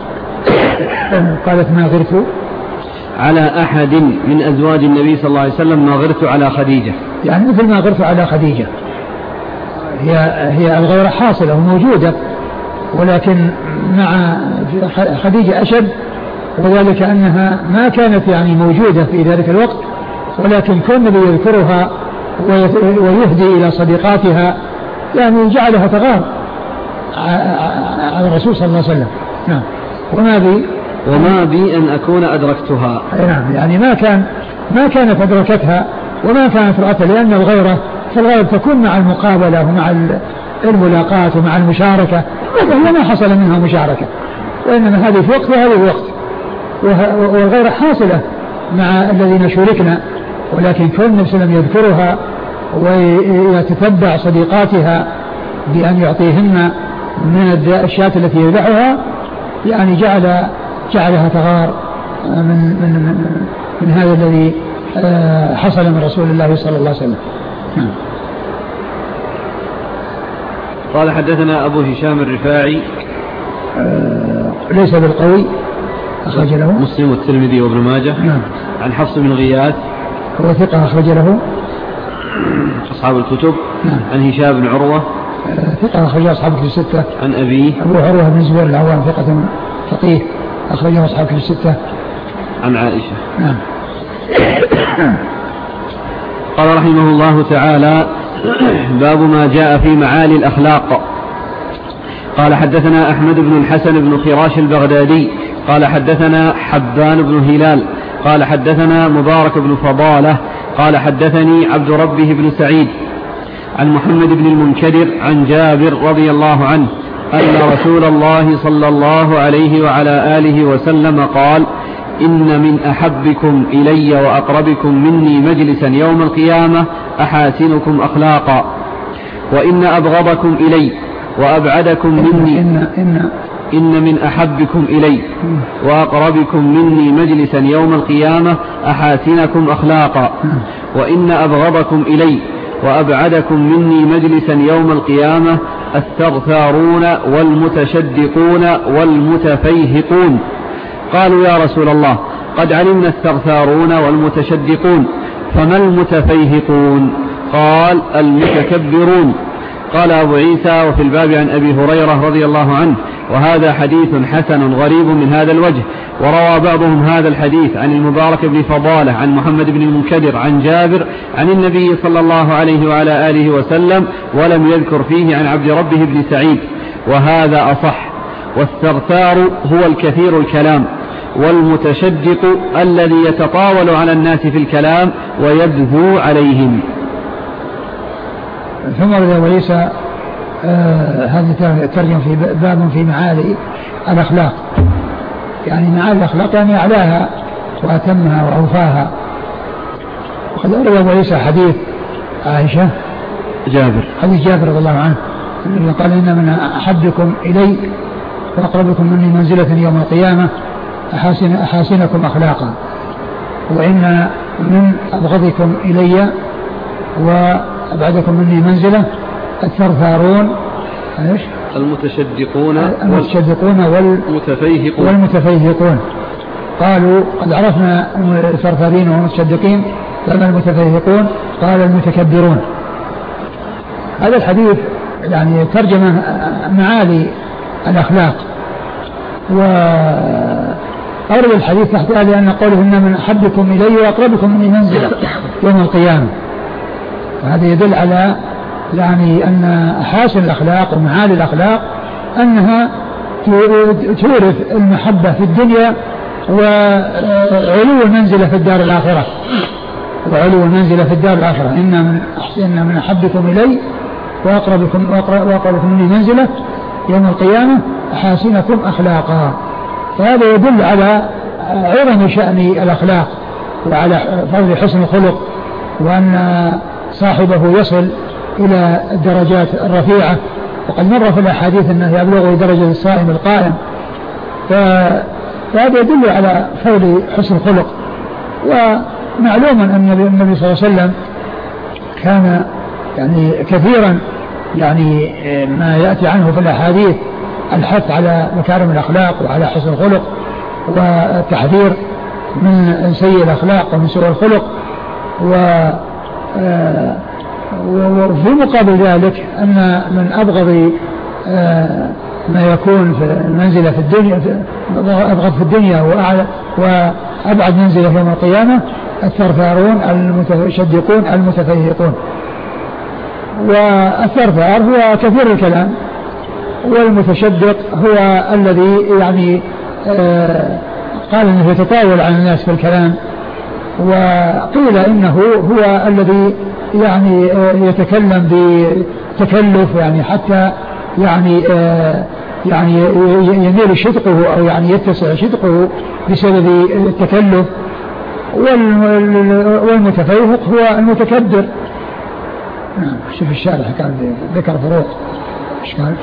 قالت ما غرت على أحد من أزواج النبي صلى الله عليه وسلم ما غرت على خديجة، يعني مثل ما غرت على خديجة. هي, هي الغيرة حاصلة وموجودة، ولكن مع خديجة أشد، وذلك أنها ما كانت يعني موجودة في ذلك الوقت، ولكن كون النبي يذكرها ويهدي إلى صديقاتها يعني جعلها تغار على الرسول صلى الله عليه وسلم. نعم. وما بي وما بي أن أكون أدركتها. نعم، يعني ما كان ما كانت أدركتها وما كانت رأتها، لأن الغيرة فالغيرة تكون مع المقابلة ومع الملاقات ومع المشاركة، وهي ما حصل منها مشاركة، وإنما هذه في وقت وهذه في وقت، والغيرة حاصلة مع الذين شاركنا، ولكن كل النبي صلى الله عليه وسلم يذكرها ويتتبع صديقاتها بأن يعطيهن من الشاة التي يذبحها، يعني جعل جعلها تغار من, من, من, من هذا الذي حصل من رسول الله صلى الله عليه وسلم. قال حدثنا أبو هشام الرفاعي ليس بالقوي، أخرج له مسلم والترمذي وابن ماجه. نعم. عن حفص بن غياث هو ثقة أخرج له أصحاب الكتب. نعم. عن هشام بن عروة ثقة أخرج أصحاب الكتب الستة. عن أبيه أبو عروة بن زبير العوام ثقة فقيه أخرجه أصحاب الكتب الستة. عن عائشة. نعم. قال رحمه الله تعالى باب ما جاء في معالي الأخلاق. قال حدثنا أحمد بن الحسن بن خراش البغدادي قال حدثنا حبان بن هلال قال حدثنا مبارك بن فضالة قال حدثني عبد ربه بن سعيد عن محمد بن المنكدر عن جابر رضي الله عنه أن رسول الله صلى الله عليه وعلى آله وسلم قال إن من أحبكم إلي وأقربكم مني مجلسا يوم القيامة أحاسنكم أخلاقا، وإن أبغضكم إلي وأبعدكم مني إن, إن, إن من أحبكم إلي وأقربكم مني مجلسا يوم القيامة أحاسنكم أخلاقا، وإن أبغضكم إلي وأبعدكم مني مجلسا يوم القيامة الثرثارون والمتشدقون والمتفيهقون. قالوا يا رسول الله قد علمنا الثرثارون والمتشدقون فما المتفيهقون؟ قال المتكبرون. قال أبو عيسى وفي الباب عن أبي هريرة رضي الله عنه وهذا حديث حسن غريب من هذا الوجه. وروى بعضهم هذا الحديث عن المبارك بن فضالة عن محمد بن المنكدر عن جابر عن النبي صلى الله عليه وعلى آله وسلم ولم يذكر فيه عن عبد ربه بن سعيد، وهذا أصح. والثرثار هو الكثير الكلام، والمتشدق الذي يتطاول على الناس في الكلام ويبذو عليهم. ثم رضي أبو عيسى آه هذه ترجم في باب في معالي الأخلاق، يعني معالي الأخلاق يعني أعلاها وأتمها وأوفاها. وقد روى أبو عيسى حديث عائشة جابر حديث جابر رضي الله عنه قال إن من أحبكم إلي وأقربكم مني منزلة يوم القيامة أحاسن أحاسنكم أخلاقا، وإن من أبغضكم إلي وأبعدكم مني منزلة الثرثارون ايش؟ المتشدقون المتشدقون والمتفيهقون والمتفيهقون. قالوا قد عرفنا الثرثارين والمتشدقين، فما المتفيهقون؟ قال المتكبرون. هذا الحديث يعني ترجمة معالي الأخلاق. وأورد الحديث تحت لأن قوله إن من أحبكم إلي وأقربكم مني منزلة يوم القيامة، وهذا يدل على يعني أن أحاسن الأخلاق ومعالي الأخلاق أنها تورث المحبة في الدنيا وعلو المنزلة في الدار الآخرة وعلو المنزلة في الدار الآخرة. إن من أحسن من أحبكم إلي وأقربكم, وأقربكم مني منزلة يوم القيامة أحاسنكم أخلاقا. فهذا يدل على عظم شأن الأخلاق وعلى فضل حسن الخلق، وأن صاحبه يصل إلى الدرجات الرفيعة. وقد مر في الأحاديث أنه يبلغ درجة الصائم القائم. فهذا يدل على فضل حسن الخلق. ومعلوم أن النبي صلى الله عليه وسلم كان يعني كثيرا يعني ما يأتي عنه في الأحاديث الحث على مكارم الأخلاق وعلى حسن الخلق والتحذير من سيء الأخلاق ومن سوء الخلق. وفي مقابل ذلك أن من أبغض ما يكون في المنزلة في الدنيا أبغض في الدنيا وأبعد منزلة يوم القيامة الثرثارون المتشدقون المتفيهقون. والثرثار هو كثير الكلام، والمتشدق هو الذي يعني آه قال انه يتطاول على الناس في الكلام، وقيل انه هو الذي يعني آه يتكلم بتكلف يعني حتى يعني آه يعني يميل شدقه او يعني يتسع شدقه بسبب التكلف. والمتفيهق هو المتكبر. شوف الشارح كان ذكر فروق. ايش قال؟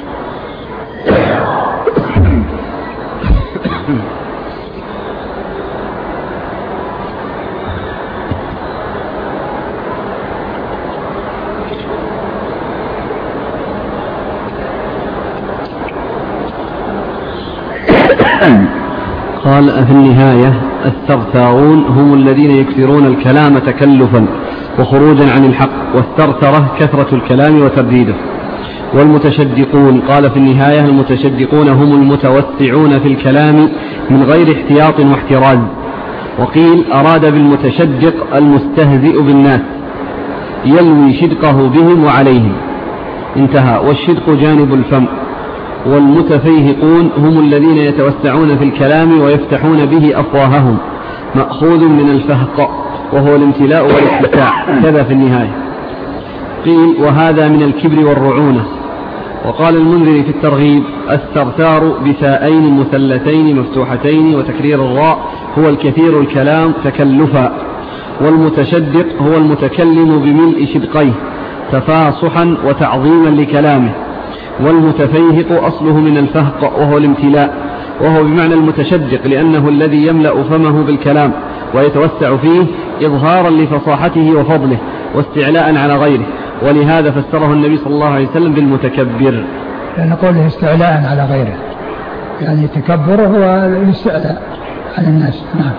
قال في النهاية الثرثارون هم الذين يكثرون الكلام تكلفا وخروجا عن الحق، والثرثرة كثرة الكلام وترديده. والمتشدقون قال في النهاية المتشدقون هم المتوسعون في الكلام من غير احتياط واحتراز. وقيل أراد بالمتشدق المستهزئ بالناس يلوي شدقه بهم وعليهم، انتهى. والشدق جانب الفم. والمتفيهقون هم الذين يتوسعون في الكلام ويفتحون به أفواههم، مأخوذ من الفهق وهو الامتلاء والاتساع، كذا في النهاية. قيل وهذا من الكبر والرعونة. وقال المنذري في الترغيب الثرثار بثاءين مثلتين مفتوحتين وتكرير الراء هو الكثير الكلام تكلفا. والمتشدق هو المتكلم بملء شدقيه تفاصحا وتعظيما لكلامه. والمتفيهق أصله من الفهق وهو الامتلاء، وهو بمعنى المتشدق لأنه الذي يملأ فمه بالكلام ويتوسع فيه إظهارا لفصاحته وفضله واستعلاء على غيره. ولهذا فسره النبي صلى الله عليه وسلم بالمتكبر، لأن قوله استعلاء على غيره يعني التكبر هو الاستعلاء على الناس. نعم.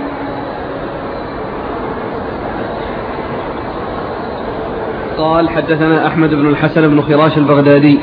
قال حدثنا أحمد بن الحسن بن خراش البغدادي.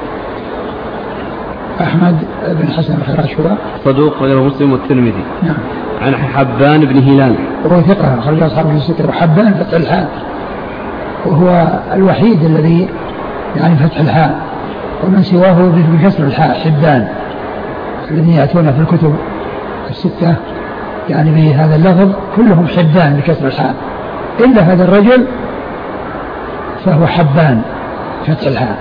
أحمد بن حسن الخراش هو صدوق غير مسلم والترمذي. نعم. عن حبان بن هلال وهو ثقة خرج أصحاب الستة. وحبان فتح الحاء وهو الوحيد الذي يعني فتح الحاء، ومن سواه بكسر الحاء حبان الذين يأتون في الكتب الستة يعني بهذا اللفظ كلهم حبان بكسر الحاء، إلا هذا الرجل فهو حبان فتح الحاء.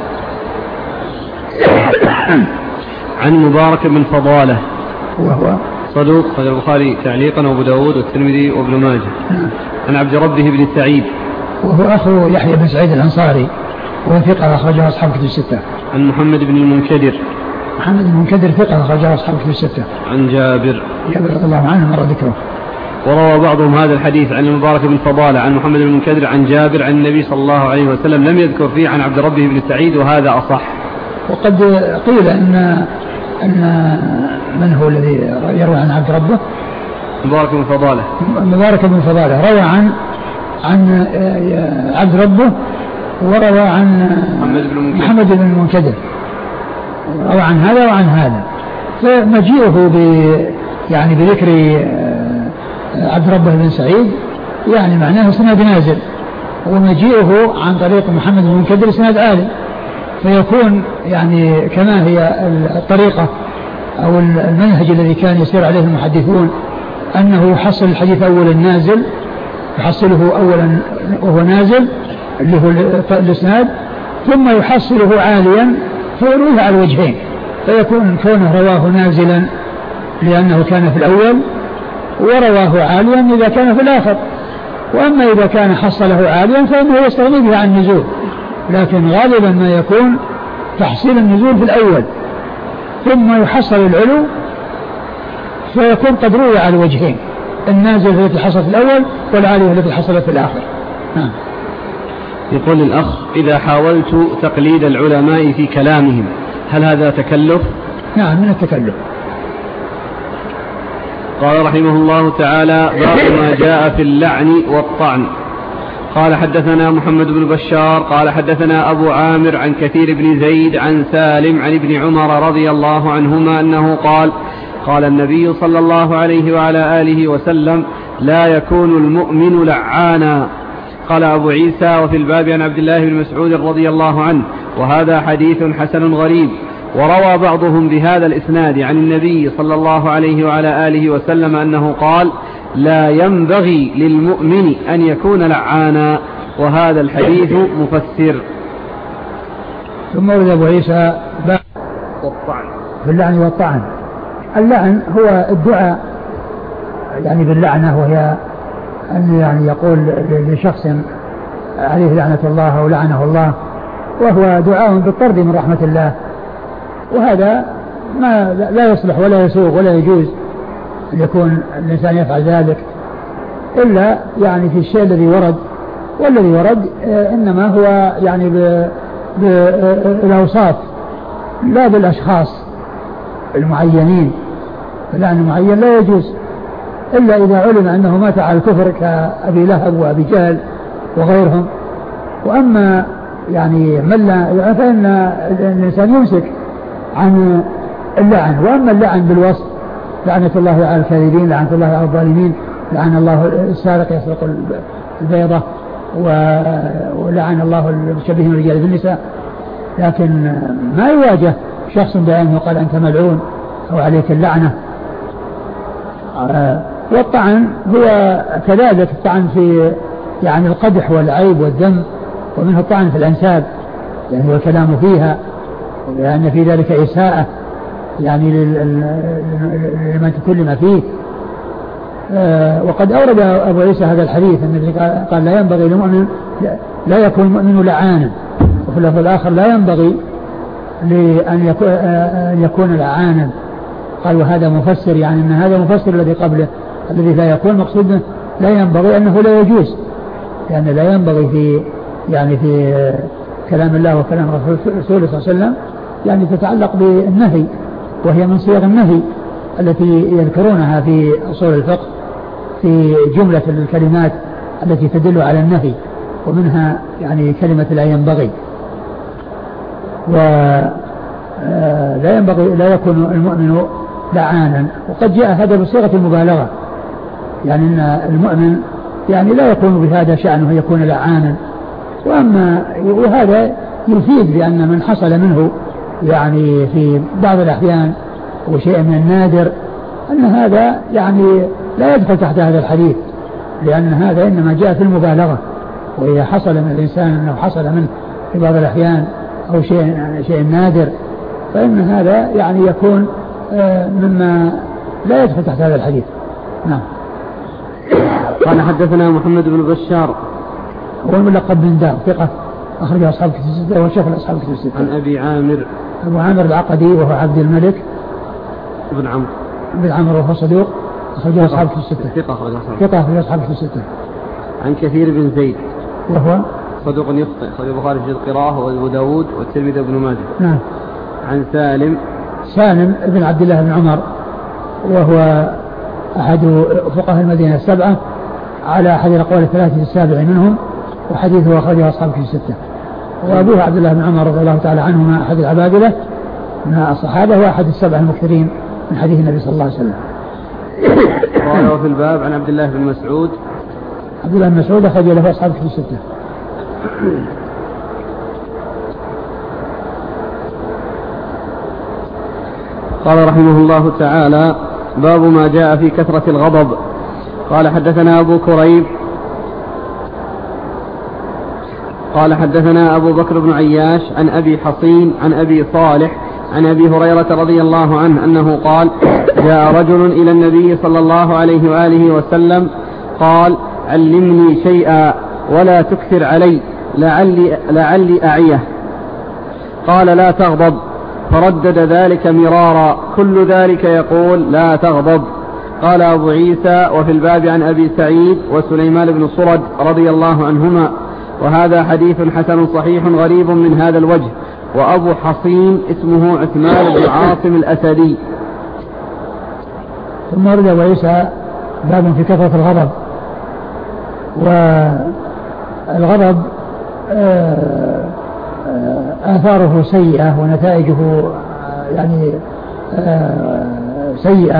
عن مبارك بن فضالة وهو صدوق خرج البخاري تعليقا وابو داود والترمذي وابن ماجه. عن عبد ربه بن سعيد وهو أخو يحيى بن سعيد الأنصاري وهو ثقة أخرجه أصحاب كتب الستة. عن محمد بن المنكدر محمد بن المنكدر ثقة أخرجه أصحاب كتب الستة. عن جابر جابر رضي الله عنه مر ذكره. وروى بعضهم هذا الحديث عن المبارك بن فضالة عن محمد بن المنكدر عن جابر عن النبي صلى الله عليه وسلم، لم يذكر فيه عن عبد ربه بن سعيد، وهذا أصح. وقد قيل أن أن من هو الذي يروي عن عبد ربه؟ مبارك بن فضالة. مبارك بن فضالة روى عن عن عبد ربه وروى عن محمد بن المنكدر، روى عن هذا وعن هذا. فمجيئه ب يعني بذكر عبد ربه بن سعيد يعني معناه سند نازل، ومجيئه عن طريق محمد بن المنكدر سند عالي، فيكون يعني كما هي الطريقة أو المنهج الذي كان يسير عليه المحدثون أنه يحصل الحديث أولا نازل، يحصله أولا وهو نازل اللي هو الإسناد، ثم يحصله عاليا فيرويه على الوجهين، فيكون كونه رواه نازلا لأنه كان في الأول، ورواه عاليا إذا كان في الآخر. وأما إذا كان حصله عاليا فإنه يستغني به عن النزول، لكن غالبا ما يكون تحصيل النزول في الأول ثم يحصل العلو، فيكون قد روي على الوجهين، النازل التي حصلت في الأول والعالية التي حصلت في الآخر. نعم. يقول الأخ: إذا حاولت تقليد العلماء في كلامهم هل هذا تكلف؟ نعم، من التكلف. قال رحمه الله تعالى: باب ما جاء في اللعن والطعن. قال: حدثنا محمد بن بشار قال حدثنا أبو عامر عن كثير بن زيد عن سالم عن ابن عمر رضي الله عنهما أنه قال: قال النبي صلى الله عليه وعلى آله وسلم: لا يكون المؤمن لعانا. قال أبو عيسى: وفي الباب عن عبد الله بن مسعود رضي الله عنه، وهذا حديث حسن غريب. وروى بعضهم بهذا الإسناد عن النبي صلى الله عليه وعلى آله وسلم أنه قال: لا ينبغي للمؤمن أن يكون لعانا، وهذا الحديث مفسر. ثم ورد أبو عيسى باب والطعن في اللعن والطعن. اللعن هو الدعاء يعني باللعنة، وهي أن يعني يقول لشخص عليه لعنة الله أو لعنه الله، وهو دعاء بالطرد من رحمة الله، وهذا ما لا يصلح ولا يسوغ ولا يجوز أن يكون الإنسان يفعل ذلك إلا يعني في الشيء الذي ورد، والذي ورد إنما هو يعني بالأوصاف لا بالأشخاص المعينين، فلعن المعين لا يجوز إلا إذا علم أنه مات على الكفر كأبي لهب وأبي جهل وغيرهم. وأما يعني من لا فإن الإنسان يمسك عن اللعن. وأما اللعن بالوصف: لعنة الله على الكاذبين، لعنة الله على الظالمين، لعن الله السارق يسرق البيضة، ولعن الله المشبهين الرجال بالنساء، لكن ما يواجه شخص بعينه وقال أنت ملعون أو عليك اللعنة. والطعن هو كذلك الطعن في يعني القدح والعيب والذم، ومنه الطعن في الأنساب يعني والكلام فيها، لأن في ذلك إساءة يعني لمن تكلم فيه. وقد أورد أبو عيسى هذا الحديث الذي قال: لا ينبغي للمؤمن لا يكون المؤمن لعانا، وفي اللفظ الآخر: لا ينبغي لأن يكون لعانا. قال: وهذا مفسر، يعني أن هذا مفسر الذي قبله الذي لا يكون مقصود لا ينبغي أنه لا يجوز، لأن لا ينبغي في يعني في كلام الله وكلام رسوله صلى الله عليه وسلم يعني تتعلق بالنهي، وهي من صيغ النهي التي يذكرونها في أصول الفقه في جملة الكلمات التي تدل على النهي، ومنها يعني كلمة لا ينبغي. ولا ينبغي لا يكون المؤمن لعانا، وقد جاء هذا بصيغة المبالغة، يعني أن المؤمن يعني لا يكون بهذا شأنه يكون لعانا. وأما وهذا يفيد بأن من حصل منه يعني في بعض الأحيان وشيء من النادر أن هذا يعني لا يدخل تحت هذا الحديث، لأن هذا إنما جاء في المبالغة. وإذا حصل من الإنسان أنه حصل منه في بعض الأحيان أو شيء شيء نادر فإن هذا يعني يكون مما لا يدخل تحت هذا الحديث. نعم. قال: حدثنا محمد بن بشار هو الملقب بن دار، ثقة أخرجه أصحاب كتب الستة وشيخ أصحاب كتب الستة. عن أبي عامر أبو عامر العقدي وهو عبد الملك بن عمرو بن عمرو وهو صدوق أخرجه أصحاب كتب الستة. ثقة أخرجه أصحاب كتب الستة. عن كثير بن زيد وهو صدوق يخطئ، أخرجه البخاري في القراءة وأبو داود والترمذي وابن ماجه. نعم. عن سالم سالم بن عبد الله بن عمر وهو أحد فقهاء المدينة السبعة على أحد الأقوال الثلاثة السابع منهم، وحديثه أخرجه أصحاب كتب الستة. وأبوه عبد الله بن عمر رضي الله تعالى عنهما أحد العبادلة من الصحابة وأحد السبع المكثرين من حديث النبي صلى الله عليه وسلم. قال: في الباب عن عبد الله بن مسعود عبد الله بن مسعود أخرج له أصحاب كتب الستة. قال رحمه الله تعالى: باب ما جاء في كثرة الغضب. قال حدثنا أبو كريب قال حدثنا أبو بكر بن عياش عن أبي حصين عن أبي صالح عن أبي هريرة رضي الله عنه أنه قال: جاء رجل إلى النبي صلى الله عليه وآله وسلم قال: علمني شيئا ولا تكثر علي لعلي, لعلي أعيه. قال: لا تغضب. فردد ذلك مرارا، كل ذلك يقول: لا تغضب. قال أبو عيسى: وفي الباب عن أبي سعيد وسليمان بن صرد رضي الله عنهما، وهذا حديث حسن صحيح غريب من هذا الوجه. وأبو حصين اسمه عثمان بن عاصم الأسدي. ثم ورد أبو عيسى باب في كثرة الغضب. والغضب آثاره سيئة ونتائجه يعني سيئة،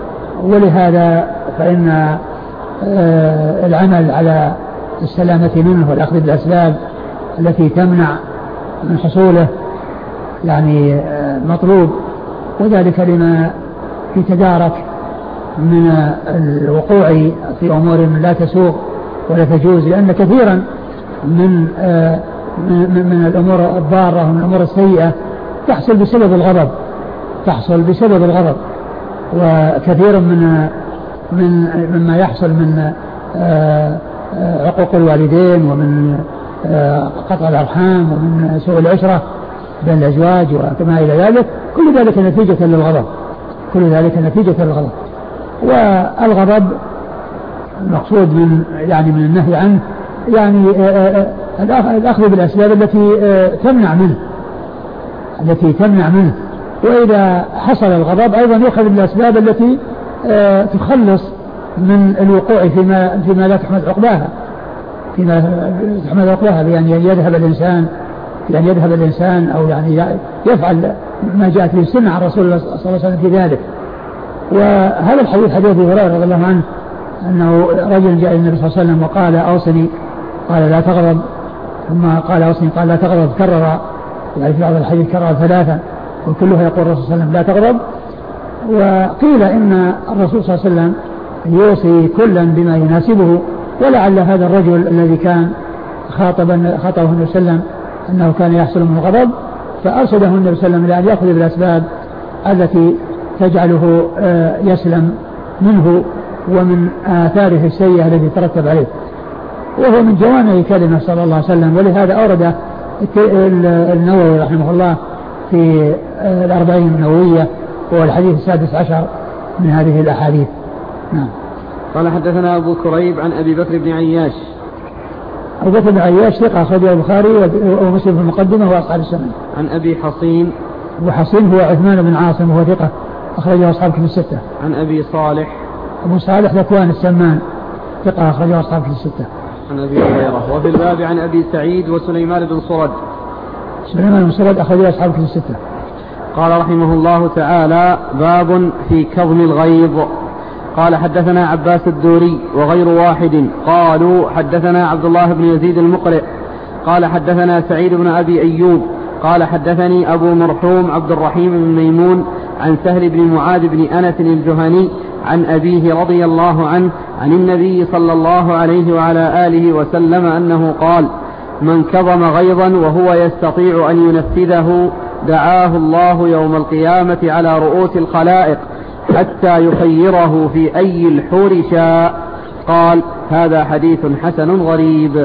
ولهذا فإن العمل على السلامة منه والأخذ بالأسباب التي تمنع من حصوله يعني مطلوب، وذلك لما يتدارك من الوقوع في أمور لا تسوق ولا تجوز، لأن كثيرا من من, من الأمور الضارة ومن الأمور السيئة تحصل بسبب الغضب تحصل بسبب الغضب وكثير من من مما يحصل من عقوق الوالدين ومن قطع الأرحام ومن سوء العشرة بين الأزواج وكما إلى ذلك، كل ذلك نتيجة للغضب كل ذلك نتيجة للغضب. والغضب المقصود من يعني من النهي عنه يعني الأخذ بالأسباب التي تمنع منه التي تمنع منه وإذا حصل الغضب أيضا يأخذ بالأسباب التي تخلص من الوقوع فيما فيما لا تحمد عقباها فيما تحمد عقباها بأن يذهب الإنسان يعني يذهب الإنسان أو يعني يفعل ما جاءت به السنة عن رسول الله صلى الله عليه وسلم في ذلك. وهذا الحديث حديث أبي هريرة رضي الله عنه أنه رجل جاء النبي صلى الله عليه وسلم وقال: أوصني. قال: لا تغضب. ثم قال: أوصني. قال: لا تغضب. كرر يعني في بعض الحديث كرر ثلاثا وكلها يقول الرسول صلى الله عليه وسلم: لا تغضب. وقيل إن الرسول صلى الله عليه وسلم يوصي كلا بما يناسبه، ولعل هذا الرجل الذي كان خاطبا خاطبه النبي صلى الله عليه وسلم أنه كان يحصل من الغضب، فأرشده النبي صلى الله عليه وسلم إلى أن يأخذ بالأسباب التي تجعله يسلم منه ومن آثاره السيئة التي ترتب عليه، وهو من جوامع كلمة صلى الله عليه وسلم. ولهذا أورد النووي رحمه الله في الأربعين النووية هو الحديث السادس عشر من هذه الأحاديث. نعم. قال حدثنا أبو كريب عن أبي بكر بن عياش. أبو بكر بن عياش ثقة أخرجه البخاري ومسلم في المقدمة وأصحاب السنن. عن أبي حصين. أبو حصين هو عثمان بن عاصم وهو ثقة أخرجه أصحاب كتب الستة. عن أبي صالح. أبو صالح ذكوان السمان ثقة أخرجه أصحاب كتب الستة. عن أبي هريرة. وفي الباب عن أبي سعيد وسليمان بن صرد. سليمان بن صرد أخرجه أصحاب كتب الستة. قال رحمه الله تعالى: باب في كظم الغيظ. قال حدثنا عباس الدوري وغير واحد قالوا حدثنا عبد الله بن يزيد المقرئ قال حدثنا سعيد بن أبي أيوب قال حدثني أبو مرحوم عبد الرحيم بن ميمون عن سهل بن معاذ بن أنس الجهني عن أبيه رضي الله عنه عن النبي صلى الله عليه وعلى آله وسلم أنه قال: من كظم غيظا وهو يستطيع أن ينفذه دعاه الله يوم القيامة على رؤوس الخلائق حتى يخيره في أي الحور شاء. قال: هذا حديث حسن غريب.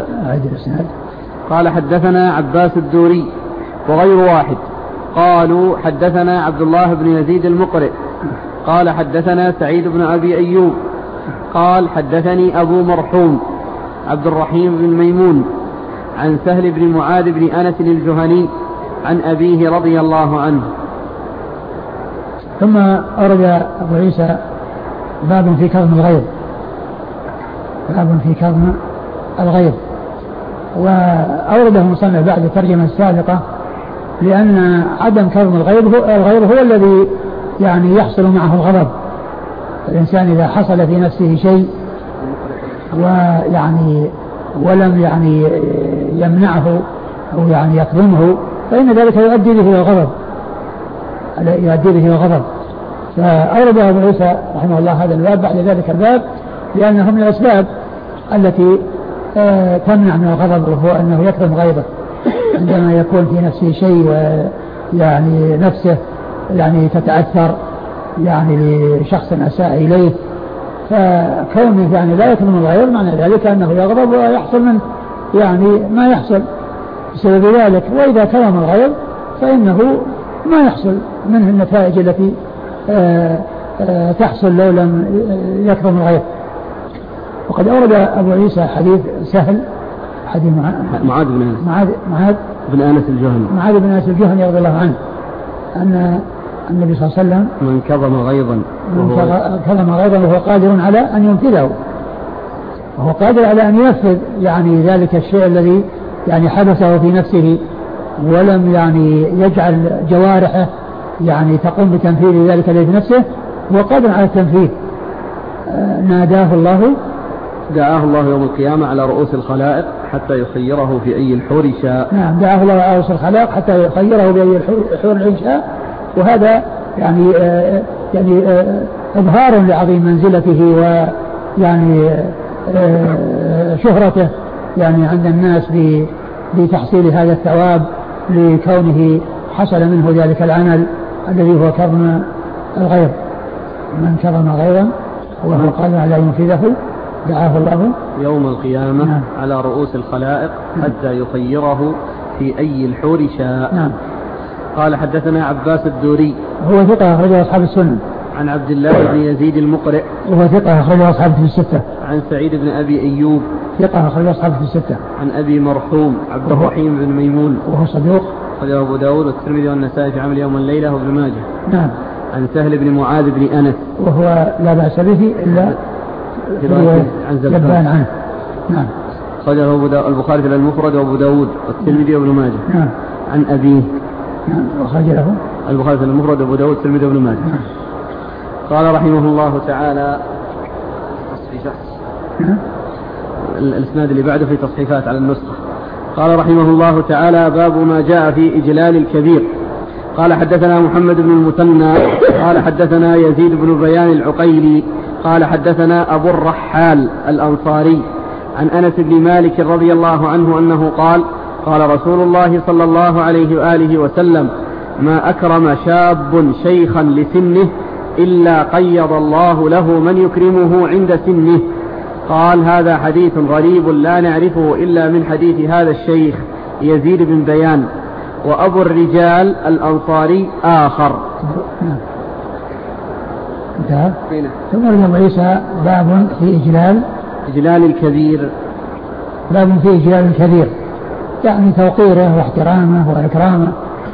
قال حدثنا عباس الدوري وغير واحد قالوا حدثنا عبد الله بن يزيد المقرئ قال حدثنا سعيد بن أبي أيوب قال حدثني أبو مرحوم عبد الرحيم بن ميمون عن سهل بن معاذ بن أنس الجهني عن أبيه رضي الله عنه. ثم أورد أبو عيسى باب في كظم الغيظ باب في كظم الغيظ وأورده مصنف بعد الترجمة السابقة لأن عدم كظم الغيظ هو, الغيظ هو الذي يعني يحصل معه الغضب. الإنسان إذا حصل في نفسه شيء ويعني ولم يعني يمنعه أو يعني يكظمه فإن ذلك يؤدي به إلى الغضب يؤدي به إلى الغضب فأورد أبو عيسى رحمه الله هذا الباب بعد ذلك الباب لأنه من الأسباب التي آه تمنع من الغضب، وهو أنه يكظم غيظه عندما يكون في نفسه شيء ويعني نفسه يعني تتأثر يعني لشخص أساء إليه، فكونه يعني لا يكظم الغيظ معنى ذلك أنه يغضب ويحصل منه يعني ما يحصل بسبب ذلك، وإذا كظم الغيظ فإنه ما يحصل منه النتائج التي آآ آآ تحصل لو لم يكظم الغيظ. وقد أورد أبو عيسى حديث سهل حديث معاذ بن أنس معاذ معاذ بن أنس الجهني معاذ بن أنس الجهني رضي الله عنه أن النبي صلى الله عليه وسلم من كظم غيظا من كظم غيظا وهو قادر على أن ينفذه، وهو قادر على أن ينفذ يعني ذلك الشيء الذي يعني حدثه في نفسه ولم يعني يجعل جوارحه يعني تقوم بتنفيذ ذلك الذي في نفسه، هو قادر على التنفيذ. آه ناداه الله دعاه الله يوم القيامة على رؤوس الخلائق حتى يخيره في أي الحور شاء. نعم دعاه الله على رؤوس الخلائق حتى يخيره في أي الحور شاء، وهذا يعني آه يعني آه إظهار لعظيم منزلته ويعني آه شهرته يعني عند الناس بتحصيل هذا الثواب لكونه حصل منه ذلك العمل الذي هو كظم الغيظ. من كظم غيظا وهو قادر على ينفذه دعاه الله يوم القيامة نعم. على رؤوس الخلائق حتى يخيره في أي الحور شاء. نعم. قال حدثنا عباس الدوري هو ثقة أخرجه أصحاب السنن. عن عبد الله بن يزيد المقرئ وهو ثقة أخرجه أصحاب في الستة. عن سعيد بن أبي أيوب ثقة أخرجه أصحاب في الستة. عن أبي مرحوم عبد الرحيم بن ميمون وهو صدوق أخرجه أبو داود والترمذي والنسائي في عمل يوم الليلة وابن ماجه. نعم. عن سهل بن معاذ بن أنس وهو لا بأس به إلا عن زبان عنه. نعم. أخرجه البخاري في المفرد وأبو داود والترمذي وابن ماجه. نعم. عن أبيه. نعم. وخرج له البخاري في المفرد وأبو داود والترمذي وابن ماجه. نعم. قال رحمه الله تعالى نعم. الإسناد اللي بعده في تصحيفات على النسخة. قال رحمه الله تعالى باب ما جاء في إجلال الكبير. قال حدثنا محمد بن المثنى قال حدثنا يزيد بن بيان العقيلي قال حدثنا أبو الرحال الأنصاري عن أنس بن مالك رضي الله عنه أنه قال قال رسول الله صلى الله عليه وآله وسلم ما أكرم شاب شيخا لسنه إلا قيض الله له من يكرمه عند سنه. قال هذا حديث غريب لا نعرفه إلا من حديث هذا الشيخ يزيد بن بيان، وأبو الرجال الأنصاري آخر. انتهى. ثم رجل عيسى باب في إجلال إجلال الكبير. باب في إجلال الكبير يعني توقيره واحترامه وإكرامه.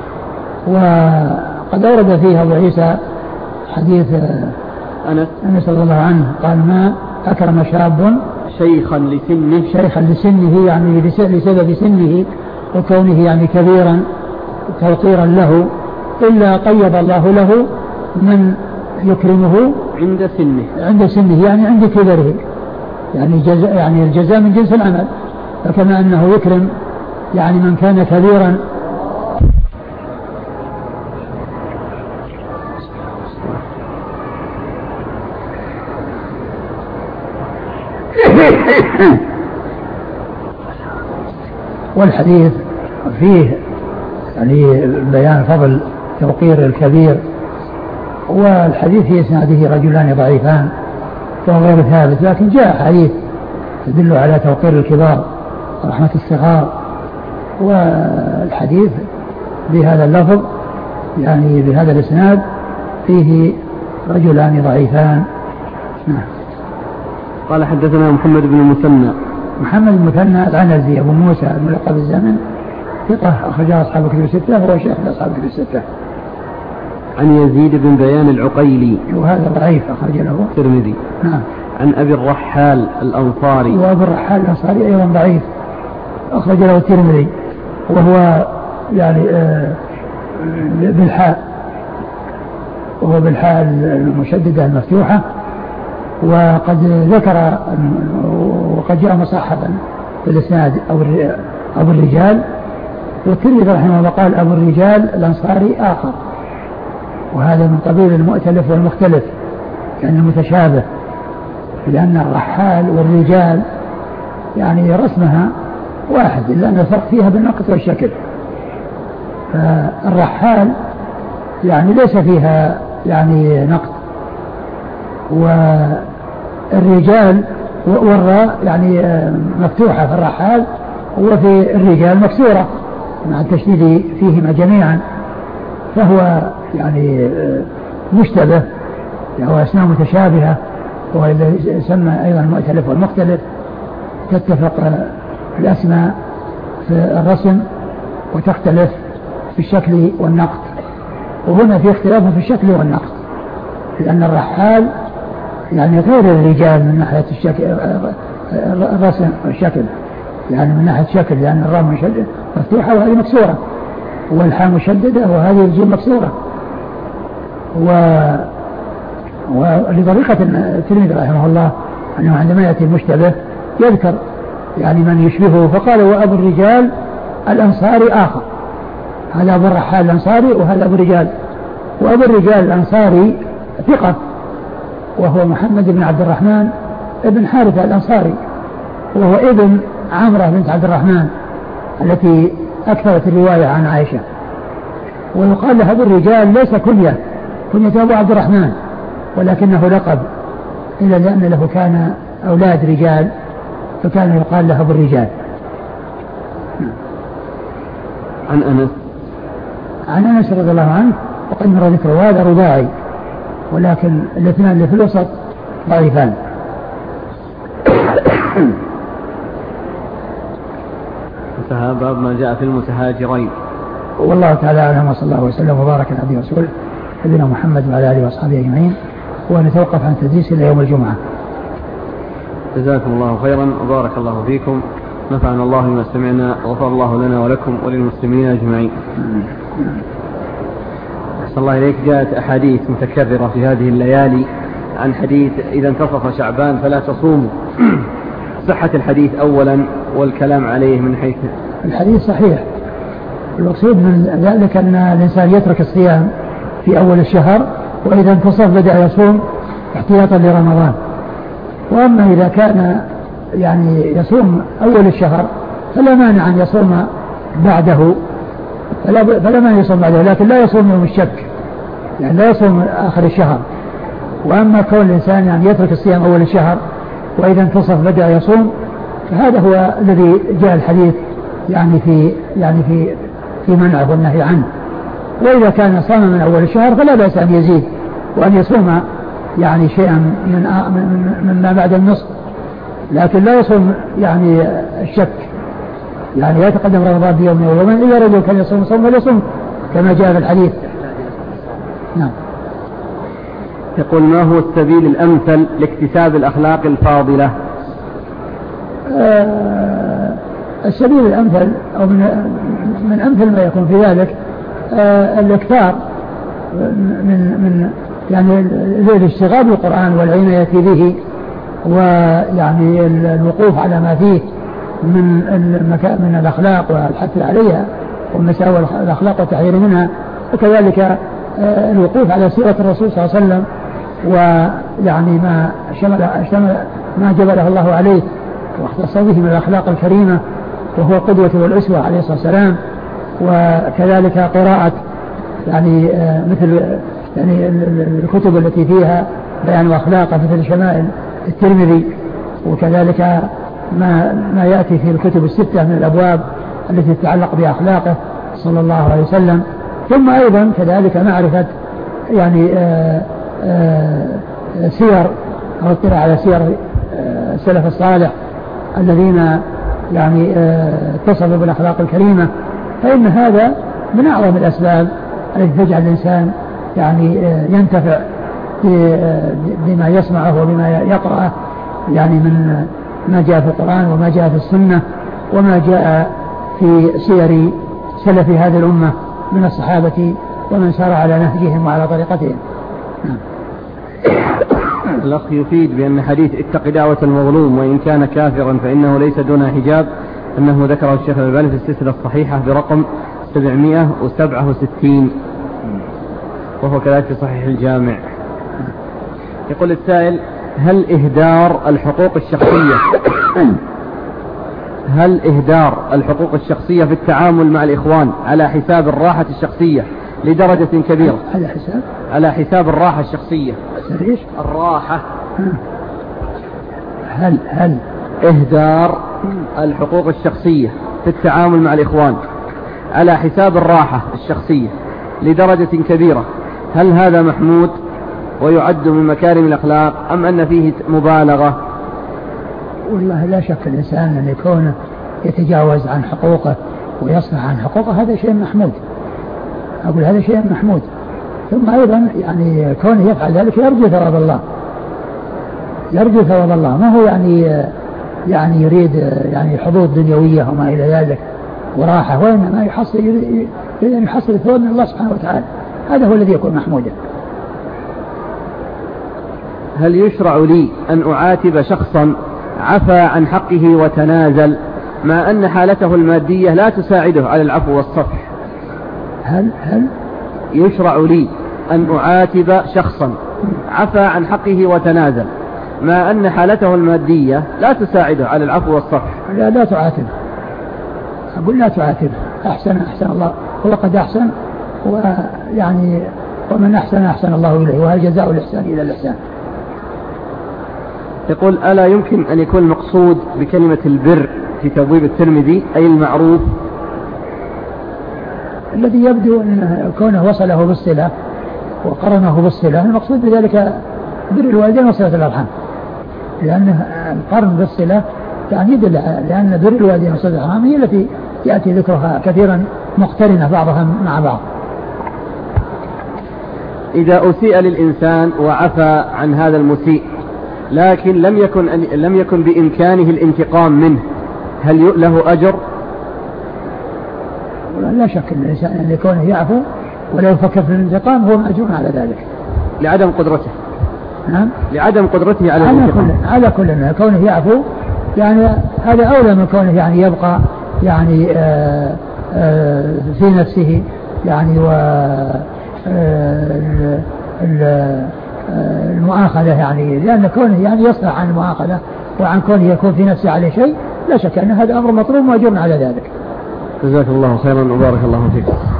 وقد أورد فيه أبو عيسى حديث أنس أنس رضي الله عنه قال ما أكرم شاب شيخا لسنه شيخا لسنه يعني لسبب سنه وكونه يعني كبيرا توقيرا له إلا قيض الله له من يكرمه عند سنه عند سنه يعني عند كبره، يعني جزاء يعني الجزاء من جنس العمل، فكما أنه يكرم يعني من كان كبيرا والحديث فيه يعني بيان فضل توقير الكبير، والحديث في إسناده رجلان ضعيفان وهو غير ثابت، لكن جاء حديث يدل على توقير الكبار ورحمة الصغار، والحديث بهذا اللفظ يعني بهذا الإسناد فيه رجلان ضعيفان. نعم. قال حدثنا محمد بن المثنى محمد المثنى العنزي أبو موسى الملقب بالزمن ثقة أخرجها أصحاب الكتب الستة وهو شيخ أصحاب الكتب الستة. عن يزيد بن بيان العقيلي وهذا ضعيف أخرج له الترمذي. نعم. عن أبي الرحال الأنصاري وأبي الرحال الأنصاري أيضا ضعيف أخرج له الترمذي وهو يعني آه بالحاء وهو بالحاء المشددة المفتوحة، وقد ذكر وقد جاء مصحبا في الإسناد أبو الرجال، والترمذي رحمه الله قال أبو الرجال الأنصاري آخر، وهذا من قبيل المؤتلف والمختلف كان المتشابه، لأن الرحال والرجال يعني رسمها واحد إلا أن الفرق فيها بالنقط والشكل. فالرحال يعني ليس فيها يعني نقط، والرجال والراء يعني مفتوحة في الرحال وفي الرجال مكسورة مع التشديد فيهما جميعا، فهو يعني مشتبه، هو أسماء متشابهة، وإذا يسمى أيضا المؤتلف والمختلف تتفق الأسماء في الرسم وتختلف في الشكل والنقط. وهنا في اختلاف في الشكل والنقط، لأن الرحال يعني غير الرجال من ناحية الشكل الرسم والشكل، يعني من ناحية الشكل، لأن الراء مشددة مفتوحة وهذه مكسورة، والحاء مشددة وهذه الجيم مكسورة. و ولطريقة الترمذي رحمه الله أنه عندما يأتي المشتبه يذكر يعني من يشبهه، فقال وأبو الرجال الأنصاري آخر، هذا أبو الرحال الأنصاري وهذا أبو الرجال. وأبو الرجال الأنصاري ثقة، وهو محمد بن عبد الرحمن ابن حارثة الأنصاري، وهو ابن عمرة بنت عبد الرحمن التي أكثرت الرواية عن عائشة. ويقال له أبو الرجال ليس كنية، كنية أبو عبد الرحمن، ولكنه لقب، إلا لأن له كان أولاد رجال فكان يقال له أبو الرجال. عن أنس عن أنس رضي الله عنه، وقد مر ذكره، هذا رباعي، ولكن الاثنان اللي في الوسط ضعيفان. انتهى باب ما جاء في المتهاجرين. والله تعالى أعلم، وصلى الله وسلم وبارك على عبده ورسوله نبينا محمد وعلى آله وأصحابه أجمعين، ونتوقف عن تدريس إلى يوم الجمعة. جزاكم الله خيرا وبارك الله فيكم، نفعنا الله بما سمعنا، وغفر الله لنا ولكم وللمسلمين أجمعين. أحسن الله إليك. جاءت أحاديث متكررة في هذه الليالي عن حديث إذا انتصف شعبان فلا تصوموا، صحة الحديث أولا والكلام عليه من حيث الحديث صحيح. المقصود من ذلك أن الإنسان يترك الصيام في أول الشهر، وإذا انتصف بدأ يصوم احتياطا لرمضان. وأما إذا كان يعني يصوم أول الشهر فلا مانع أن يصوم بعده، فلا, فلا مانع يصوم بعده، لكن لا يصوم يوم الشك، يعني لا يصوم آخر الشهر. وأما كون الإنسان يعني يترك الصيام أول الشهر وإذا انتصف بدأ يصوم، فهذا هو الذي جاء الحديث يعني في يعني في في منعه والنهي عنه. وإذا كان صام من أول الشهر فلا بأس أن يزيد وأن يصوم يعني شيئا من مما بعد النصف، لكن لا يصوم يعني الشك، يعني يتقدم رمضان بيوم أو يومين، إذا رجل كان يصوم صوم فليصوم كما جاء في الحديث. نعم. يقول ما هو السبيل الأمثل لاكتساب الأخلاق الفاضلة؟ آه السبيل الأمثل أو من, من أمثل ما يكون في ذلك آه الاكثار من من يعني الاشتغال بالقرآن والعناية به، ويعني الوقوف على ما فيه من من الأخلاق والحث عليها والمساوئ الأخلاق والتحذير منها، وكذلك الوقوف على سيرة الرسول صلى الله عليه وسلم، ويعني ما شمل, شمل ما جبله الله عليه واختص به من الأخلاق الكريمة، وهو قدوة والأسوة عليه الصلاة والسلام. وكذلك قراءة يعني مثل يعني الكتب التي فيها بيان أخلاقه مثل شمائل الترمذي، وكذلك ما ما يأتي في الكتب الستة من الأبواب التي تتعلق بأخلاقه صلى الله عليه وسلم. ثم أيضا كذلك معرفة يعني آآ آآ سير أو اطلاع على سير السلف الصالح الذين يعني اتصلوا بالأخلاق الكريمة، فإن هذا من أعظم الأسباب التي تجعل الإنسان يعني ينتفع بما يسمعه وبما يقرأه، يعني من ما جاء في القرآن وما جاء في السنة وما جاء في سير سلف هذه الأمة من الصحابة ومن سار على نهجهم وعلى طريقتهم. الأخ يفيد بأن حديث اتق دعوة المظلوم وإن كان كافرا فإنه ليس دون حجاب، أنه ذكره الشيخ الألباني في السلسلة الصحيحة برقم سبعمائة وسبعة وستين. وهو كذلك في صحيح الجامع. يقول السائل: هل إهدار الحقوق الشخصية هل إهدار الحقوق الشخصية في التعامل مع الإخوان على حساب الراحة الشخصية لدرجة كبيرة؟ على حساب على حساب الراحة الشخصية. إيش؟ الراحة. هل هل إهدار الحقوق الشخصية في التعامل مع الإخوان على حساب الراحة الشخصية لدرجة كبيرة، هل هذا محمود ويعد من مكارم الأخلاق أم أن فيه مبالغة؟ والله لا شك الإنسان أن يكون يتجاوز عن حقوقه ويصنع عن حقوقه، هذا شيء محمود. أقول هذا شيء محمود. ثم أيضا يعني كونه يفعل ذلك يرجو ثواب الله، يرجو ثواب الله، ما هو يعني يعني يريد يعني حظوظ دنيوية وما إلى ذلك وراحة، وإنما يحصل يريد أن يحصل ثواب من الله سبحانه وتعالى، هذا هو الذي يكون محمودا. هل يشرع لي أن أعاتب شخصا عفى عن حقه وتنازل مع أن حالته المادية لا تساعده على العفو والصفح؟ هل هل يشرع لي أن أعاتب شخصا عفى عن حقه وتنازل مع أن حالته المادية لا تساعده على العفو والصفح؟ لا لا تعاتب، أقول لا تعاتب، أحسن أحسن الله، هو قد أحسن، ويعني ومن أحسن أحسن الله إليه، وهل جزاء الإحسان إلى الإحسان. يقول: ألا يمكن أن يكون المقصود بكلمة البر في تبويب الترمذي أي المعروف؟ الذي يبدو أن كونه وصله بالصلة وقرنه بالصلة، المقصود بذلك بر الوالدين وصلة الأرحام، لأن القرن بالصلة يعني يدل، لأن بر الوالدين وصلة الأرحام هي التي يأتي ذكرها كثيرا مقترنة بعضها مع بعض. إذا أسيء للإنسان وعفى عن هذا المسيء لكن لم يكن لم يكن بإمكانه الانتقام منه، هل له أجر؟ لا شك أن الإنسان أن يكون يعفو ولا يفكر في الانتقام هو مأجور على ذلك لعدم قدرته. نعم، لعدم قدرته على الانتقام. على كل على كل كونه يعفو يعني هذا أولى من كونه يعني يبقى يعني آآ آآ في نفسه يعني و المؤاخذة، يعني لأن كونه يعني يصلح عن المؤاخذة وعن كونه يكون في نفسه عليه شيء، لا شك أن هذا أمر مطلوب ومأجور على ذلك. جزاك الله خيرا وبارك الله فيك.